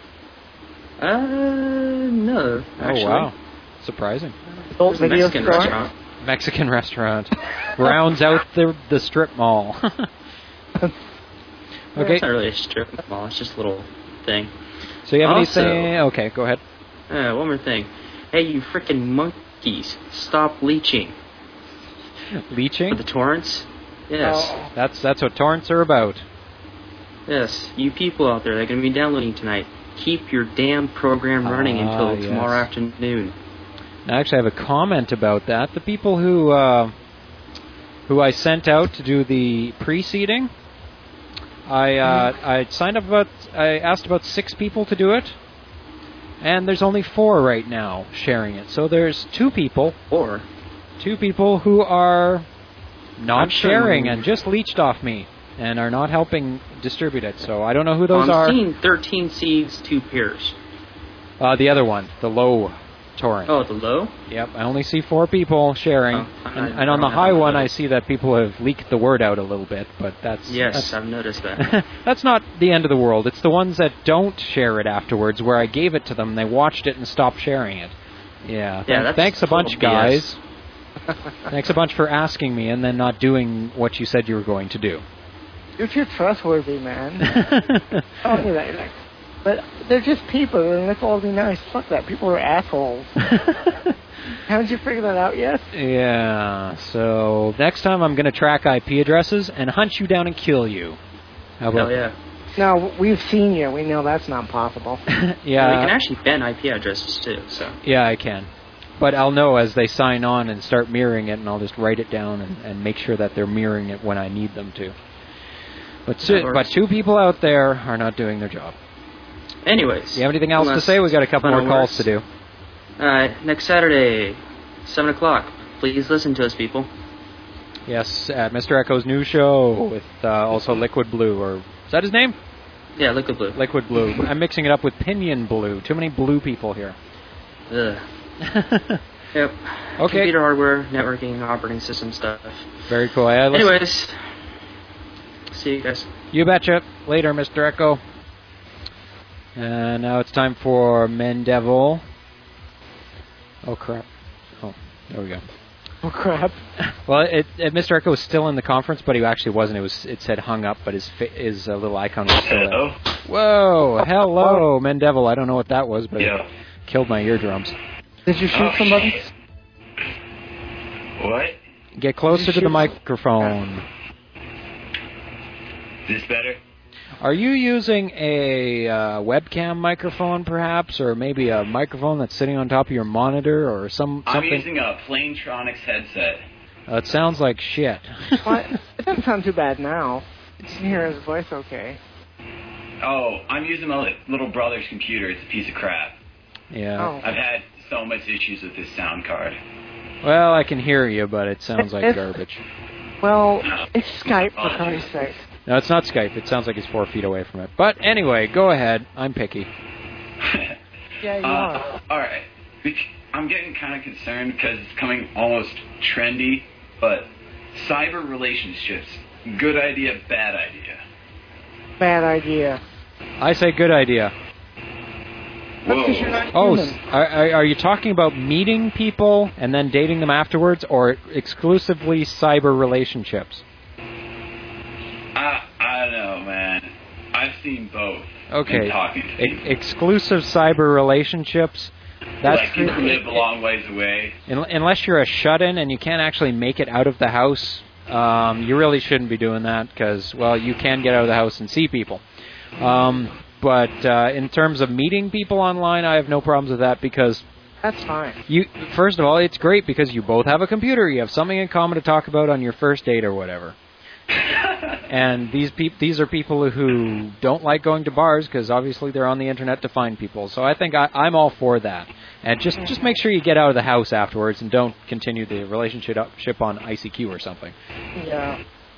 S9: No, actually.
S3: Oh, wow. Surprising.
S4: Adult
S9: There's a
S4: video
S9: Mexican
S4: store?
S9: restaurant.
S3: Mexican restaurant. Rounds out the strip mall.
S9: Yeah,
S3: Okay,
S9: it's not really a strip mall. It's just a little thing.
S3: so you have
S9: Also-
S3: anything... Okay, go ahead.
S9: One more thing. Hey, you freaking monkeys! Stop leeching for
S3: Leeching?
S9: the torrents. Yes,
S4: Oh.
S3: That's what torrents are about.
S9: yes. You people out there that are going to be downloading tonight, keep your damn program running until
S3: yes.
S9: tomorrow afternoon.
S3: I actually have a comment about that. The people who I sent out to do the pre-seeding, I signed up I asked about 6 people to do it, and there's only 4 right now sharing it. So there's 2 people
S9: Or
S3: who are not
S9: I'm sure
S3: sharing
S9: you-
S3: and just leached off me and are not helping distribute it. So I don't know who those are.
S9: I'm seeing 13 seeds, 2 peers.
S3: The other one, the low torrent.
S9: Oh, the low?
S3: Yep, I only see 4 people sharing.
S9: Oh,
S3: and on the high one, I see that people have leaked the word out a little bit, but that's...
S9: Yes, I've noticed that.
S3: That's not the end of the world. It's the ones that don't share it afterwards, where I gave it to them, they watched it and stopped sharing it. Yeah,
S9: that's
S3: thanks a bunch,
S9: total BS.
S3: guys. Thanks a bunch for asking me and then not doing what you said you were going to do.
S4: You're too trustworthy, man. Don't do that. But they're just people, and let's all be nice. Fuck that. People are assholes. Haven't you figured that out yet?
S3: Yeah, so next time I'm going to track IP addresses and hunt you down and kill you. How about
S9: Hell yeah.
S4: No, we've seen you. We know that's not possible.
S3: Yeah.
S9: You can actually ban IP addresses too, so.
S3: Yeah, I can. But I'll know as they sign on and start mirroring it, and I'll just write it down and make sure that they're mirroring it when I need them to. But 2 people out there are not doing their job.
S9: Anyways.
S3: You have anything else to say? We've got a couple more calls to do.
S9: Alright, next Saturday, 7 o'clock. Please listen to us, people.
S3: Yes, at Mr. Echo's new show with also Liquid Blue, or is that his name?
S9: Yeah, Liquid Blue.
S3: Liquid Blue. I'm mixing it up with Pinion Blue. Too many blue people here.
S9: Ugh. Yep.
S3: Okay.
S9: Computer hardware, networking, operating system stuff.
S3: Very cool.
S9: Anyways, see you guys.
S3: You betcha. Later, Mr. Echo. And now it's time for Mendevil. Oh, crap. Oh, there we go.
S4: Oh, crap.
S3: Well, Mr. Echo was still in the conference, but he actually wasn't. It said hung up, but his little icon was still there. Whoa, hello, Mendevil. I don't know what that was, but it killed my eardrums.
S4: Did you shoot somebody?
S10: What?
S3: Get closer to the microphone.
S10: Is this better?
S3: Are you using a webcam microphone, perhaps, or maybe a microphone that's sitting on top of your monitor, or something?
S10: I'm using a Planetronics headset.
S3: It sounds like shit.
S4: What? It doesn't sound too bad now. You can hear his voice okay.
S10: Oh, I'm using my little brother's computer. It's a piece of crap.
S3: Yeah.
S4: Oh.
S10: I've had so much issues with this sound card.
S3: Well, I can hear you, but it sounds like garbage.
S4: Well, it's Skype, for Christ's sake.
S3: No, it's not Skype. It sounds like it's 4 feet away from it. But anyway, go ahead. I'm picky.
S4: Yeah, you are.
S10: All right. I'm getting kind of concerned because it's coming almost trendy, but cyber relationships, good idea, bad idea?
S4: Bad idea.
S3: I say good idea.
S4: That's 'cause you're not
S3: Oh,
S4: human.
S3: are you talking about meeting people and then dating them afterwards, or exclusively cyber relationships?
S10: I don't know, man. I've seen both.
S3: Okay.
S10: In talking to people.
S3: Exclusive cyber relationships. That's
S10: like people who live a long ways away.
S3: Unless you're a shut-in and you can't actually make it out of the house, you really shouldn't be doing that because, well, you can get out of the house and see people. But in terms of meeting people online, I have no problems with that because
S4: that's fine.
S3: First of all, it's great because you both have a computer. You have something in common to talk about on your first date or whatever. And these are people who don't like going to bars because obviously they're on the internet to find people. So I think I'm all for that. And just make sure you get out of the house afterwards and don't continue the relationship on ICQ or something.
S4: Yeah.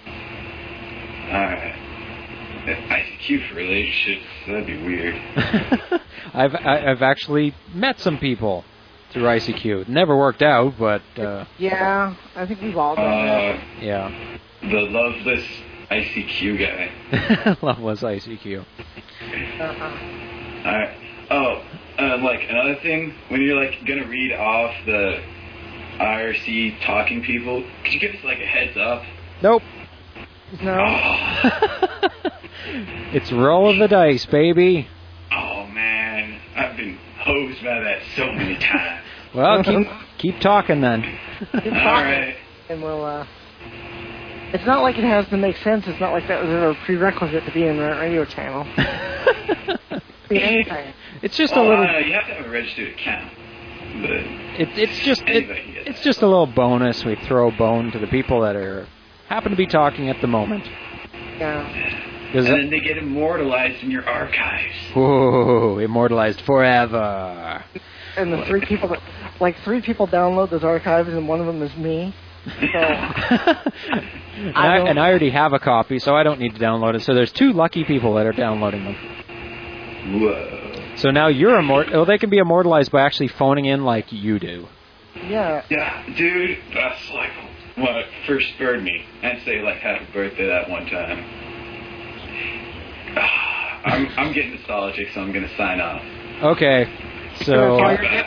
S10: ICQ for relationships, that'd be weird.
S3: I've actually met some people through ICQ. It never worked out, but
S4: yeah, I think we've all done that.
S3: Yeah.
S10: The loveless ICQ guy.
S3: Loveless ICQ.
S10: Alright. Oh, like another thing, when you're like gonna read off the IRC talking people, could you give us like a heads up?
S3: Nope.
S4: No.
S10: Oh.
S3: It's roll of the dice, baby.
S10: Oh man, I've been hosed by that so many times.
S3: Well, keep talking then.
S4: Keep talking,
S10: Alright.
S4: and we'll. It's not like it has to make sense. It's not like that was a prerequisite to be in a radio channel. Be anything.
S3: It's just a little.
S10: You have to have a registered account. But
S3: it's just a little bonus. We throw a bone to the people that happen to be talking at the moment.
S4: Yeah.
S10: And then they get immortalized in your archives.
S3: Whoa, immortalized forever.
S4: And the three people download those archives, and one of them is me.
S3: And I already have a copy, so I don't need to download it. So there's 2 lucky people that are downloading them.
S10: Whoa.
S3: So now you're immortal. They can be immortalized by actually phoning in like you do.
S4: Yeah.
S10: Yeah, dude, that's like what first spurred me. And say like happy birthday that one time. I'm getting nostalgic, so I'm gonna sign off.
S3: Okay. So.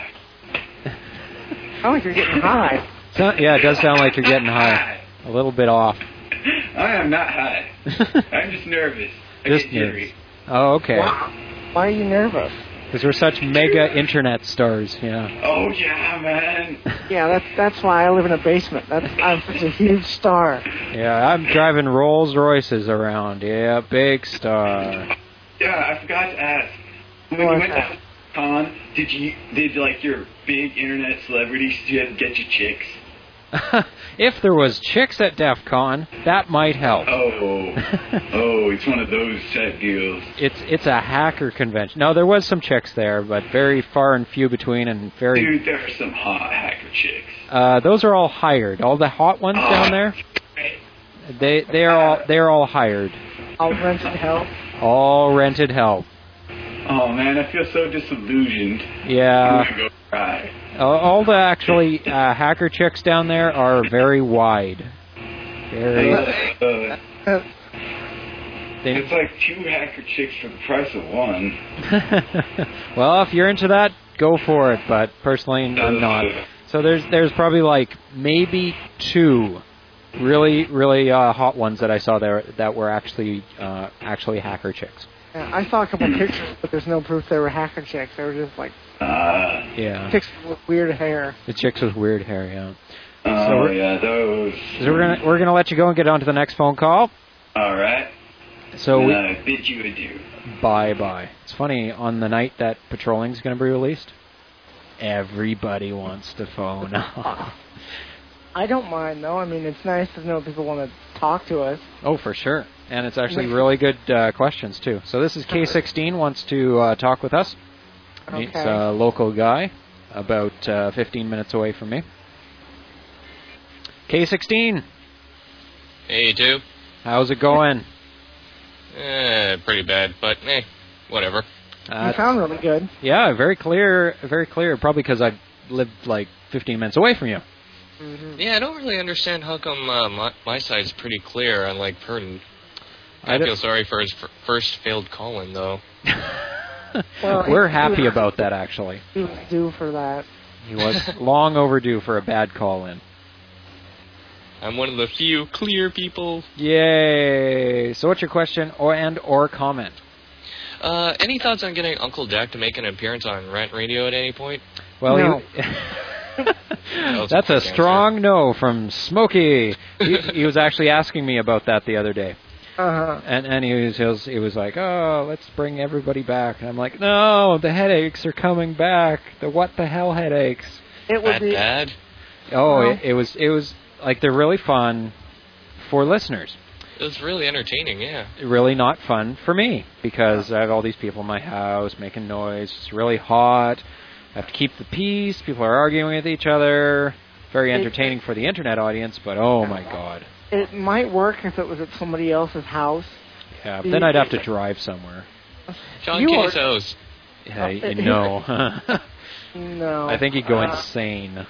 S4: Sounds like you're getting high.
S3: Yeah, it does sound like you're getting high. A little bit off.
S10: I am not high. I'm just nervous. I
S3: Just
S10: get jittery.
S3: Oh, okay.
S4: Why are you nervous?
S3: Because we're such mega internet stars, yeah.
S10: Oh yeah, man.
S4: Yeah, that's why I live in a basement. I'm such a huge star.
S3: Yeah, I'm driving Rolls Royces around. Yeah, big star.
S10: Yeah, I forgot to ask. When you went to con, did like your big internet celebrities get you chicks?
S3: If there was chicks at DEF CON, that might help.
S10: Oh, it's one of those type deals.
S3: It's a hacker convention. No, there was some chicks there, but very far and few between, and very.
S10: Dude, there are some hot hacker chicks.
S3: Those are all hired. All the hot ones down there. They're all hired.
S4: All rented help.
S3: All rented help.
S10: Oh man, I feel so disillusioned.
S3: Yeah.
S10: I'm gonna go cry.
S3: All the actually hacker chicks down there are very wide. Very.
S10: It's like 2 hacker chicks for the price of 1.
S3: Well, if you're into that, go for it. But personally, I'm not. So there's probably like maybe 2 really hot ones that I saw there that were actually hacker chicks.
S4: Yeah, I saw a couple pictures, but there's no proof they were hacker chicks. They were just like chicks with weird hair.
S3: The chicks with weird hair, yeah.
S10: Oh yeah, those.
S3: So we're gonna let you go and get on to the next phone call.
S10: All right.
S3: So
S10: I bid you adieu.
S3: Bye. It's funny, on the night that Patrolling's going to be released, everybody wants to phone.
S4: I don't mind, though. I mean, it's nice to know people want to talk to us.
S3: Oh, for sure. And it's actually really good questions, too. So this is K16 wants to talk with us.
S4: Okay.
S3: He's a local guy, about 15 minutes away from me. K16.
S11: Hey, too.
S3: How's it going?
S11: Pretty bad, but whatever.
S4: You sound really good.
S3: Yeah, very clear. Probably because I lived like 15 minutes away from you.
S11: Mm-hmm. Yeah, I don't really understand how come my side's pretty clear, unlike Purden. I feel sorry for his first failed call-in, though.
S4: Well,
S3: we're happy about that, actually.
S4: He was due for that.
S3: He was long overdue for a bad call-in.
S11: I'm one of the few clear people.
S3: Yay! So what's your question or comment?
S11: Any thoughts on getting Uncle Jack to make an appearance on Rant Radio at any point?
S3: Well,
S4: no.
S3: That's a strong no from Smokey. He was actually asking me about that the other day.
S4: Uh-huh.
S3: And he was like, oh, let's bring everybody back. And I'm like, no, the headaches are coming back. The what the hell headaches?
S4: It would be
S11: bad.
S3: Oh, well, it was like they're really fun for listeners.
S11: It was really entertaining, yeah.
S3: Really not fun for me because I have all these people in my house making noise. It's really hot. I have to keep the peace. People are arguing with each other. Very entertaining for the internet audience, but oh my god.
S4: It might work if it was at somebody else's house.
S3: Yeah, but then I'd have to drive somewhere.
S11: John K's house.
S3: Yeah, no.
S4: No.
S3: I think he'd go insane.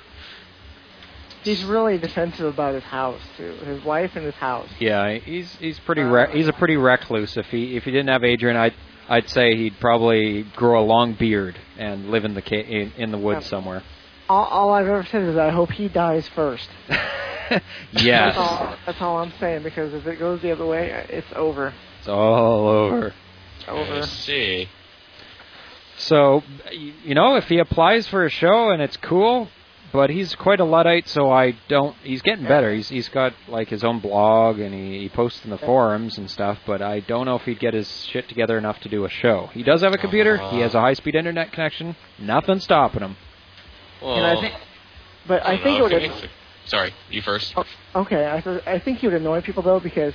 S4: He's really defensive about his house too. His wife and his house.
S3: Yeah, he's pretty he's a pretty recluse. If he didn't have Adrian, I'd say he'd probably grow a long beard and live in the woods somewhere.
S4: All I've ever said is I hope he dies first.
S3: Yes.
S4: That's all I'm saying, because if it goes the other way, it's over.
S3: It's all over.
S4: Over.
S11: I see.
S3: So, if he applies for a show and it's cool, but he's quite a Luddite, so he's getting better. He's got like his own blog and he posts in the forums and stuff, but I don't know if he'd get his shit together enough to do a show. He does have a computer, he has a high-speed internet connection, nothing stopping him.
S11: Well,
S4: and I think it would...
S11: Sorry, you first.
S4: Oh, okay, I think he would annoy people though, because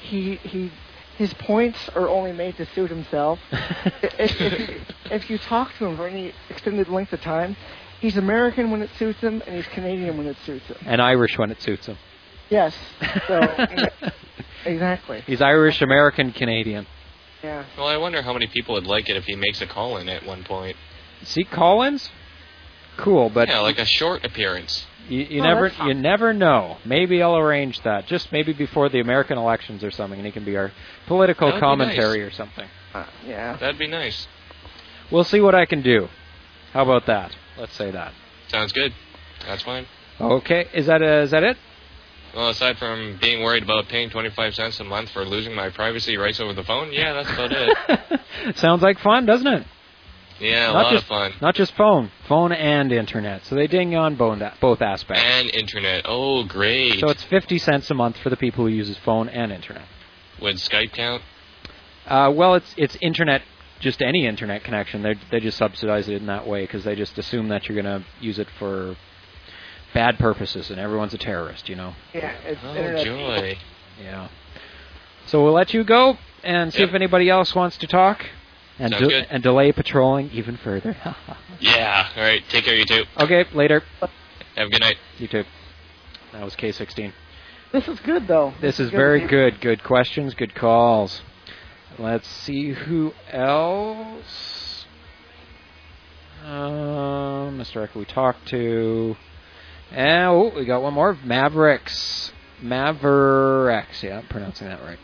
S4: his points are only made to suit himself. if you talk to him for any extended length of time, He's American when it suits him, and he's Canadian when it suits him.
S3: And Irish when it suits him.
S4: Yes. So exactly.
S3: He's Irish, American, Canadian.
S4: Yeah.
S11: Well, I wonder how many people would like it if he makes a call-in at one point.
S3: See, Collins? Cool, but
S11: yeah, like a short appearance.
S3: You never know. Maybe I'll arrange that. Just maybe before the American elections or something, and he can be our political commentary or something.
S4: Yeah.
S11: That'd be nice.
S3: We'll see what I can do. How about that? Let's say that.
S11: Sounds good. That's fine.
S3: Okay. Is that it?
S11: Well, aside from being worried about paying 25 cents a month for losing my privacy rights over the phone, yeah, that's about it.
S3: Sounds like fun, doesn't it?
S11: Yeah, a lot of fun.
S3: Not just phone and internet. So they ding on both aspects.
S11: And internet. Oh, great.
S3: So it's 50 cents a month for the people who uses phone and internet.
S11: Would Skype count?
S3: Well, it's internet, just any internet connection. They just subsidize it in that way because they just assume that you're going to use it for bad purposes and everyone's a terrorist, you know.
S4: Yeah, it's
S11: internet. Joy.
S3: Yeah. So we'll let you go and see if anybody else wants to talk. And, and delay patrolling even further.
S11: Yeah. All right. Take care, you two.
S3: Okay. Later.
S11: Have a good night.
S3: You too. That was K16.
S4: This is good, though.
S3: This is very good. Good questions. Good calls. Let's see who else. Mr. Echo we talked to. And, we got one more. Mavericks. Yeah, I'm pronouncing that right.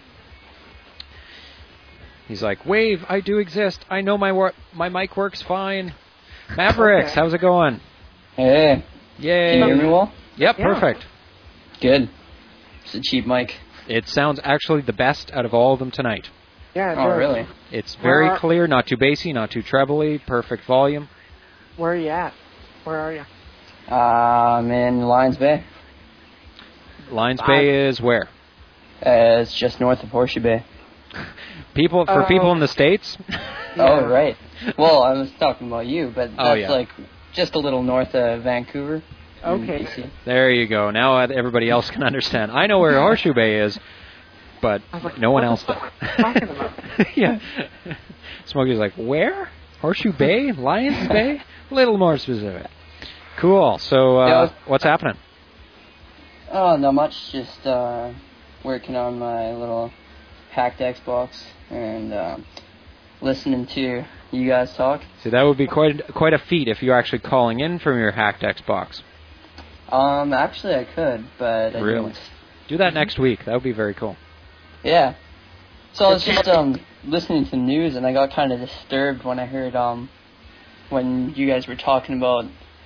S3: He's like, Wave, I do exist. I know my mic works fine. Mavericks, how's it going?
S12: Hey.
S3: Yay.
S12: Can you hear me well?
S3: Yep, perfect.
S12: Good. It's a cheap mic.
S3: It sounds actually the best out of all of them tonight.
S4: Yeah,
S12: Oh, really?
S3: It's very clear, not too bassy, not too trebly, perfect volume.
S4: Where are you at? Where are you?
S12: I'm in Lions Bay.
S3: Lions Bay is where?
S12: It's just north of Horseshoe Bay.
S3: People in the States?
S12: Oh, right. Well, I was talking about you, but that's like just a little north of Vancouver.
S4: Okay.
S12: BC.
S3: There you go. Now everybody else can understand. I know where Horseshoe Bay is, but no one else does.
S4: Talking about?
S3: Yeah. Smokey's like, where? Horseshoe Bay? Lions Bay? A little more specific. Cool. So, what's happening?
S12: Oh, not much. Just working on my little hacked Xbox and listening to you guys talk.
S3: See, that would be quite a feat if you're actually calling in from your hacked Xbox.
S12: Actually, I could, but I
S3: really
S12: didn't.
S3: Do that next week. That would be very cool.
S12: Yeah. So I was just listening to the news, and I got kind of disturbed when I heard when you guys were talking about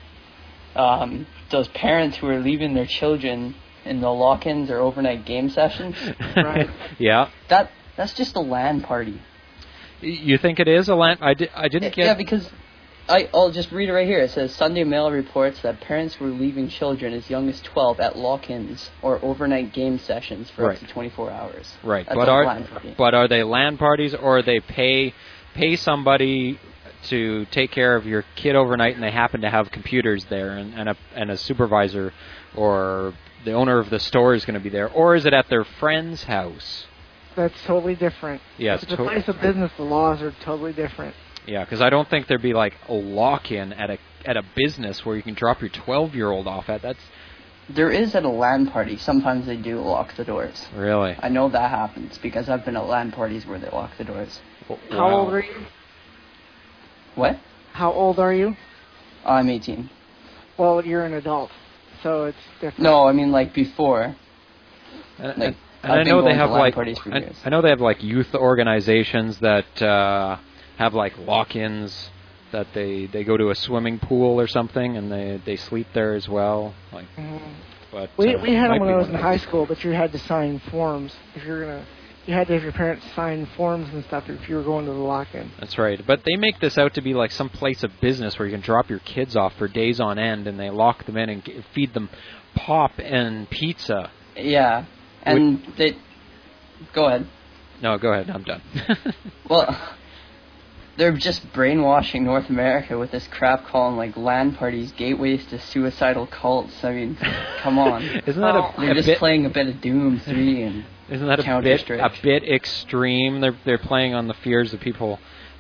S12: those parents who are leaving their children in the lock-ins or overnight game sessions.
S4: Right.
S3: Yeah.
S12: That's just a LAN party.
S3: You think it is a LAN? I didn't get.
S12: Yeah, because I'll just read it right here. It says Sunday Mail reports that parents were leaving children as young as 12 at lock-ins or overnight game sessions for up to 24 hours.
S3: Right.
S12: That's
S3: But are they LAN parties, or they pay somebody to take care of your kid overnight, and they happen to have computers there, and a supervisor or the owner of the store is going to be there, or is it at their friend's house?
S4: That's totally different.
S3: Yeah,
S4: if it's a place of business, the laws are totally different.
S3: Yeah, because I don't think there'd be like a lock-in at a business where you can drop your 12-year-old off at.
S12: There is at a LAN party. Sometimes they do lock the doors.
S3: Really?
S12: I know that happens because I've been at LAN parties where they lock the doors.
S3: Wow.
S4: How old are you?
S12: What?
S4: How old are you?
S12: I'm 18.
S4: Well, you're an adult, so it's different.
S12: No, I mean like before.
S3: And I know they have like I know they have like youth organizations that have like lock-ins, that they go to a swimming pool or something and they sleep there as well. Like, but
S4: we had them when I was in high school, but you had to sign forms if you had to have your parents sign forms and stuff if you were going to the lock-in.
S3: That's right. But they make this out to be like some place of business where you can drop your kids off for days on end, and they lock them in and feed them pop and pizza.
S12: Yeah. And they... Go ahead.
S3: No, go ahead. I'm done.
S12: Well, they're just brainwashing North America with this crap calling like LAN parties gateways to suicidal cults. I mean, come on.
S3: Isn't that
S12: they're just playing a bit of Doom 3 and
S3: isn't that a bit extreme? They're playing on the fears of people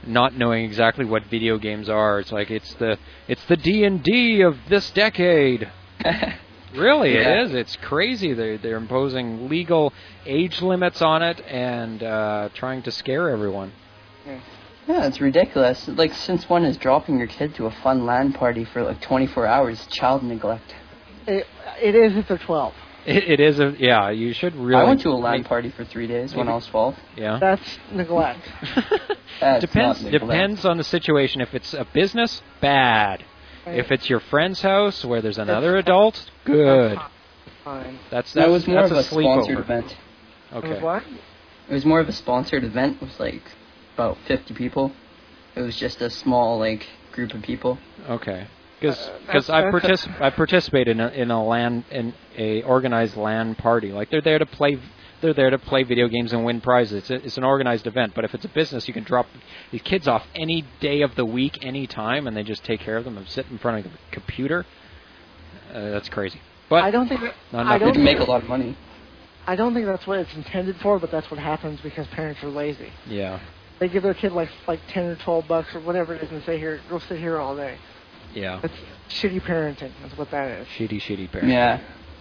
S3: not knowing exactly what video games are. It's like it's the D&D of this decade. Really,
S12: Yeah.
S3: it is. It's crazy. They're imposing legal age limits on it and trying to scare everyone.
S12: Yeah, it's ridiculous. Like, since when is dropping your kid to a fun LAN party for like 24 hours child neglect?
S4: It is if they're 12.
S3: It is you should really...
S12: I went to a LAN party for 3 days when I was 12.
S3: Yeah.
S4: That's neglect.
S12: That's
S3: Depends
S12: not neglect.
S3: depends on the situation. If it's a business, bad. If it's your friend's house where there's another adult, good.
S4: Fine.
S3: That's
S12: That was more
S3: that's
S12: of a sponsored
S3: sleepover.
S12: event.
S3: Okay.
S4: It was what?
S12: It was more of a sponsored event. It was like about 50 people. It was just a small like group of people.
S3: Okay. Because I participated in a organized LAN party. Like they're there to play video games and win prizes. It's an organized event. But if it's a business, you can drop these kids off any day of the week, any time, and they just take care of them and sit in front of the computer. That's crazy. But
S4: I don't think
S12: They can make a lot of money.
S4: I don't think that's what it's intended for, but that's what happens because parents are lazy.
S3: Yeah.
S4: They give their kid like $10 or $12 or whatever it is and say, "Here, go sit here all day."
S3: Yeah.
S4: That's shitty parenting. That's what that is.
S3: Shitty parents.
S12: Yeah.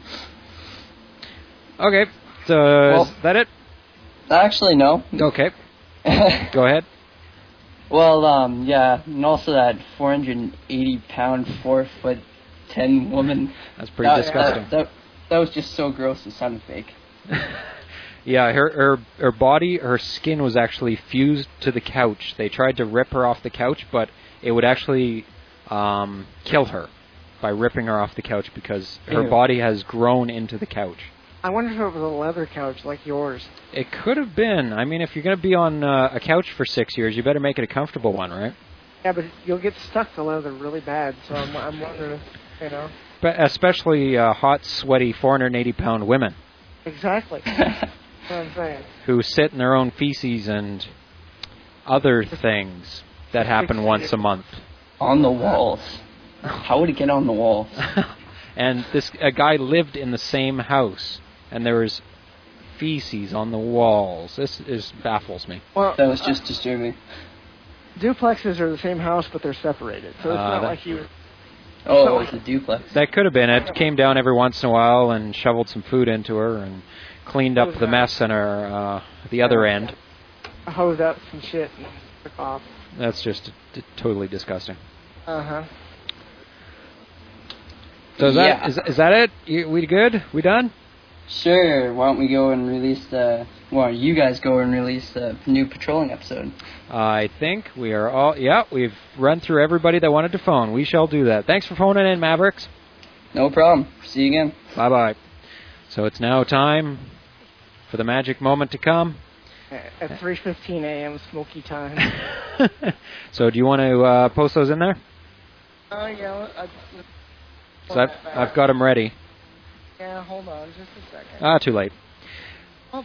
S3: Okay. So
S12: Well-
S3: is that it?
S12: Actually, no.
S3: Okay. Go ahead.
S12: Well, yeah, and also that 480-pound, 4'10" woman.
S3: That's pretty disgusting.
S12: That was just so gross. It sounded fake.
S3: Yeah, her body, her skin was actually fused to the couch. They tried to rip her off the couch, but it would actually kill her by ripping her off the couch because her
S12: Ew.
S3: body has grown into the couch.
S4: I wonder if it was a leather couch like yours.
S3: It could have been. I mean, if you're going to be on a couch for 6 years, you better make it a comfortable one, right?
S4: Yeah, but you'll get stuck to leather really bad. So I'm wondering,
S3: But especially hot, sweaty, 480-pound women
S4: Exactly. That's what I'm saying.
S3: who sit in their own feces and other things that happen once a month.
S12: On the walls. How would it get on the walls?
S3: And a guy lived in the same house, and there was feces on the walls. This baffles me.
S4: Well,
S12: That was just disturbing.
S4: duplexes are the same house, but they're separated. So it's not like you.
S12: Oh, it was a duplex.
S3: That could have been it. Came down every once in a while and shoveled some food into her and cleaned up the mess in her the other end.
S4: Hose up some shit and took off.
S3: That's just totally disgusting.
S4: Uh-huh.
S3: So is that it? We good? We done?
S12: Sure. Why don't we go and release you guys go and release the new patrolling episode.
S3: I think we are all... Yeah, we've run through everybody that wanted to phone. We shall do that. Thanks for phoning in, Mavericks.
S12: No problem. See you again.
S3: Bye-bye. So it's now time for the magic moment to come.
S4: At 3:15 a.m. smoky time.
S3: So do you want to post those in there?
S4: Yeah.
S3: So I've got them ready.
S4: Yeah, hold on just a second.
S3: Too late.
S4: Oh.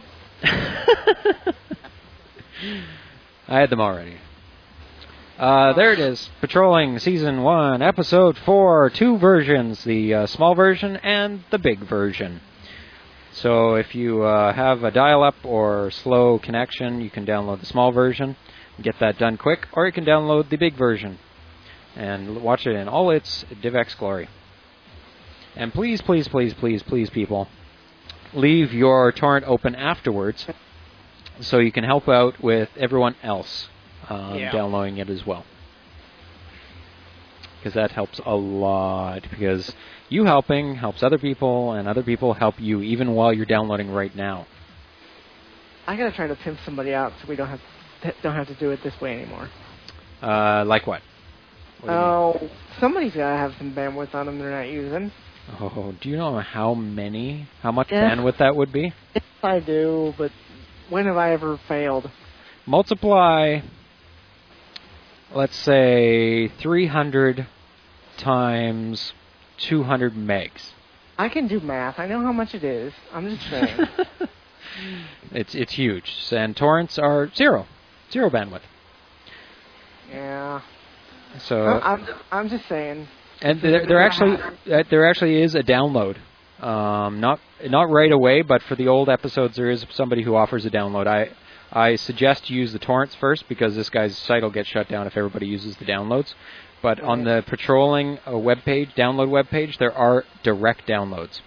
S3: I had them already. There it is. Patrolling Season 1, Episode 4. 2 versions, the small version and the big version. So if you have a dial-up or slow connection, you can download the small version and get that done quick, or you can download the big version and watch it in all its DivX glory. And please, please, please, please, please, people, leave your torrent open afterwards so you can help out with everyone else downloading it as well. Because that helps a lot. Because you helping helps other people, and other people help you even while you're downloading right now.
S4: I gotta try to pimp somebody out so we don't have to do it this way anymore.
S3: Like what?
S4: Oh, somebody's gotta have some bandwidth on them they're not using.
S3: Oh, do you know how much bandwidth that would be?
S4: Yes, I do, but when have I ever failed?
S3: Multiply, let's say, 300 times 200 megs.
S4: I can do math. I know how much it is. I'm just saying.
S3: It's huge. And torrents are zero bandwidth.
S4: Yeah.
S3: So
S4: I'm just saying.
S3: And there actually is a download. Not right away, but for the old episodes, there is somebody who offers a download. I suggest you use the torrents first because this guy's site will get shut down if everybody uses the downloads. But on the patrolling webpage, download webpage, there are direct downloads.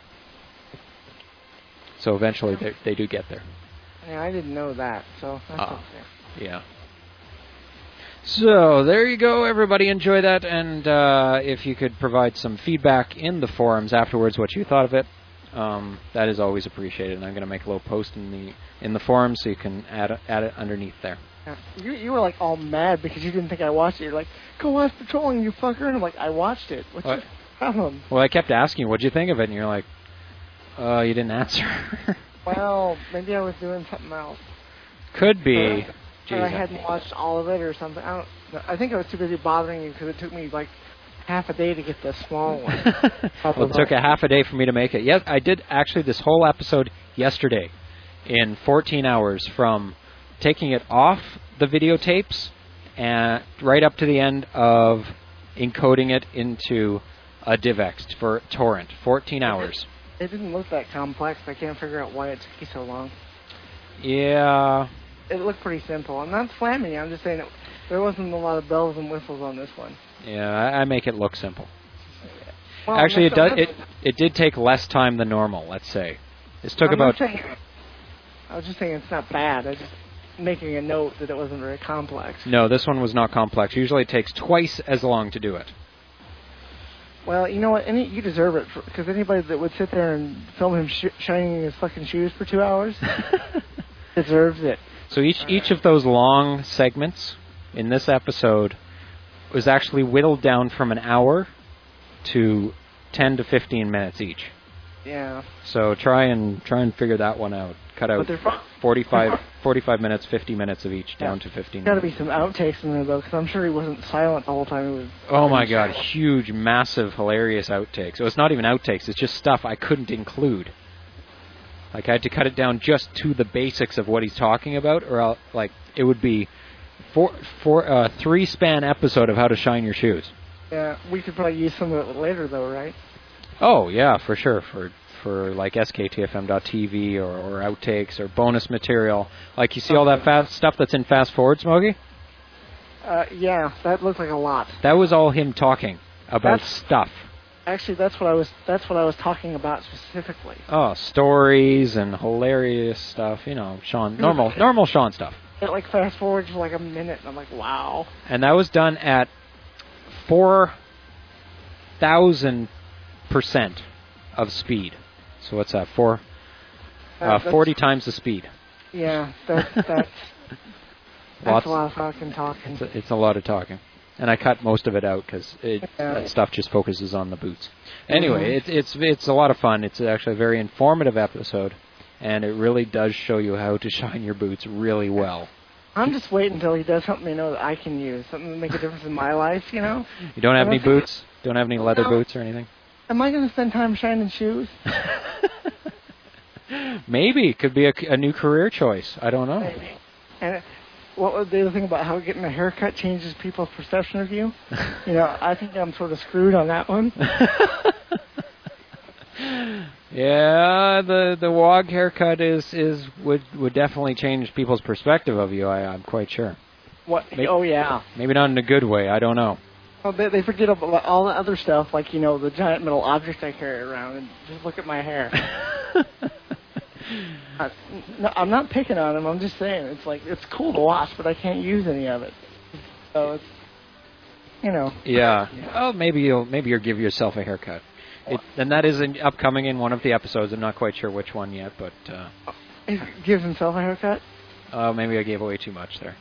S3: So eventually they do get there.
S4: Yeah, I didn't know that, so that's okay.
S3: Yeah. So there you go, everybody. Enjoy that, and if you could provide some feedback in the forums afterwards, what you thought of it, that is always appreciated. And I'm going to make a little post in the forums so you can add it underneath there.
S4: Yeah. You were like all mad because you didn't think I watched it. You're like, go watch Patrolling, you fucker. And I'm like, I watched it. What's your problem?
S3: Well, I kept asking you, what'd you think of it? And you're like, you didn't answer.
S4: Well, maybe I was doing something else.
S3: Could be.
S4: Or I hadn't watched all of it or something. I think I was too busy bothering you because it took me like half a day to get the small one.
S3: Well, it took a half a day for me to make it. Yes, I did actually this whole episode yesterday in 14 hours from taking it off the videotapes and right up to the end of encoding it into a DivX for torrent. 14 hours.
S4: It didn't look that complex. I can't figure out why it took you so long.
S3: Yeah.
S4: It looked pretty simple. I'm not slamming you. I'm just saying there wasn't a lot of bells and whistles on this one.
S3: Yeah, I make it look simple.
S4: Well,
S3: actually, it did take less time than normal, let's say. This took about...
S4: I was just saying it's not bad. I just making a note that it wasn't very complex.
S3: No, this one was not complex. Usually it takes twice as long to do it.
S4: Well, you know what? You deserve it, because anybody that would sit there and film him shining his fucking shoes for 2 hours deserves it.
S3: So each of those long segments in this episode was actually whittled down from an hour to 10 to 15 minutes each.
S4: Yeah.
S3: So try and figure that one out. Cut out 45 minutes, 50 minutes of each down to 15 minutes.
S4: Got to be some outtakes in there, though, because I'm sure he wasn't silent the whole time. He was.
S3: Oh, my God. Huge, massive, hilarious outtakes. So it's not even outtakes. It's just stuff I couldn't include. Like, I had to cut it down just to the basics of what he's talking about, or it would be a 3-span episode of how to shine your shoes.
S4: Yeah, we could probably use some of it later, though, right?
S3: Oh, yeah, for sure. For like SKTFM.TV or outtakes or bonus material. Like, you see all that stuff that's in Fast Forward, Smokey?
S4: Yeah, that looked like a lot.
S3: That was all him talking about stuff.
S4: Actually, that's what I was talking about specifically.
S3: Oh, stories and hilarious stuff, Sean, normal Sean stuff.
S4: It like fast forwards for like a minute, and I'm like, wow.
S3: And that was done at 4,000% of speed. So what's that? 40 times the speed.
S4: Yeah, that's a lot of fucking talking.
S3: It's a lot of talking. And I cut most of it out because that stuff just focuses on the boots. Anyway, it's a lot of fun. It's actually a very informative episode, and it really does show you how to shine your boots really well.
S4: I'm just waiting until he does something that I can use, something to make a difference in my life,
S3: You don't have any boots? Don't have any leather boots or anything?
S4: Am I going to spend time shining shoes?
S3: Maybe. Could be a new career choice. I don't know.
S4: Maybe. And what was the other thing about how getting a haircut changes people's perception of you? I think I'm sort of screwed on that one.
S3: Yeah, the WOG haircut would definitely change people's perspective of you. I'm quite sure.
S4: What? Oh yeah.
S3: Maybe not in a good way. I don't know.
S4: Well, they forget about all the other stuff, like the giant metal object I carry around, and just look at my hair. No, I'm not picking on him. I'm just saying it's cool to watch, but I can't use any of it. So it's
S3: Yeah. Oh, maybe you'll give yourself a haircut. And that is upcoming in one of the episodes. I'm not quite sure which one yet, but
S4: he gives himself a haircut.
S3: Maybe I gave away too much there.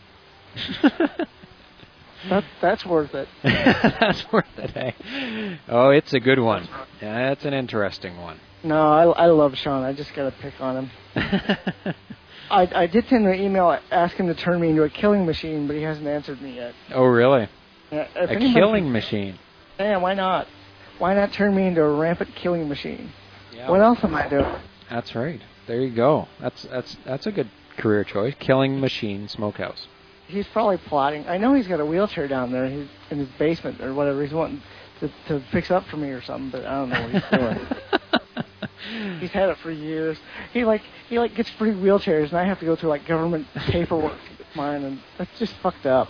S4: That's worth it.
S3: That's worth it, eh? Oh, it's a good one. Yeah, it's an interesting one.
S4: No, I love Sean. I just got to pick on him. I did send him an email asking him to turn me into a killing machine, but he hasn't answered me yet.
S3: Oh, really?
S4: Yeah,
S3: a killing machine?
S4: Yeah, why not? Why not turn me into a rampant killing machine?
S3: Yeah.
S4: What else am I doing?
S3: That's right. There you go. That's a good career choice. Killing machine smokehouse.
S4: He's probably plotting. I know he's got a wheelchair down there in his basement or whatever. He's wanting to fix up for me or something, but I don't know what he's doing. He's had it for years. He gets free wheelchairs, and I have to go through like government paperwork to get mine, and that's just fucked up.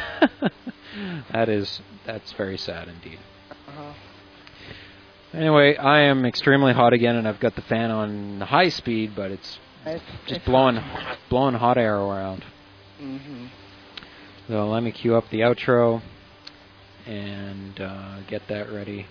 S3: That's very sad indeed.
S4: Uh-huh.
S3: Anyway, I am extremely hot again, and I've got the fan on high speed, but it's blowing hot air around.
S4: Mm-hmm.
S3: So let me cue up the outro and get that ready.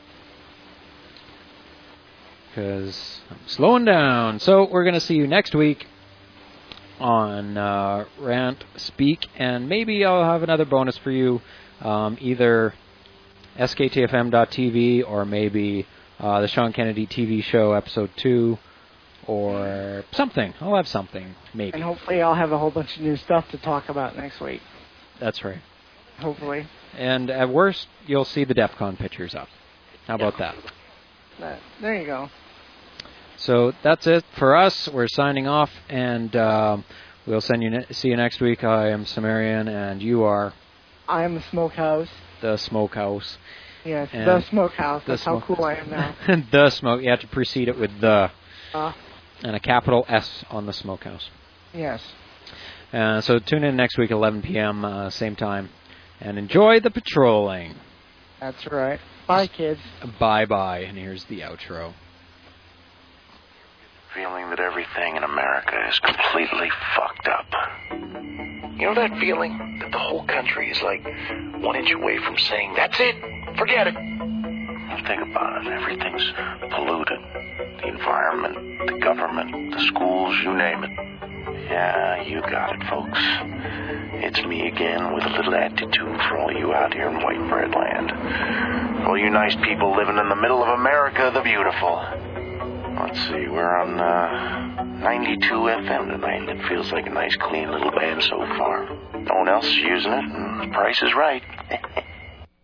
S3: Because I'm slowing down. So we're going to see you next week on Rant Speak, and maybe I'll have another bonus for you, either SKTFM.TV or maybe the Sean Kennedy TV show episode 2 or something. I'll have something, maybe.
S4: And hopefully I'll have a whole bunch of new stuff to talk about next week.
S3: That's right.
S4: Hopefully.
S3: And at worst, you'll see the DEF CON pictures up. How about that?
S4: There you go.
S3: So that's it for us. We're signing off, and we'll see you next week. I am Sumerian, and you are?
S4: I am the Smokehouse.
S3: The Smokehouse.
S4: Yes, the Smokehouse. That's how cool I am now.
S3: The Smoke. You have to precede it with the. And a capital S on the Smokehouse.
S4: Yes.
S3: So tune in next week at 11 p.m., same time. And enjoy the patrolling.
S4: That's right. Bye, kids.
S3: Bye-bye. And here's the outro.
S2: Feeling that everything in America is completely fucked up. You know that feeling that the whole country is like 1 inch away from saying, that's it, forget it. Well, think about it. Everything's polluted. The environment, the government, the schools, you name it. Yeah, you got it, folks. It's me again with a little attitude for all you out here in white bread land. All you nice people living in the middle of America the beautiful. Let's see, we're on 92 FM tonight. It feels like a nice, clean little band so far. No one else is using it, and the price is right.